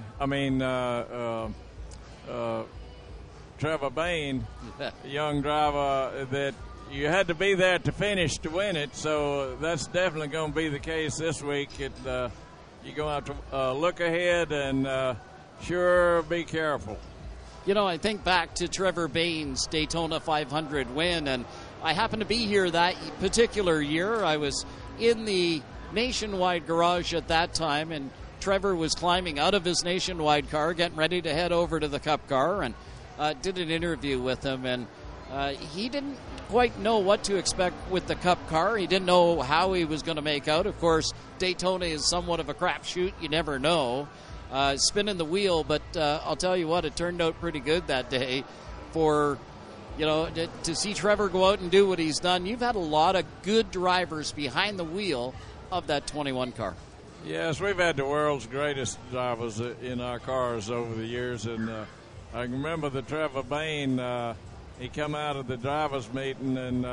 Trevor Bayne, a young driver, that you had to be there to finish to win it. So that's definitely going to be the case this week. You're going to have to look ahead and sure be careful. You know, I think back to Trevor Bayne's Daytona 500 win, and I happened to be here that particular year. I was in the Nationwide garage at that time, and Trevor was climbing out of his Nationwide car, getting ready to head over to the Cup car, and did an interview with him, and he didn't quite know what to expect with the Cup car. He didn't know how he was going to make out. Of course, Daytona is somewhat of a crapshoot. You never know. Spinning the wheel, but I'll tell you what, it turned out pretty good that day for, to see Trevor go out and do what he's done. You've had a lot of good drivers behind the wheel of that 21 car. Yes, we've had the world's greatest drivers in our cars over the years, and I can remember the Trevor Bayne, he come out of the drivers' meeting, and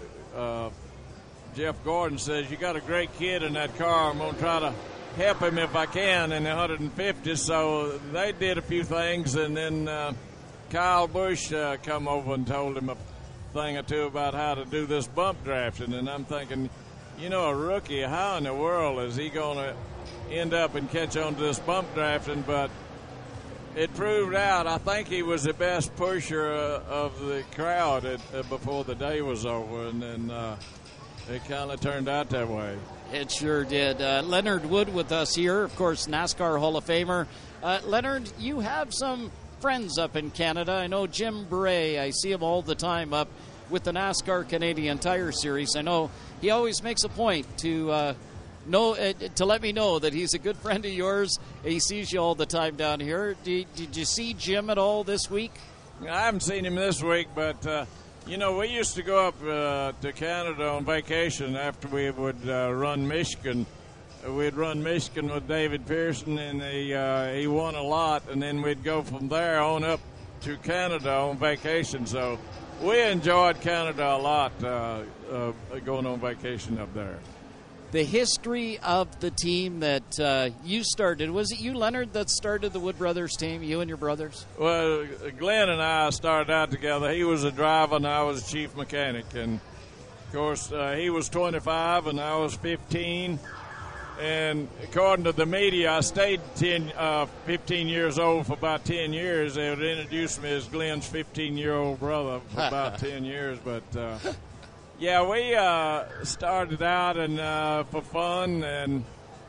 Jeff Gordon says, "You got a great kid in that car. I'm going to try to help him if I can in the 150." So they did a few things, and then Kyle Busch come over and told him a thing or two about how to do this bump drafting. And I'm thinking, a rookie, how in the world is he going to end up and catch on to this bump drafting? But it proved out, I think he was the best pusher of the crowd before the day was over, and then it kind of turned out that way. It sure did. Leonard Wood with us here, of course, NASCAR Hall of Famer. Leonard, you have some friends up in Canada. I know Jim Bray. I see him all the time up with the NASCAR Canadian Tire Series. I know he always makes a point to let me know that he's a good friend of yours. He sees you all the time down here. Did you see Jim at all this week? I haven't seen him this week, but we used to go up to Canada on vacation after we would run Michigan. We'd run Michigan with David Pearson, and he won a lot, and then we'd go from there on up to Canada on vacation. So we enjoyed Canada a lot, going on vacation up there. The history of the team that you started, was it you, Leonard, that started the Wood Brothers team, you and your brothers? Well, Glenn and I started out together. He was a driver and I was a chief mechanic. And, of course, he was 25 and I was 15. And according to the media, I stayed 15 years old for about 10 years. They would introduce me as Glenn's 15-year-old brother for about 10 years. But, yeah, we started out and for fun, and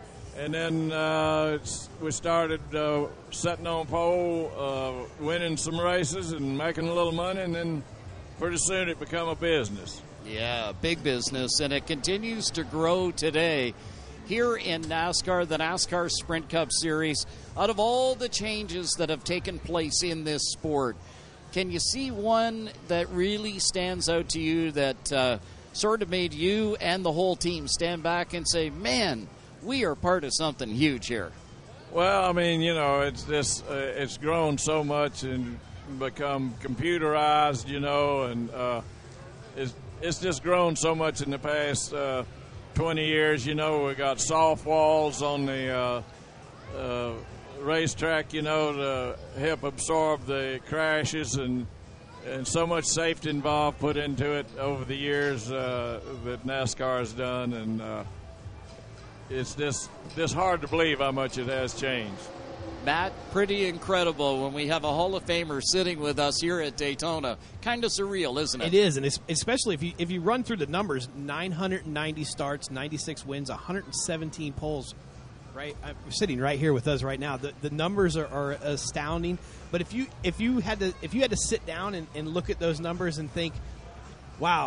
then we started setting on pole, winning some races and making a little money, and then pretty soon it became a business. Yeah, big business, and it continues to grow today. Here in NASCAR, the NASCAR Sprint Cup Series, out of all the changes that have taken place in this sport, can you see one that really stands out to you that sort of made you and the whole team stand back and say, man, we are part of something huge here? Well, I mean, it's just it's grown so much and become computerized, and it's just grown so much in the past 20 years. We got soft walls on the racetrack, to help absorb the crashes, and so much safety involved put into it over the years that NASCAR has done, and it's just hard to believe how much it has changed. Matt, pretty incredible when we have a Hall of Famer sitting with us here at Daytona. Kind of surreal, isn't it? It is, and especially if you run through the numbers, 990 starts, 96 wins, 117 poles. Right, sitting right here with us right now. The numbers are astounding. But if you had to sit down and look at those numbers and think, wow,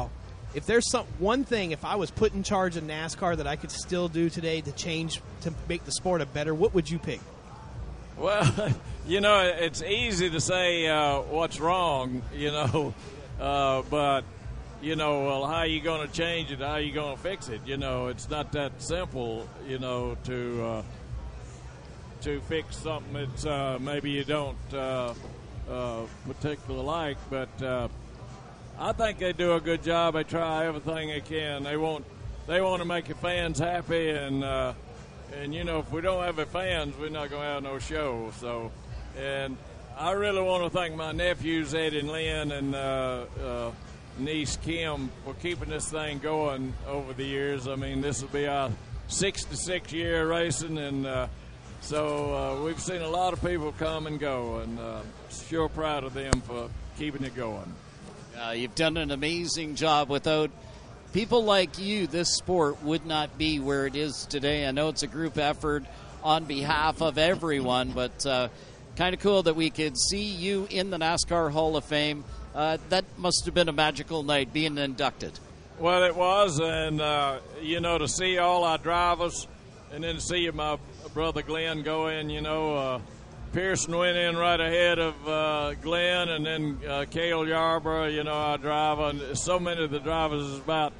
if there's one thing, if I was put in charge of NASCAR that I could still do today to make the sport a better, what would you pick? Well, it's easy to say what's wrong, but, well, how are you going to change it? How are you going to fix it? It's not that simple, to fix something that maybe you don't particularly like. But I think they do a good job. They try everything they can. They want to make the fans happy, and if we don't have the fans, we're not going to have no show. So, and I really want to thank my nephews Ed and Lynn and niece Kim for keeping this thing going over the years. I mean, this will be our 66th year racing, and so we've seen a lot of people come and go, and sure proud of them for keeping it going. You've done an amazing job. Without people like you, this sport would not be where it is today. I know it's a group effort on behalf of everyone, but kind of cool that we could see you in the NASCAR Hall of Fame. That must have been a magical night, being inducted. Well, it was, and, to see all our drivers and then to see my brother Glenn go in, Pearson went in right ahead of Glenn, and then Cale Yarborough, our driver, and so many of the drivers, is about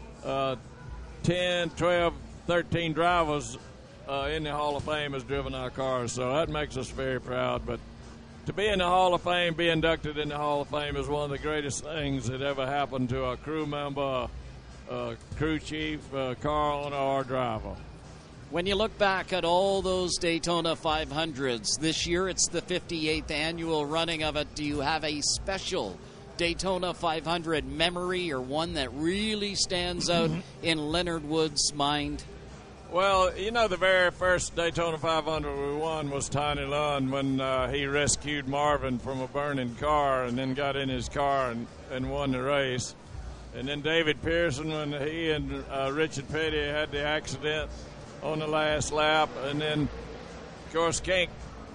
10, 12, 13 drivers in the Hall of Fame has driven our cars, so that makes us very proud. But to be in the Hall of Fame, be inducted in the Hall of Fame is one of the greatest things that ever happened to a crew member, crew chief, car owner, or driver. When you look back at all those Daytona 500s, this year it's the 58th annual running of it. Do you have a special Daytona 500 memory or one that really stands out in Leonard Wood's mind? Well, the very first Daytona 500 we won was Tiny Lund when he rescued Marvin from a burning car and then got in his car and won the race. And then David Pearson when he and Richard Petty had the accident on the last lap. And then, of course, can't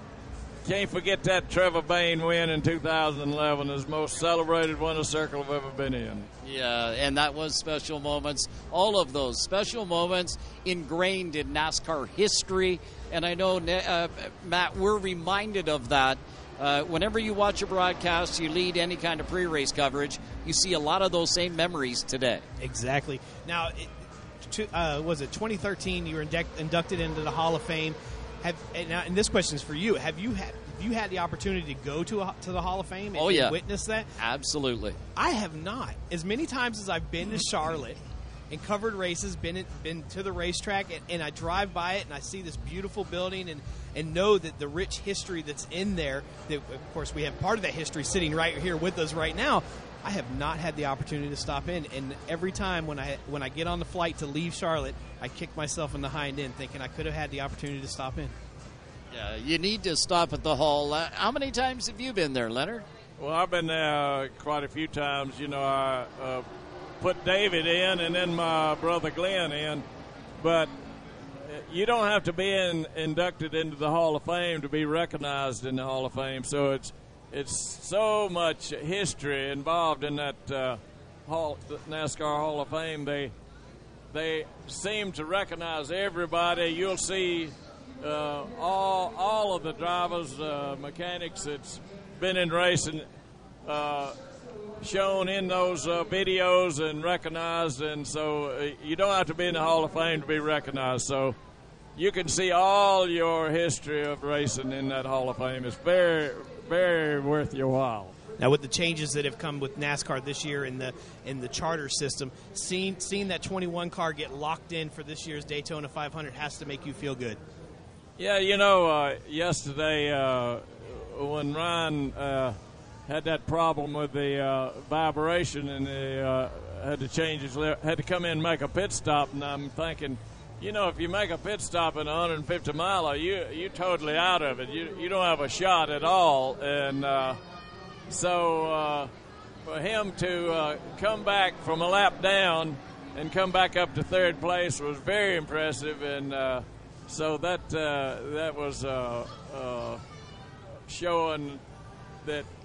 forget that Trevor Bayne win in 2011 is the most celebrated winner circle I've ever been in. Yeah, and that was special moments. All of those special moments ingrained in NASCAR history. And I know, Matt, we're reminded of that. Whenever you watch a broadcast, you lead any kind of pre-race coverage, you see a lot of those same memories today. Exactly. Now, was it 2013 you were inducted into the Hall of Fame? And this question is for you. Have you had the opportunity to go to the Hall of Fame and witness that? Absolutely. I have not. As many times as I've been to Charlotte and covered races, been to the racetrack, and I drive by it and I see this beautiful building and know that the rich history that's in there, that of course we have part of that history sitting right here with us right now, I have not had the opportunity to stop in, and every time when I get on the flight to leave Charlotte, I kick myself in the hind end thinking I could have had the opportunity to stop in. Yeah, you need to stop at the Hall. How many times have you been there, Leonard? Well, I've been there quite a few times. I put David in and then my brother Glenn in, but you don't have to be inducted into the Hall of Fame to be recognized in the Hall of Fame, so it's so much history involved in that NASCAR Hall of Fame. They seem to recognize everybody. You'll see all of the drivers, mechanics that's been in racing, shown in those videos and recognized. And so you don't have to be in the Hall of Fame to be recognized. So you can see all your history of racing in that Hall of Fame. It's very, very worth your while. Now, with the changes that have come with NASCAR this year in the charter system, seeing that 21 car get locked in for this year's Daytona 500 has to make you feel good. Yeah, yesterday when Ryan had that problem with the vibration and they had to come in and make a pit stop, and I'm thinking, if you make a pit stop in a 150 miler, you're totally out of it. You don't have a shot at all. And so for him to come back from a lap down and come back up to third place was very impressive. And so that was showing that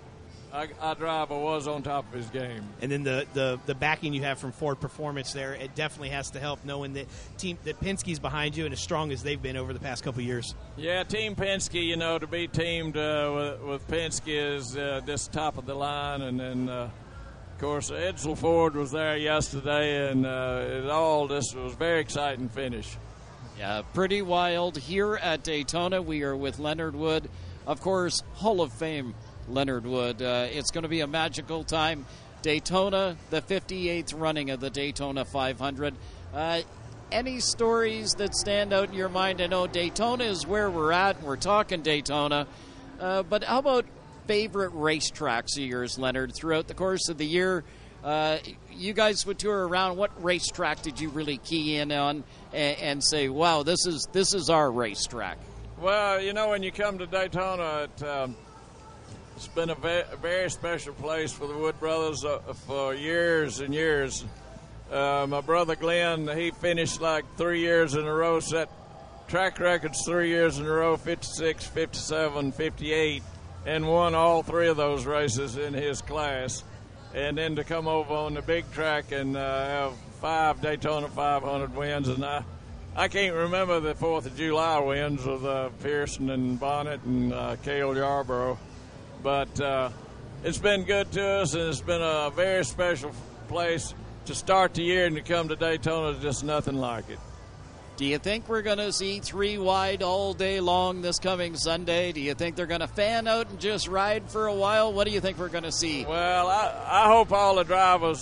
our driver was on top of his game. And then the backing you have from Ford Performance there, it definitely has to help knowing that Penske's behind you and as strong as they've been over the past couple of years. Yeah, Team Penske, to be teamed with Penske is just top of the line. And then, of course, Edsel Ford was there yesterday, and this was a very exciting finish. Yeah, pretty wild here at Daytona. We are with Leonard Wood, of course, Hall of Fame Leonard Wood. It's going to be a magical time. Daytona, the 58th running of the Daytona 500. Any stories that stand out in your mind? I know Daytona is where we're at, and we're talking Daytona. But how about favorite racetracks of yours, Leonard, throughout the course of the year? You guys would tour around. What racetrack did you really key in on and say, wow, this is our racetrack? Well, when you come to Daytona, it's been a very special place for the Wood brothers for years and years. My brother Glenn, he finished like 3 years in a row, set track records 3 years in a row, 56, 57, 58, and won all 3 of those races in his class. And then to come over on the big track and have 5 Daytona 500 wins. And I can't remember the 4th of July wins with Pearson and Bonnet and Cale Yarborough. But it's been good to us, and it's been a very special place to start the year, and to come to Daytona is just nothing like it. Do you think we're going to see 3 wide all day long this coming Sunday? Do you think they're going to fan out and just ride for a while? What do you think we're going to see? Well, I hope all the drivers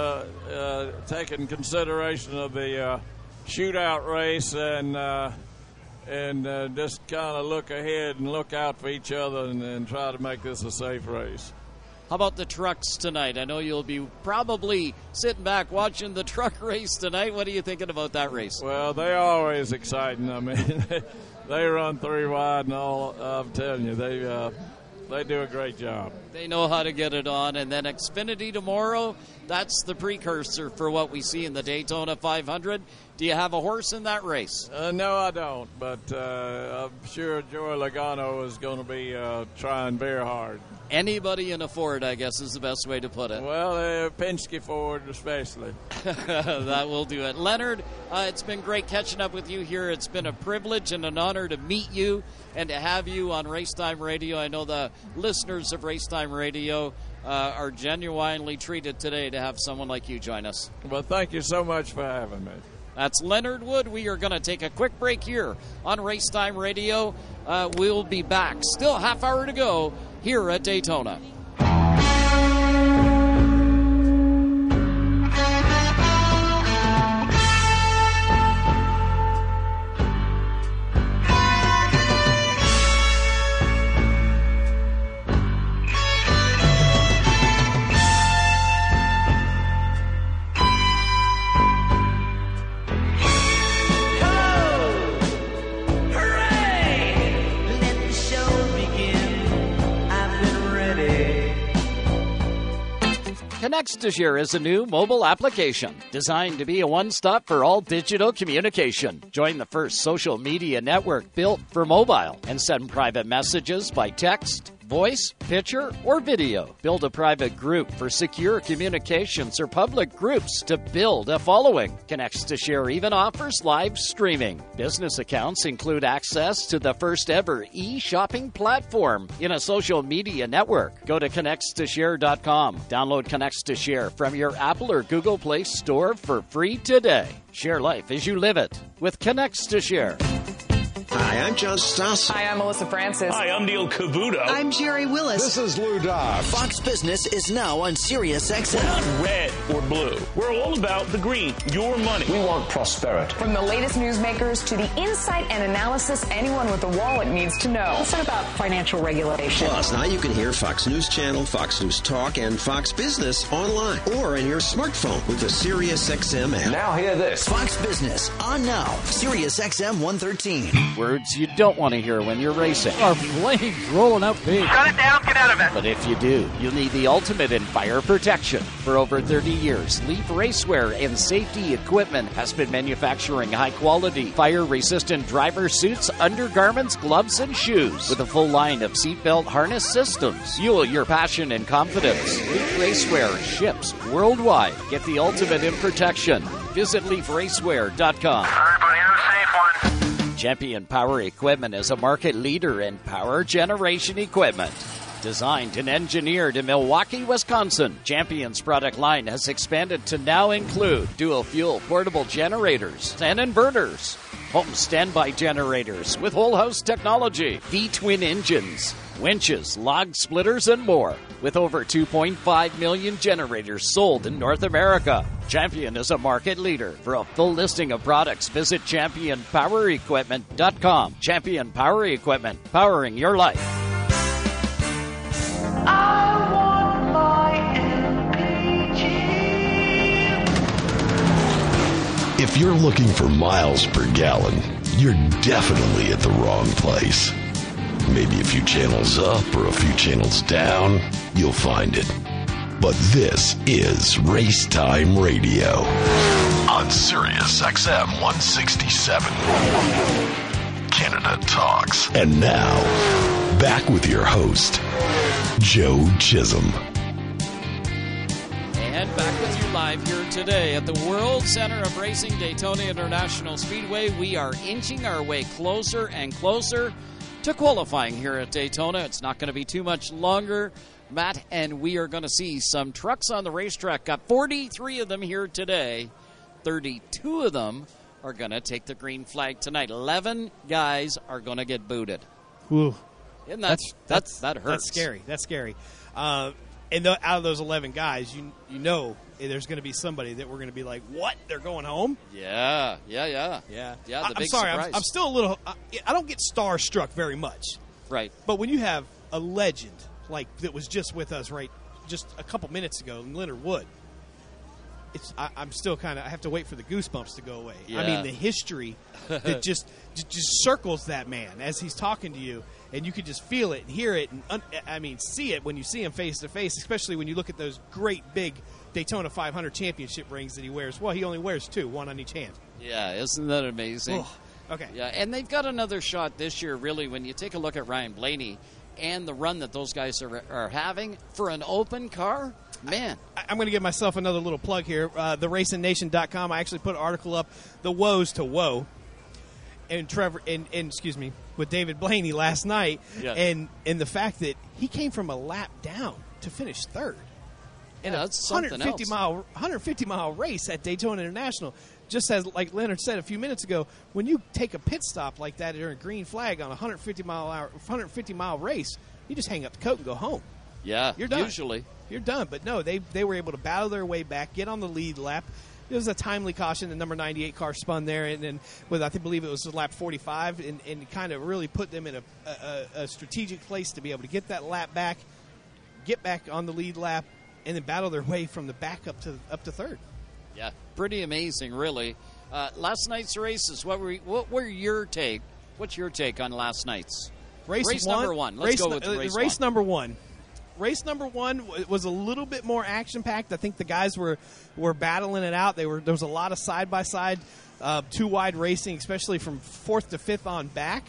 take in consideration of the shootout race and just kind of look ahead and look out for each other and try to make this a safe race. How about the trucks tonight? I know you'll be probably sitting back watching the truck race tonight. What are you thinking about that race? Well, they're always exciting. I mean, they run 3 wide and all. I'm telling you, they do a great job. They know how to get it on. And then Xfinity tomorrow, that's the precursor for what we see in the Daytona 500. Do you have a horse in that race? No, I don't. But I'm sure Joey Logano is going to be trying very hard. Anybody in a Ford, I guess, is the best way to put it. Well, Penske Ford especially. That will do it. Leonard, it's been great catching up with you here. It's been a privilege and an honor to meet you and to have you on Racetime Radio. I know the listeners of Racetime Radio are genuinely treated today to have someone like you join us. Well, thank you so much for having me. That's Leonard Wood. We are going to take a quick break here on Racetime Radio. We'll be back. Still a half hour to go here at Daytona. Connect2Share is a new mobile application designed to be a one-stop for all digital communication. Join the first social media network built for mobile and send private messages by text, voice, picture, or video. Build a private group for secure communications or public groups to build a following. Connect2Share even offers live streaming. Business accounts include access to the first ever e-shopping platform in a social media network. Go to Connect2Share.com. Download Connect2Share from your Apple or Google Play Store for free today. Share life as you live it with Connect2Share. Hi, I'm John Stoss. Hi, I'm Melissa Francis. Hi, I'm Neil Cavuto. I'm Jerry Willis. This is Lou Dobbs. Fox Business is now on SiriusXM. We're not red or blue. We're all about the green, your money. We want prosperity. From the latest newsmakers to the insight and analysis anyone with a wallet needs to know. It's not about financial regulation. Plus, now you can hear Fox News Channel, Fox News Talk, and Fox Business online or in your smartphone with the SiriusXM app. Now hear this. Fox Business on now. SiriusXM 113. Words you don't want to hear when you're racing. Our flames rolling out big. Shut it down, get out of it. But if you do, you'll need the ultimate in fire protection. For over 30 years, Leaf Racewear and Safety Equipment has been manufacturing high-quality, fire-resistant driver suits, undergarments, gloves, and shoes. With a full line of seatbelt harness systems. Fuel your passion and confidence. Leaf Racewear ships worldwide. Get the ultimate in protection. Visit LeafRacewear.com. Everybody have a safe one. Champion Power Equipment is a market leader in power generation equipment. Designed and engineered in Milwaukee, Wisconsin, Champion's product line has expanded to now include dual-fuel portable generators and inverters, home standby generators with whole-house technology, V-twin engines, winches, log splitters, and more. With over 2.5 million generators sold in North America, Champion is a market leader. For a full listing of products, visit ChampionPowerEquipment.com. Champion Power Equipment, powering your life. I want my LPG. If you're looking for miles per gallon, you're definitely at the wrong place. Maybe a few channels up or a few channels down, you'll find it. But this is Race Time Radio on Sirius XM 167. Canada Talks. And now, back with your host, Joe Chisholm. And back with you live here today at the World Center of Racing, Daytona International Speedway. We are inching our way closer and closer to qualifying here at Daytona. It's not going to be too much longer, Matt, and we are going to see some trucks on the racetrack. Got 43 of them here today. 32 of them are going to take the green flag tonight. 11 guys are going to get booted. Whew. Isn't that hurts? That's scary. That's scary. And out of those 11 guys, you know there's going to be somebody that we're going to be like, what? They're going home? Yeah. The big I'm sorry. surprise. I'm still a little. I don't get starstruck very much. Right. But when you have a legend like that was just with us just a couple minutes ago, Leonard Wood, I'm still kind of. I have to wait for the goosebumps to go away. Yeah. I mean, the history that just circles that man as he's talking to you, and you can just feel it and hear it, and see it when you see him face to face. Especially when you look at those great big Daytona 500 championship rings that he wears. Well, he only wears two, one on each hand. Yeah, isn't that amazing? Oh, okay. Yeah, and they've got another shot this year, really, when you take a look at Ryan Blaney and the run that those guys are having for an open car. Man. I'm going to give myself another little plug here. TheRacingNation.com, I actually put an article up, The Woes to Woe, and with David Blaney last night, and the fact that he came from a lap down to finish third. In a 150-mile race at Daytona International. Just as, like Leonard said a few minutes ago, when you take a pit stop like that during a green flag on a 150-mile race, you just hang up the coat and go home. Yeah, you're done. Usually. You're done. But no, they were able to battle their way back, get on the lead lap. It was a timely caution. The number 98 car spun there, and then I believe it was lap 45, and kind of really put them in a strategic place to be able to get that lap back, get back on the lead lap, and then battle their way from the back up to third. Yeah, pretty amazing, really. Last night's races. What were your take? What's your take on last night's race number one? Let's go with race number one. Race number one was a little bit more action-packed. I think the guys were battling it out. There was a lot of side-by-side, two-wide racing, especially from fourth to fifth on back.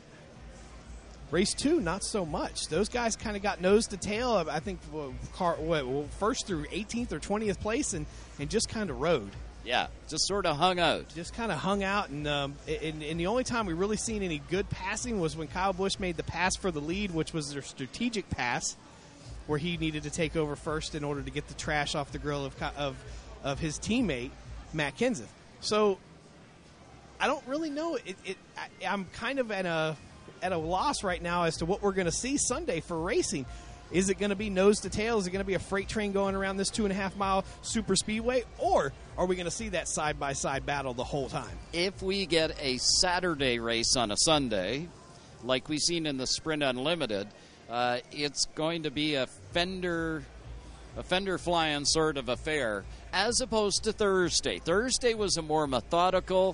Race two, not so much. Those guys kind of got nose to tail. I think first through 18th or 20th place and just kind of rode. Yeah, just sort of hung out. Just kind of hung out, and the only time we really seen any good passing was when Kyle Busch made the pass for the lead, which was their strategic pass, where he needed to take over first in order to get the trash off the grill of his teammate, Matt Kenseth. So I don't really know. I'm kind of at a loss right now as to what we're going to see Sunday for racing. Is it going to be nose to tail? Is it going to be a freight train going around this 2.5-mile super speedway? Or are we going to see that side-by-side battle the whole time? If we get a Saturday race on a Sunday, like we've seen in the Sprint Unlimited, it's going to be a fender flying sort of affair, as opposed to Thursday. Thursday was a more methodical,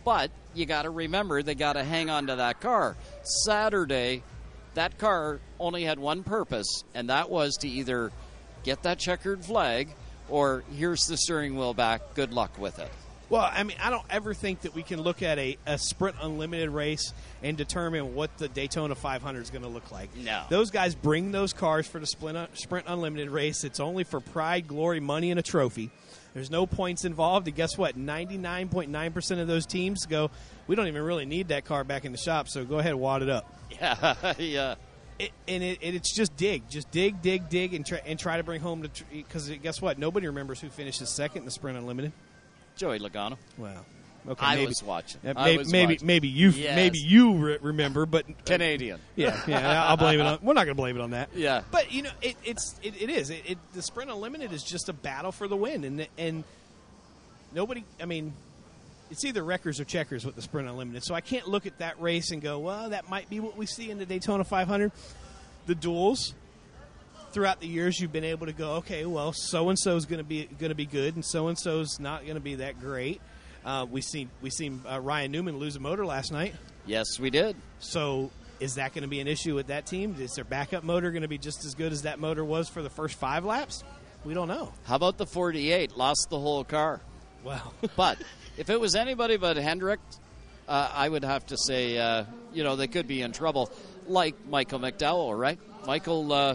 But you got to remember they got to hang on to that car. Saturday, that car only had one purpose, and that was to either get that checkered flag or here's the steering wheel back. Good luck with it. Well, I mean, I don't ever think that we can look at a Sprint Unlimited race and determine what the Daytona 500 is going to look like. No. Those guys bring those cars for the Sprint Unlimited race. It's only for pride, glory, money, and a trophy. There's no points involved. And guess what? 99.9% of those teams go, we don't even really need that car back in the shop, so go ahead and wad it up. Yeah, yeah. It's just dig, and try to bring home because guess what? Nobody remembers who finishes second in the Sprint Unlimited. Joey Logano. Well, okay, I was watching. Maybe you remember, but Canadian. Yeah. I'll blame it on. We're not going to blame it on that. Yeah, but you know, it is. The Sprint Unlimited is just a battle for the win, and nobody. I mean, it's either wreckers or checkers with the Sprint Unlimited. So I can't look at that race and go, well, that might be what we see in the Daytona 500. The duels. Throughout the years, you've been able to go, okay, well, so and so is going to be good, and so and so's not going to be that great. We seen Ryan Newman lose a motor last night. Yes, we did. So is that going to be an issue with that team? Is their backup motor going to be just as good as that motor was for the first 5 laps? We don't know. How about the 48? Lost the whole car. Well, but if it was anybody but Hendrick, I would have to say, they could be in trouble, like Michael McDowell, right? Michael.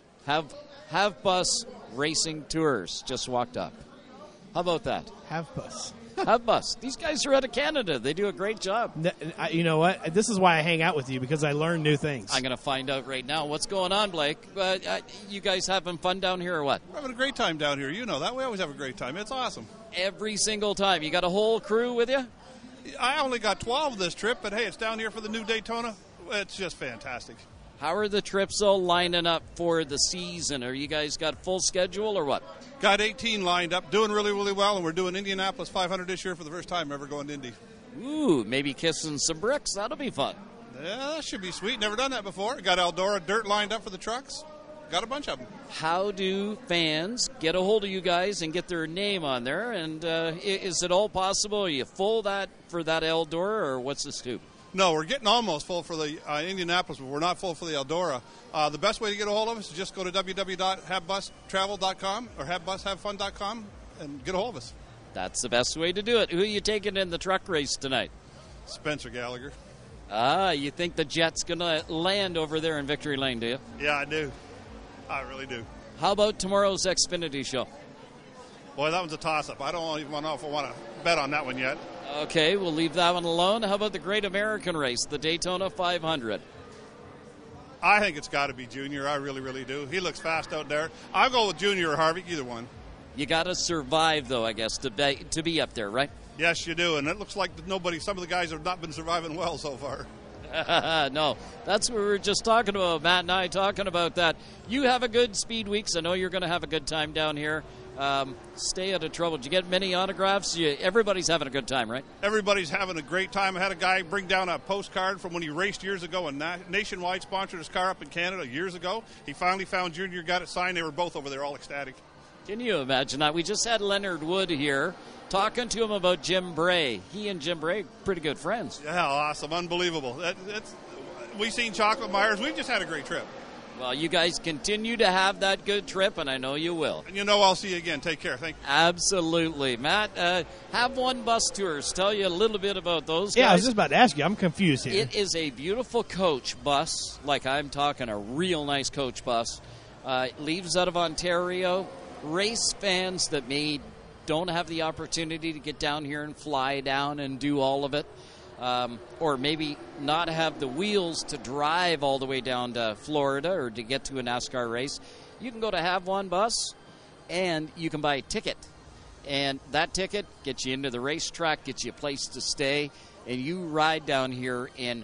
Have Bus Racing Tours just walked up. How about that? Have Bus. Have Bus. These guys are out of Canada. They do a great job. You know what? This is why I hang out with you, because I learn new things. I'm going to find out right now. What's going on, Blake? You guys having fun down here or what? We're having a great time down here. You know that. We always have a great time. It's awesome. Every single time. You got a whole crew with you? I only got 12 this trip, but hey, it's down here for the new Daytona. It's just fantastic. How are the trips all lining up for the season? Are you guys got full schedule or what? Got 18 lined up, doing really, really well, and we're doing Indianapolis 500 this year for the first time ever going to Indy. Ooh, maybe kissing some bricks. That'll be fun. Yeah, that should be sweet. Never done that before. Got Eldora dirt lined up for the trucks. Got a bunch of them. How do fans get a hold of you guys and get their name on there? And is it all possible? Are you full for that Eldora, or what's the scoop? No, we're getting almost full for the Indianapolis, but we're not full for the Eldora. The best way to get a hold of us is just go to www.havebustravel.com or havebushavefun.com and get a hold of us. That's the best way to do it. Who are you taking in the truck race tonight? Spencer Gallagher. You think the Jet's going to land over there in Victory Lane, do you? Yeah, I do. I really do. How about tomorrow's Xfinity show? Boy, that one's a toss-up. I don't even know if I want to bet on that one yet. Okay, we'll leave that one alone. How about the Great American Race, the Daytona 500? I think it's got to be Junior. I really, really do. He looks fast out there. I'll go with Junior or Harvick, either one. You got to survive, though, I guess, to be up there, right? Yes, you do. And it looks like some of the guys have not been surviving well so far. No, that's what we were just talking about, Matt and I talking about that. You have a good Speed Weeks. I know you're going to have a good time down here. Stay out of trouble. Did you get many autographs? Everybody's having a good time, right? Everybody's having a great time. I had a guy bring down a postcard from when he raced years ago, and Nationwide sponsored his car up in Canada years ago. He finally found Junior, got it signed. They were both over there all ecstatic. Can you imagine that? We just had Leonard Wood here talking to him about Jim Bray. He and Jim Bray, pretty good friends. Yeah, awesome. Unbelievable. We've seen Chocolate Myers. We've just had a great trip. Well, you guys continue to have that good trip, and I know you will. And I'll see you again. Take care. Thank you. Absolutely. Matt, Have One Bus Tours. Tell you a little bit about those guys. Yeah, I was just about to ask you. I'm confused here. It is a beautiful coach bus, like I'm talking a real nice coach bus. Leaves out of Ontario. Race fans that don't have the opportunity to get down here and fly down and do all of it. Or maybe not have the wheels to drive all the way down to Florida or to get to a NASCAR race, you can go to Have One Bus and you can buy a ticket. And that ticket gets you into the racetrack, gets you a place to stay, and you ride down here in,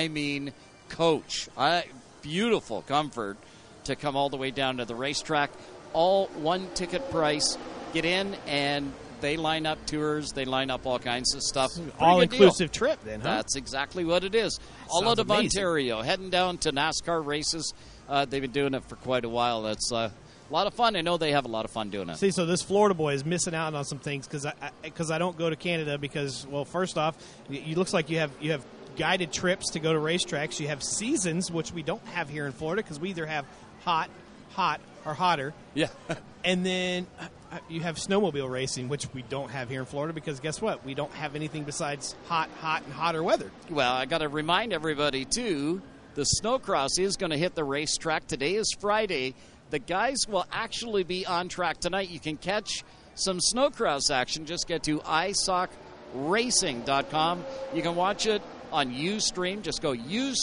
coach. Beautiful comfort to come all the way down to the racetrack. All one ticket price. Get in and they line up tours. They line up all kinds of stuff. All-inclusive trip, then, huh? That's exactly what it is. All out of Ontario, heading down to NASCAR races. They've been doing it for quite a while. That's A lot of fun. I know they have a lot of fun doing it. See, so this Florida boy is missing out on some things because I don't go to Canada because, well, first off, it looks like you have guided trips to go to racetracks. You have seasons, which we don't have here in Florida because we either have hot, or hotter. Yeah. And then you have snowmobile racing, which we don't have here in Florida because guess what? We don't have anything besides hot, and hotter weather. Well, I got to remind everybody, too, the snowcross is going to hit the racetrack. Today is Friday. The guys will actually be on track tonight. You can catch some snowcross action. Just get to iSockRacing.com. You can watch it on Ustream. Just go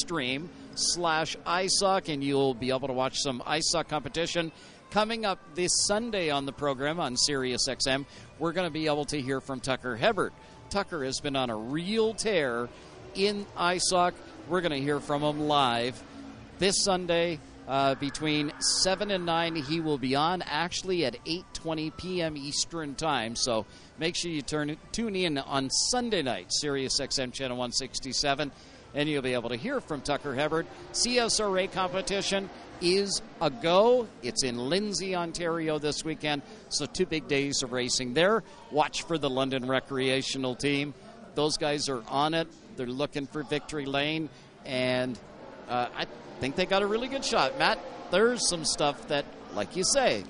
Ustream/iSock, and you'll be able to watch some iSock competition. Coming up this Sunday on the program on Sirius XM, we're going to be able to hear from Tucker Hebert. Tucker has been on a real tear in iSock. We're going to hear from him live this Sunday. Between 7 and 9, he will be on actually at 8:20 p.m. Eastern Time. So make sure you tune in on Sunday night, Sirius XM Channel 167, and you'll be able to hear from Tucker Hebert. CSRA competition is a go. It's in Lindsay, Ontario this weekend. So 2 big days of racing there. Watch for the London recreational team. Those guys are on it. They're looking for Victory Lane, and I think they got a really good shot. Matt, there's some stuff that, like you say,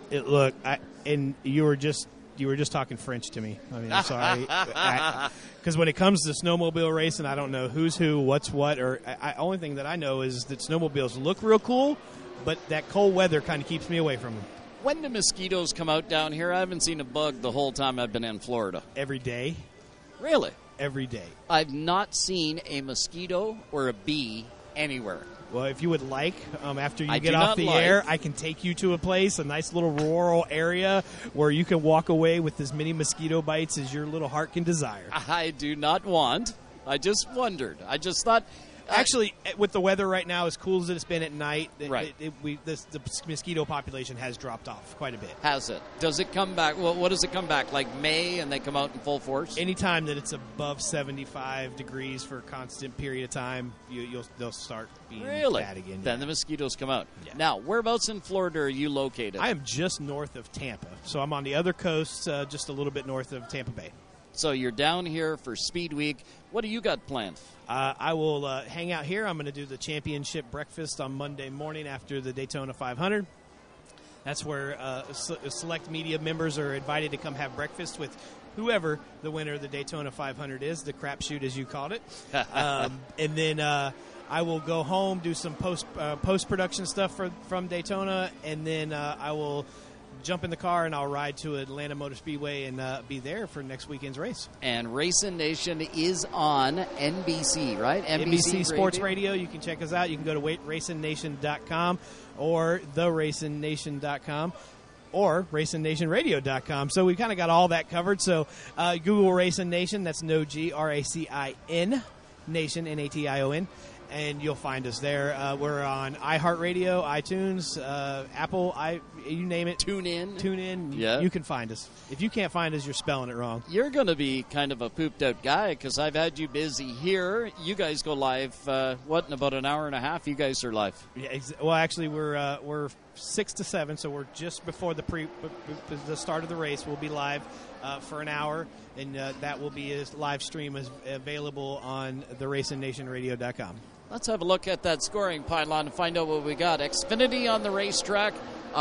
and you were just talking French to me. I mean, I'm sorry, because when it comes to snowmobile racing, I don't know who's who, what's what, or only thing that I know is that snowmobiles look real cool, but that cold weather kind of keeps me away from them. When do mosquitoes come out down here? I haven't seen a bug the whole time I've been in Florida. Every day. Really? Every day. I've not seen a mosquito or a bee anywhere. Well, if you would like, after you get off the air, I can take you to a place, a nice little rural area where you can walk away with as many mosquito bites as your little heart can desire. I do not want. I just wondered. I just thought. Actually, with the weather right now, as cool as it's been at night, right. The mosquito population has dropped off quite a bit. Has it? Does it come back? Well, what does it come back? Like May and they come out in full force? Anytime that it's above 75 degrees for a constant period of time, they'll start being bad again. Then the mosquitoes come out. Yeah. Now, whereabouts in Florida are you located? I am just north of Tampa. So I'm on the other coast, just a little bit north of Tampa Bay. So you're down here for Speed Week. What do you got planned? I will hang out here. I'm going to do the championship breakfast on Monday morning after the Daytona 500. That's where select media members are invited to come have breakfast with whoever the winner of the Daytona 500 is, the crapshoot as you called it. And then I will go home, do some post-production stuff from Daytona, and then I will jump in the car and I'll ride to Atlanta Motor Speedway and be there for next weekend's race. And Racing Nation is on NBC, right? NBC Sports Radio. You can check us out. You can go to RacingNation.com or TheRacingNation.com or RacingNationRadio.com. So we kind of got all that covered. So Google Racing Nation. That's no G, RACIN, Nation, N-A-T-I-O-N. And you'll find us there. We're on iHeartRadio, iTunes, Apple, you name it. Tune in. Yeah. You can find us. If you can't find us, you're spelling it wrong. You're going to be kind of a pooped-out guy because I've had you busy here. You guys go live, in about an hour and a half? You guys are live. Yeah, well, actually, we're 6 to 7, so we're just before the start of the race. We'll be live for an hour, and that will be a live stream available on TheRacingNationRadio.com. Let's have a look at that scoring pylon and find out what we got. Xfinity on the racetrack,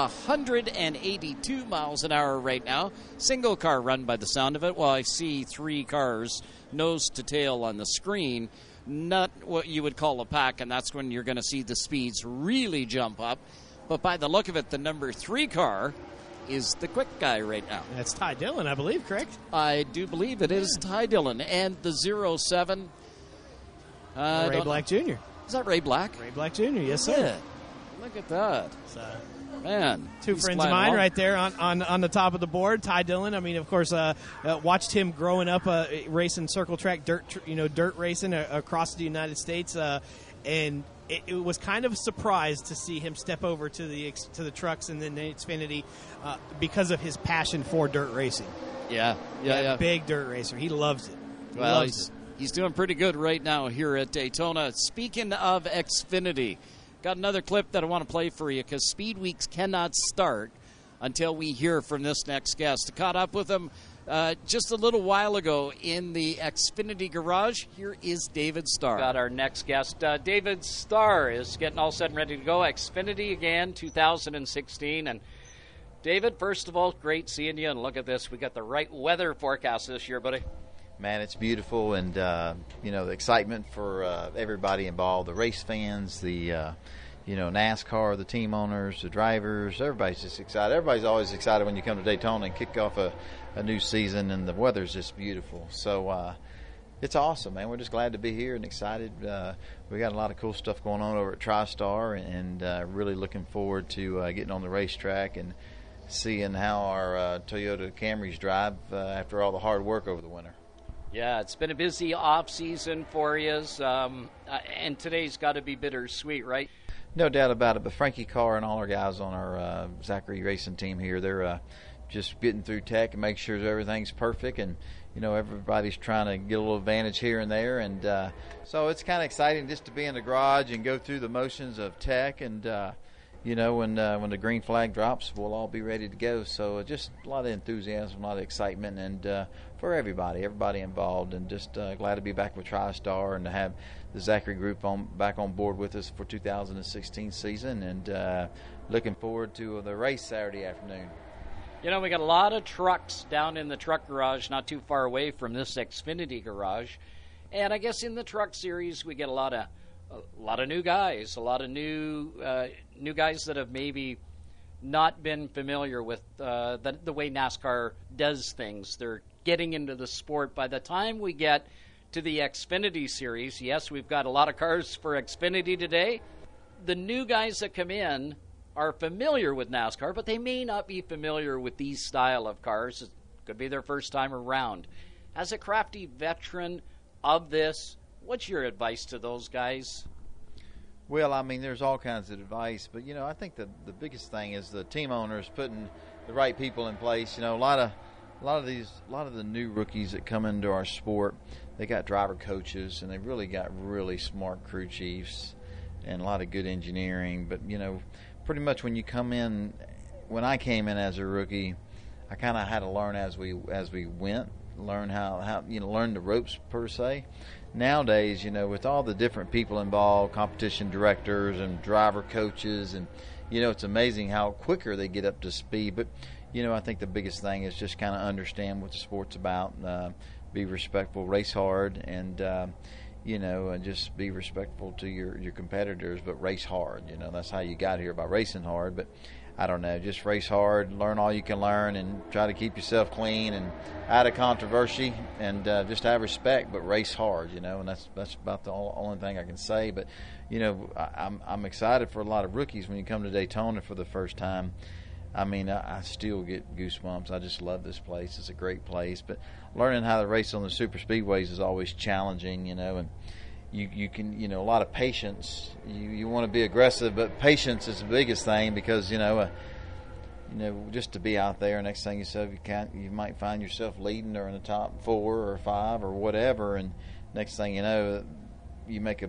182 miles an hour right now. Single car run by the sound of it. Well, I see 3 cars nose to tail on the screen. Not what you would call a pack, and that's when you're going to see the speeds really jump up. But by the look of it, the number 3 car is the quick guy right now. That's Ty Dillon, I believe, correct? I do believe it is Ty Dillon. And the 07... Ray Black Jr. Is that Ray Black? Ray Black Jr., yes, sir. Yeah. Look at that. Man. 2 friends of mine right there on the top of the board. Ty Dillon, I mean, of course, watched him growing up racing circle track, dirt racing across the United States. And it was kind of a surprise to see him step over to the trucks and then the Xfinity because of his passion for dirt racing. Yeah. Big dirt racer. He loves it. He's doing pretty good right now here at Daytona. Speaking of Xfinity, got another clip that I want to play for you because Speed Weeks cannot start until we hear from this next guest. I caught up with him just a little while ago in the Xfinity Garage. Here is David Starr. Got our next guest. David Starr is getting all set and ready to go. Xfinity again, 2016. And David, first of all, great seeing you. And look at this. We got the right weather forecast this year, buddy. Man, it's beautiful, and the excitement for everybody involved, the race fans, the NASCAR, the team owners, the drivers, everybody's just excited. Everybody's always excited when you come to Daytona and kick off a new season, and the weather's just beautiful. So it's awesome, man. We're just glad to be here and excited. We got a lot of cool stuff going on over at TriStar, and really looking forward to getting on the racetrack and seeing how our Toyota Camrys drive after all the hard work over the winter. Yeah, it's been a busy off season for you, and today's got to be bittersweet, right? No doubt about it. But Frankie Carr and all our guys on our Zachary racing team here, they're just getting through tech and make sure everything's perfect, and everybody's trying to get a little advantage here and there, and so it's kind of exciting just to be in the garage and go through the motions of tech, and when the green flag drops, we'll all be ready to go. So just a lot of enthusiasm, a lot of excitement, and for everybody involved, and just glad to be back with TriStar and to have the Zachary Group back on board with us for 2016 season, and looking forward to the race Saturday afternoon. We got a lot of trucks down in the truck garage not too far away from this Xfinity Garage, and I guess in the truck series we get a lot of new guys, a lot of new guys that have maybe not been familiar with the way NASCAR does things. They're getting into the sport. By the time we get to the Xfinity Series, yes, we've got a lot of cars for Xfinity today. The new guys that come in are familiar with NASCAR, but they may not be familiar with these style of cars. It could be their first time around. As a crafty veteran of this, what's your advice to those guys? Well, I mean, there's all kinds of advice, but I think the biggest thing is the team owners putting the right people in place. A lot of the new rookies that come into our sport, they got driver coaches, and they really got really smart crew chiefs and a lot of good engineering. But pretty much when I came in as a rookie, I kind of had to learn as we went, learn how learn the ropes per se. Nowadays, with all the different people involved, competition directors and driver coaches, and it's amazing how quicker they get up to speed. But I think the biggest thing is just kind of understand what the sport's about, be respectful, race hard, and and just be respectful to your competitors, but race hard. That's how you got here, by racing hard. But I don't know, just race hard, learn all you can learn, and try to keep yourself clean and out of controversy, and just have respect, but race hard, and that's about the only thing I can say. But I'm excited for a lot of rookies when you come to Daytona for the first time. I mean, I still get goosebumps. I just love this place. It's a great place. But learning how to race on the super speedways is always challenging, and you can, a lot of patience. You want to be aggressive, but patience is the biggest thing, because, just to be out there, next thing you might find yourself leading or in the top 4 or 5 or whatever, and next thing you know, you make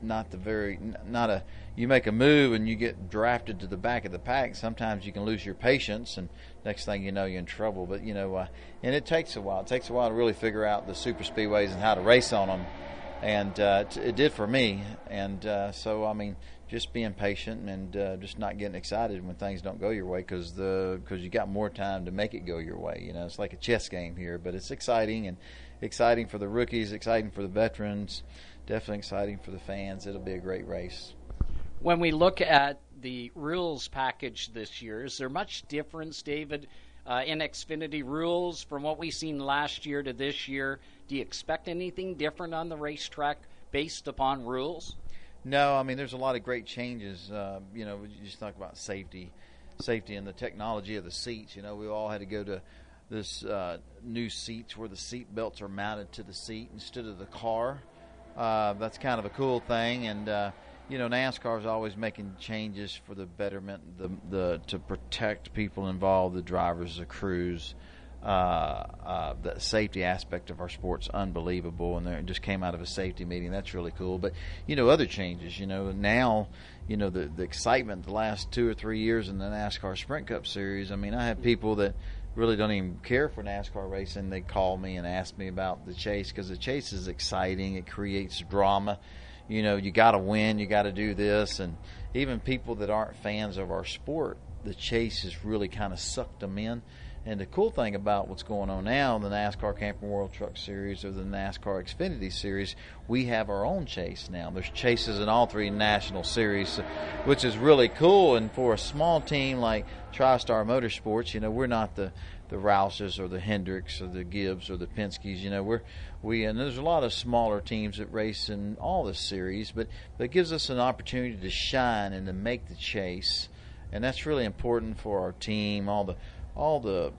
you make a move and you get drafted to the back of the pack. Sometimes you can lose your patience, and next thing you know, you're in trouble. But and it takes a while. It takes a while to really figure out the super speedways and how to race on them, and it did for me. And so I mean, just being patient and just not getting excited when things don't go your way, because you got more time to make it go your way. It's like a chess game here, but it's exciting for the rookies, exciting for the veterans. Definitely exciting for the fans. It'll be a great race. When we look at the rules package this year, is there much difference, David, in Xfinity rules from what we've seen last year to this year? Do you expect anything different on the racetrack based upon rules? No, I mean, there's a lot of great changes. You just talk about safety and the technology of the seats. We all had to go to this new seats where the seat belts are mounted to the seat instead of the car. That's kind of a cool thing, and NASCAR is always making changes for the betterment, to protect people involved, the drivers, the crews, the safety aspect of our sport's unbelievable, and it just came out of a safety meeting. That's really cool. But other changes. Now, the excitement the last 2 or 3 years in the NASCAR Sprint Cup Series. I mean, I have people that really don't even care for NASCAR racing. They call me and ask me about the chase, because the chase is exciting. It creates drama. You got to win. You got to do this, and even people that aren't fans of our sport, the chase has really kind of sucked them in. And the cool thing about what's going on now in the NASCAR Camping World Truck Series or the NASCAR Xfinity Series, we have our own chase now. There's chases in all 3 national series, which is really cool. And for a small team like TriStar Motorsports, we're not the Rouses or the Hendricks or the Gibbs or the Penske's. And there's a lot of smaller teams that race in all the series, but it gives us an opportunity to shine and to make the chase. And that's really important for our team, all the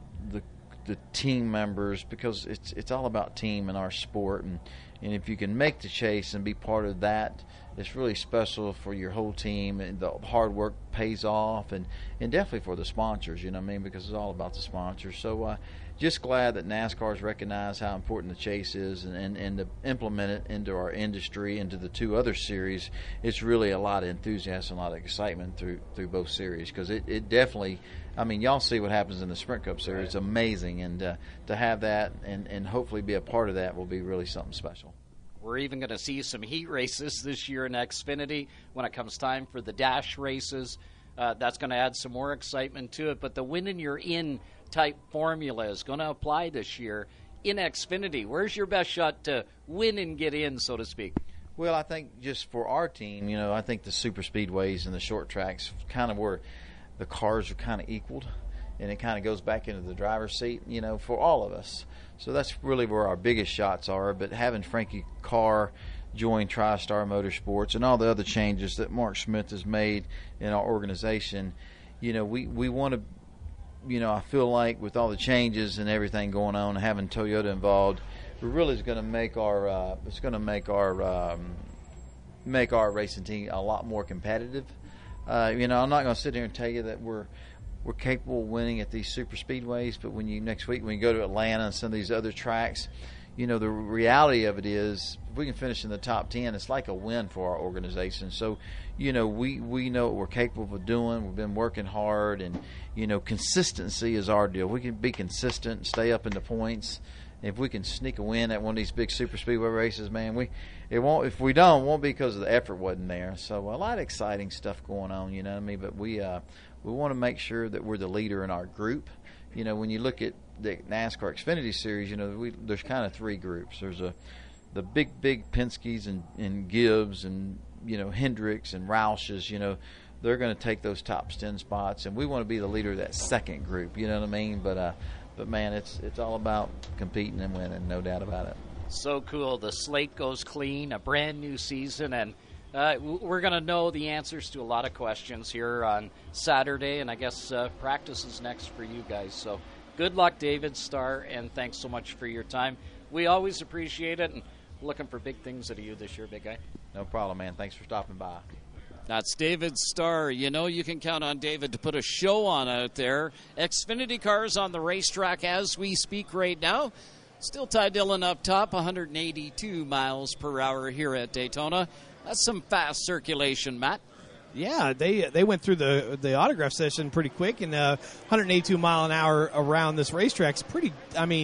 team members, because it's all about team in our sport, and if you can make the chase and be part of that, it's really special for your whole team, and the hard work pays off, and definitely for the sponsors, because it's all about the sponsors. So just glad that NASCAR's recognized how important the chase is, and to implement it into our industry, into the 2 other series. It's really a lot of enthusiasm, a lot of excitement through both series, because it definitely, y'all see what happens in the Sprint Cup Series. It's amazing, and to have that and hopefully be a part of that will be really something special. We're even going to see some heat races this year in Xfinity when it comes time for the dash races. That's going to add some more excitement to it. But the win and you're in type formula is going to apply this year in Xfinity. Where's your best shot to win and get in, so to speak? Well, I think just for our team, I think the super speedways and the short tracks kind of where the cars are kind of equaled, and it kind of goes back into the driver's seat, for all of us. So that's really where our biggest shots are. But having Frankie Carr join TriStar Motorsports and all the other changes that Mark Smith has made in our organization, we want to, I feel like with all the changes and everything going on, and having Toyota involved, it really is going to make our make our racing team a lot more competitive. I'm not going to sit here and tell you that we're capable of winning at these super speedways, but next week when you go to Atlanta and some of these other tracks, the reality of it is if we can finish in the top 10, it's like a win for our organization. So, we know what we're capable of doing. We've been working hard, and, consistency is our deal. We can be consistent, stay up in the points. If we can sneak a win at one of these big super speedway races, man, it won't be because the effort wasn't there. So a lot of exciting stuff going on, but we want to make sure that we're the leader in our group. When you look at the NASCAR Xfinity Series, there's kind of 3 groups. There's the big Penske's and Gibbs and Hendricks and Rouses. They're going to take those top 10 spots, and we want to be the leader of that second group. You know what I mean? But man, it's all about competing and winning, no doubt about it. So cool. The slate goes clean, a brand new season, and we're going to know the answers to a lot of questions here on Saturday, and I guess practice is next for you guys. So good luck, David Starr, and thanks so much for your time. We always appreciate it, and looking for big things out of you this year, big guy. No problem, man. Thanks for stopping by. That's David Starr. You can count on David to put a show on out there. Xfinity cars on the racetrack as we speak right now. Still Ty Dillon up top, 182 miles per hour here at Daytona. That's some fast circulation, Matt. Yeah, they went through the autograph session pretty quick, and 182 mile an hour around this racetrack's pretty.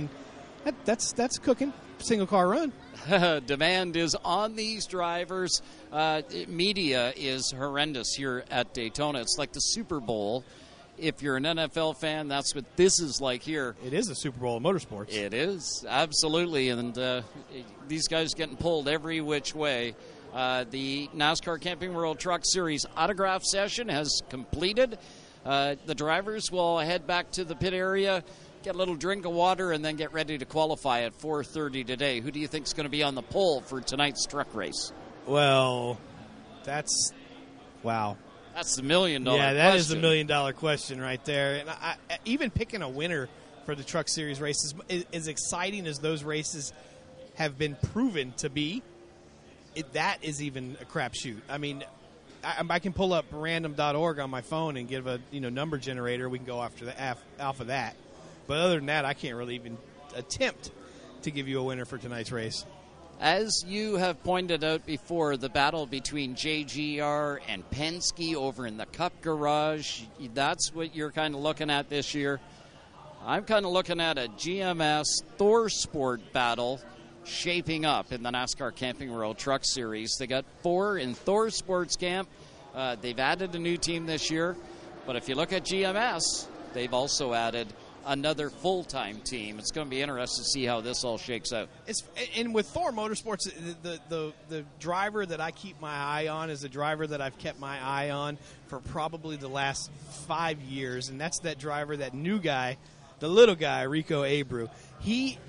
That's cooking. Single car run. Demand is on these drivers. Media is horrendous here at Daytona. It's like the Super Bowl. If you're an NFL fan, that's what this is like here. It is a Super Bowl of motorsports. It is, absolutely. And these guys getting pulled every which way. The NASCAR Camping World Truck Series autograph session has completed. The drivers will head back to the pit area, get a little drink of water, and then get ready to qualify at 4:30 today. Who do you think is going to be on the pole for tonight's truck race? Well, wow. That's the $1 million question. Yeah, that is the $1 million question right there. And even picking a winner for the Truck Series races, as exciting as those races have been proven to be, that is even a crapshoot. I mean, I can pull up random.org on my phone and give a number generator. We can go off of that. But other than that, I can't really even attempt to give you a winner for tonight's race. As you have pointed out before, the battle between JGR and Penske over in the Cup Garage, that's what you're kind of looking at this year. I'm kind of looking at a GMS ThorSport battle shaping up in the NASCAR Camping World Truck Series. They got 4 in ThorSport's camp. They've added a new team this year. But if you look at GMS, they've also added another full-time team. It's going to be interesting to see how this all shakes out. And with Thor Motorsports, the driver that I keep my eye on is a driver that I've kept my eye on for probably the last 5 years, and that's that driver, that new guy, the little guy, Rico Abreu. He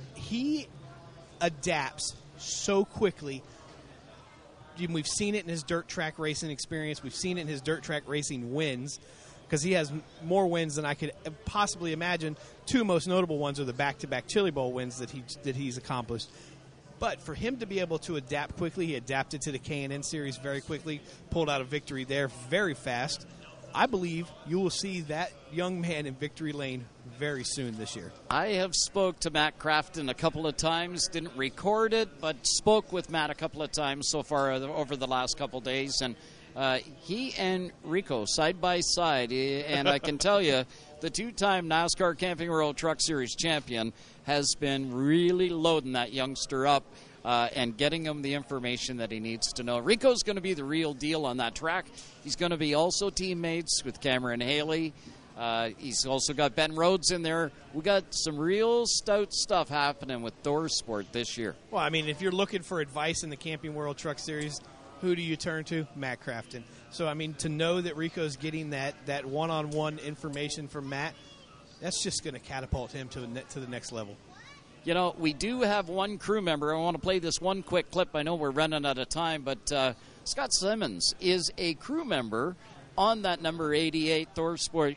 adapts so quickly. We've seen it in his dirt track racing experience. We've seen it in his dirt track racing wins, because he has more wins than I could possibly imagine. 2 most notable ones are the back-to-back Chili Bowl wins that he's accomplished. But for him to be able to adapt quickly, he adapted to the K&N Series very quickly, pulled out a victory there very fast. I believe you will see that young man in victory lane very soon this year. I have spoke to Matt Crafton a couple of times, didn't record it, but spoke with Matt a couple of times so far over the last couple of days, and he and Rico side by side, and I can tell you, the 2-time NASCAR Camping World Truck Series champion has been really loading that youngster up and getting him the information that he needs to know. Rico's going to be the real deal on that track. He's going to be also teammates with Cameron Haley. He's also got Ben Rhodes in there. We got some real stout stuff happening with ThorSport this year. Well, I mean, if you're looking for advice in the Camping World Truck Series, who do you turn to? Matt Crafton. So, I mean, to know that Rico's getting that one-on-one information from Matt, that's just going to catapult him to the next level. You know, we do have one crew member. I want to play this one quick clip. I know we're running out of time, but Scott Simmons is a crew member on that number 88 ThorSport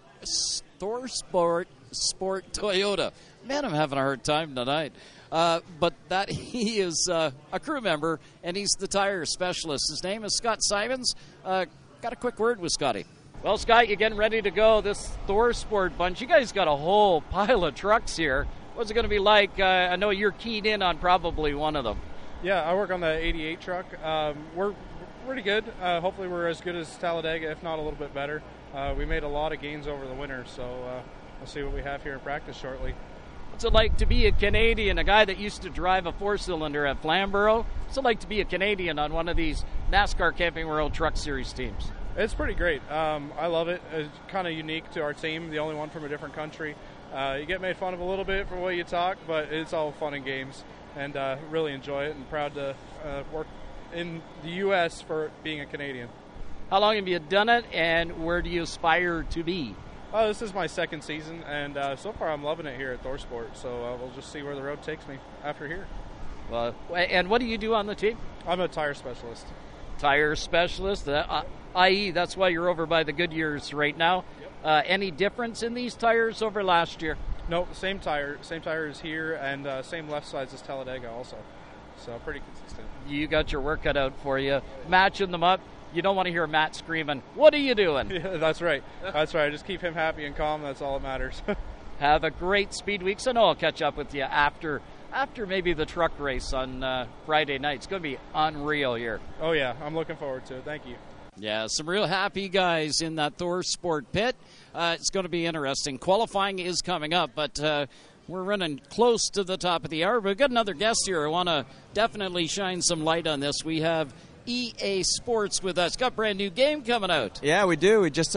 Toyota. Man, I'm having a hard time tonight. But that he is a crew member, and he's the tire specialist. His name is Scott Simons. Got a quick word with Scotty. Well, Scott, you getting ready to go. This ThorSport bunch, you guys got a whole pile of trucks here. What's it going to be like? I know you're keyed in on probably one of them. Yeah, I work on the 88 truck. We're pretty good. Hopefully we're as good as Talladega, if not a little bit better. We made a lot of gains over the winter, so we'll see what we have here in practice shortly. What's it like to be a Canadian, a guy that used to drive a 4-cylinder at Flamborough? What's it like to be a Canadian on one of these NASCAR Camping World Truck Series teams? It's pretty great. I love it. It's kind of unique to our team, the only one from a different country. You get made fun of a little bit for the way you talk, but it's all fun and games, and really enjoy it, and proud to work in the U.S. for being a Canadian. How long have you done it, and where do you aspire to be? Oh, this is my second season, and so far I'm loving it here at ThorSport, so we'll just see where the road takes me after here. Well, and what do you do on the team? I'm a tire specialist. Tire specialist, i.e. that's why you're over by the Goodyears right now. Yep. Any difference in these tires over last year? No, same tire is here, and same left sides as Talladega also, so pretty consistent. You got your work cut out for you. Matching them up. You don't want to hear Matt screaming, "What are you doing?" Yeah, that's right. That's right. Just keep him happy and calm. That's all that matters. Have a great Speed Week. So, I'll catch up with you after maybe the truck race on Friday night. It's going to be unreal here. Oh, yeah. I'm looking forward to it. Thank you. Yeah, some real happy guys in that ThorSport pit. It's going to be interesting. Qualifying is coming up, but we're running close to the top of the hour. But we've got another guest here. I want to definitely shine some light on this. We have EA Sports with us. Got a brand new game coming out. Yeah, we do. We just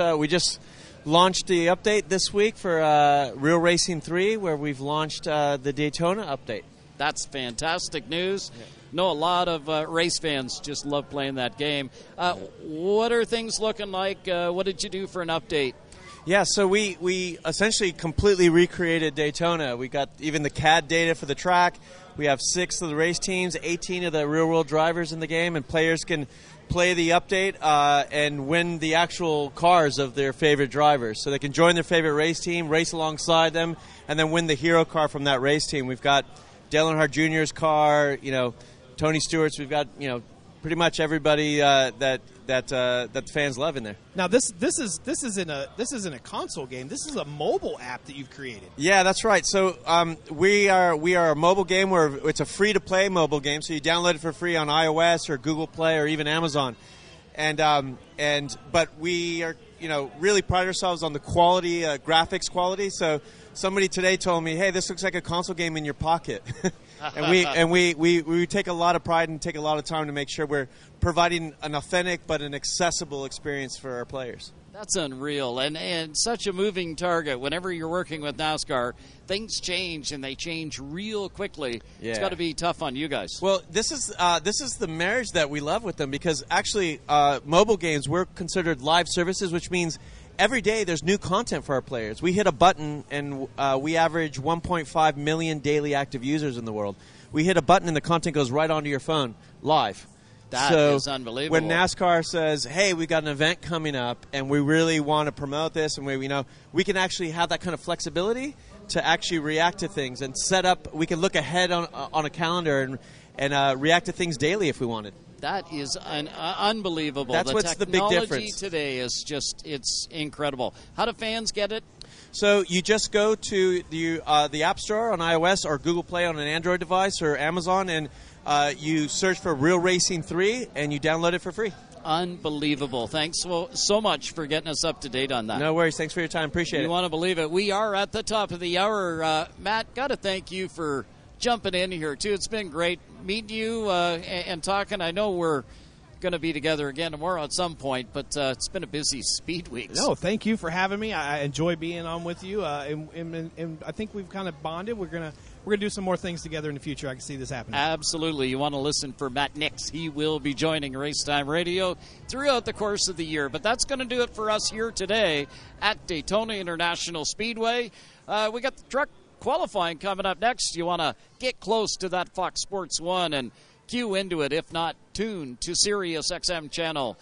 launched the update this week for Real Racing 3, where we've launched the Daytona update. That's fantastic news. Yeah. Know a lot of race fans just love playing that game. What are things looking like? What did you do for an update? Yeah, so we essentially completely recreated Daytona. We got even the CAD data for the track. We have 6 of the race teams, 18 of the real-world drivers in the game, and players can play the update and win the actual cars of their favorite drivers. So they can join their favorite race team, race alongside them, and then win the hero car from that race team. We've got Dale Earnhardt Jr.'s car, Tony Stewart's. We've got, pretty much everybody that that the fans love in there. Now this isn't a console game. This is a mobile app that you've created. Yeah, that's right. So we are a mobile game where it's a free to play mobile game. So you download it for free on iOS or Google Play or even Amazon. But we are really pride ourselves on the quality, graphics quality. So somebody today told me, hey, this looks like a console game in your pocket. and we take a lot of pride and take a lot of time to make sure we're providing an authentic but an accessible experience for our players. That's unreal, and such a moving target. Whenever you're working with NASCAR, things change, and they change real quickly. Yeah. It's got to be tough on you guys. Well, this is the marriage that we love with them, because actually mobile games, we're considered live services, which means every day there's new content for our players. We hit a button, and we average 1.5 million daily active users in the world. We hit a button, and the content goes right onto your phone live. That is unbelievable. When NASCAR says, hey, we got an event coming up and we really want to promote this, and we can actually have that kind of flexibility to actually react to things and set up. We can look ahead on a calendar and react to things daily if we wanted. That is unbelievable. That's what's the big difference. Technology today is it's incredible. How do fans get it? So you just go to the App Store on iOS or Google Play on an Android device or Amazon, and you search for Real Racing 3, and you download it for free. Unbelievable. Thanks so much for getting us up to date on that. No worries. Thanks for your time. Appreciate it. You want to believe it. We are at the top of the hour. Matt, got to thank you for jumping in here, too. It's been great meeting you and talking. I know we're going to be together again tomorrow at some point, but it's been a busy speed week. No, thank you for having me. I enjoy being on with you, and I think we've kind of bonded. We're gonna do some more things together in the future. I can see this happening. Absolutely. You want to listen for Matt Nix. He will be joining Racetime Radio throughout the course of the year. But that's going to do it for us here today at Daytona International Speedway. We got the truck qualifying coming up next. You want to get close to that Fox Sports 1 and cue into it. If not, tune to Sirius XM Channel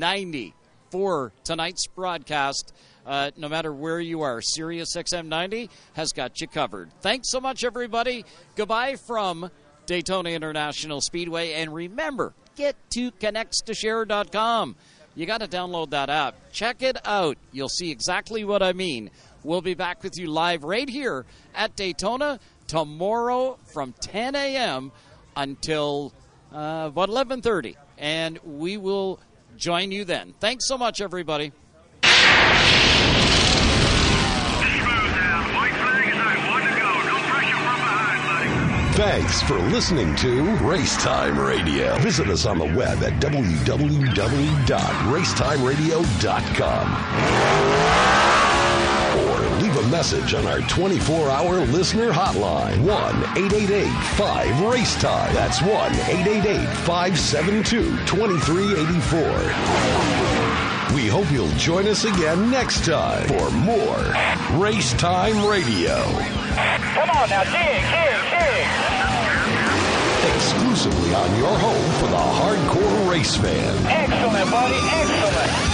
90 for tonight's broadcast. No matter where you are, Sirius XM 90 has got you covered. Thanks so much, everybody. Goodbye from Daytona International Speedway. And remember, get to connectstoshare.com. You got to download that app. Check it out. You'll see exactly what I mean. We'll be back with you live right here at Daytona tomorrow from 10 a.m. until about 11:30. And we will join you then. Thanks so much, everybody. Thanks for listening to Racetime Radio. Visit us on the web at www.racetimeradio.com. Or leave a message on our 24-hour listener hotline, 1-888-5-RACETIME. That's 1-888-572-2384. We hope you'll join us again next time for more Racetime Radio. Come on now, dig. Exclusively on your home for the hardcore race fan. Excellent, buddy, excellent.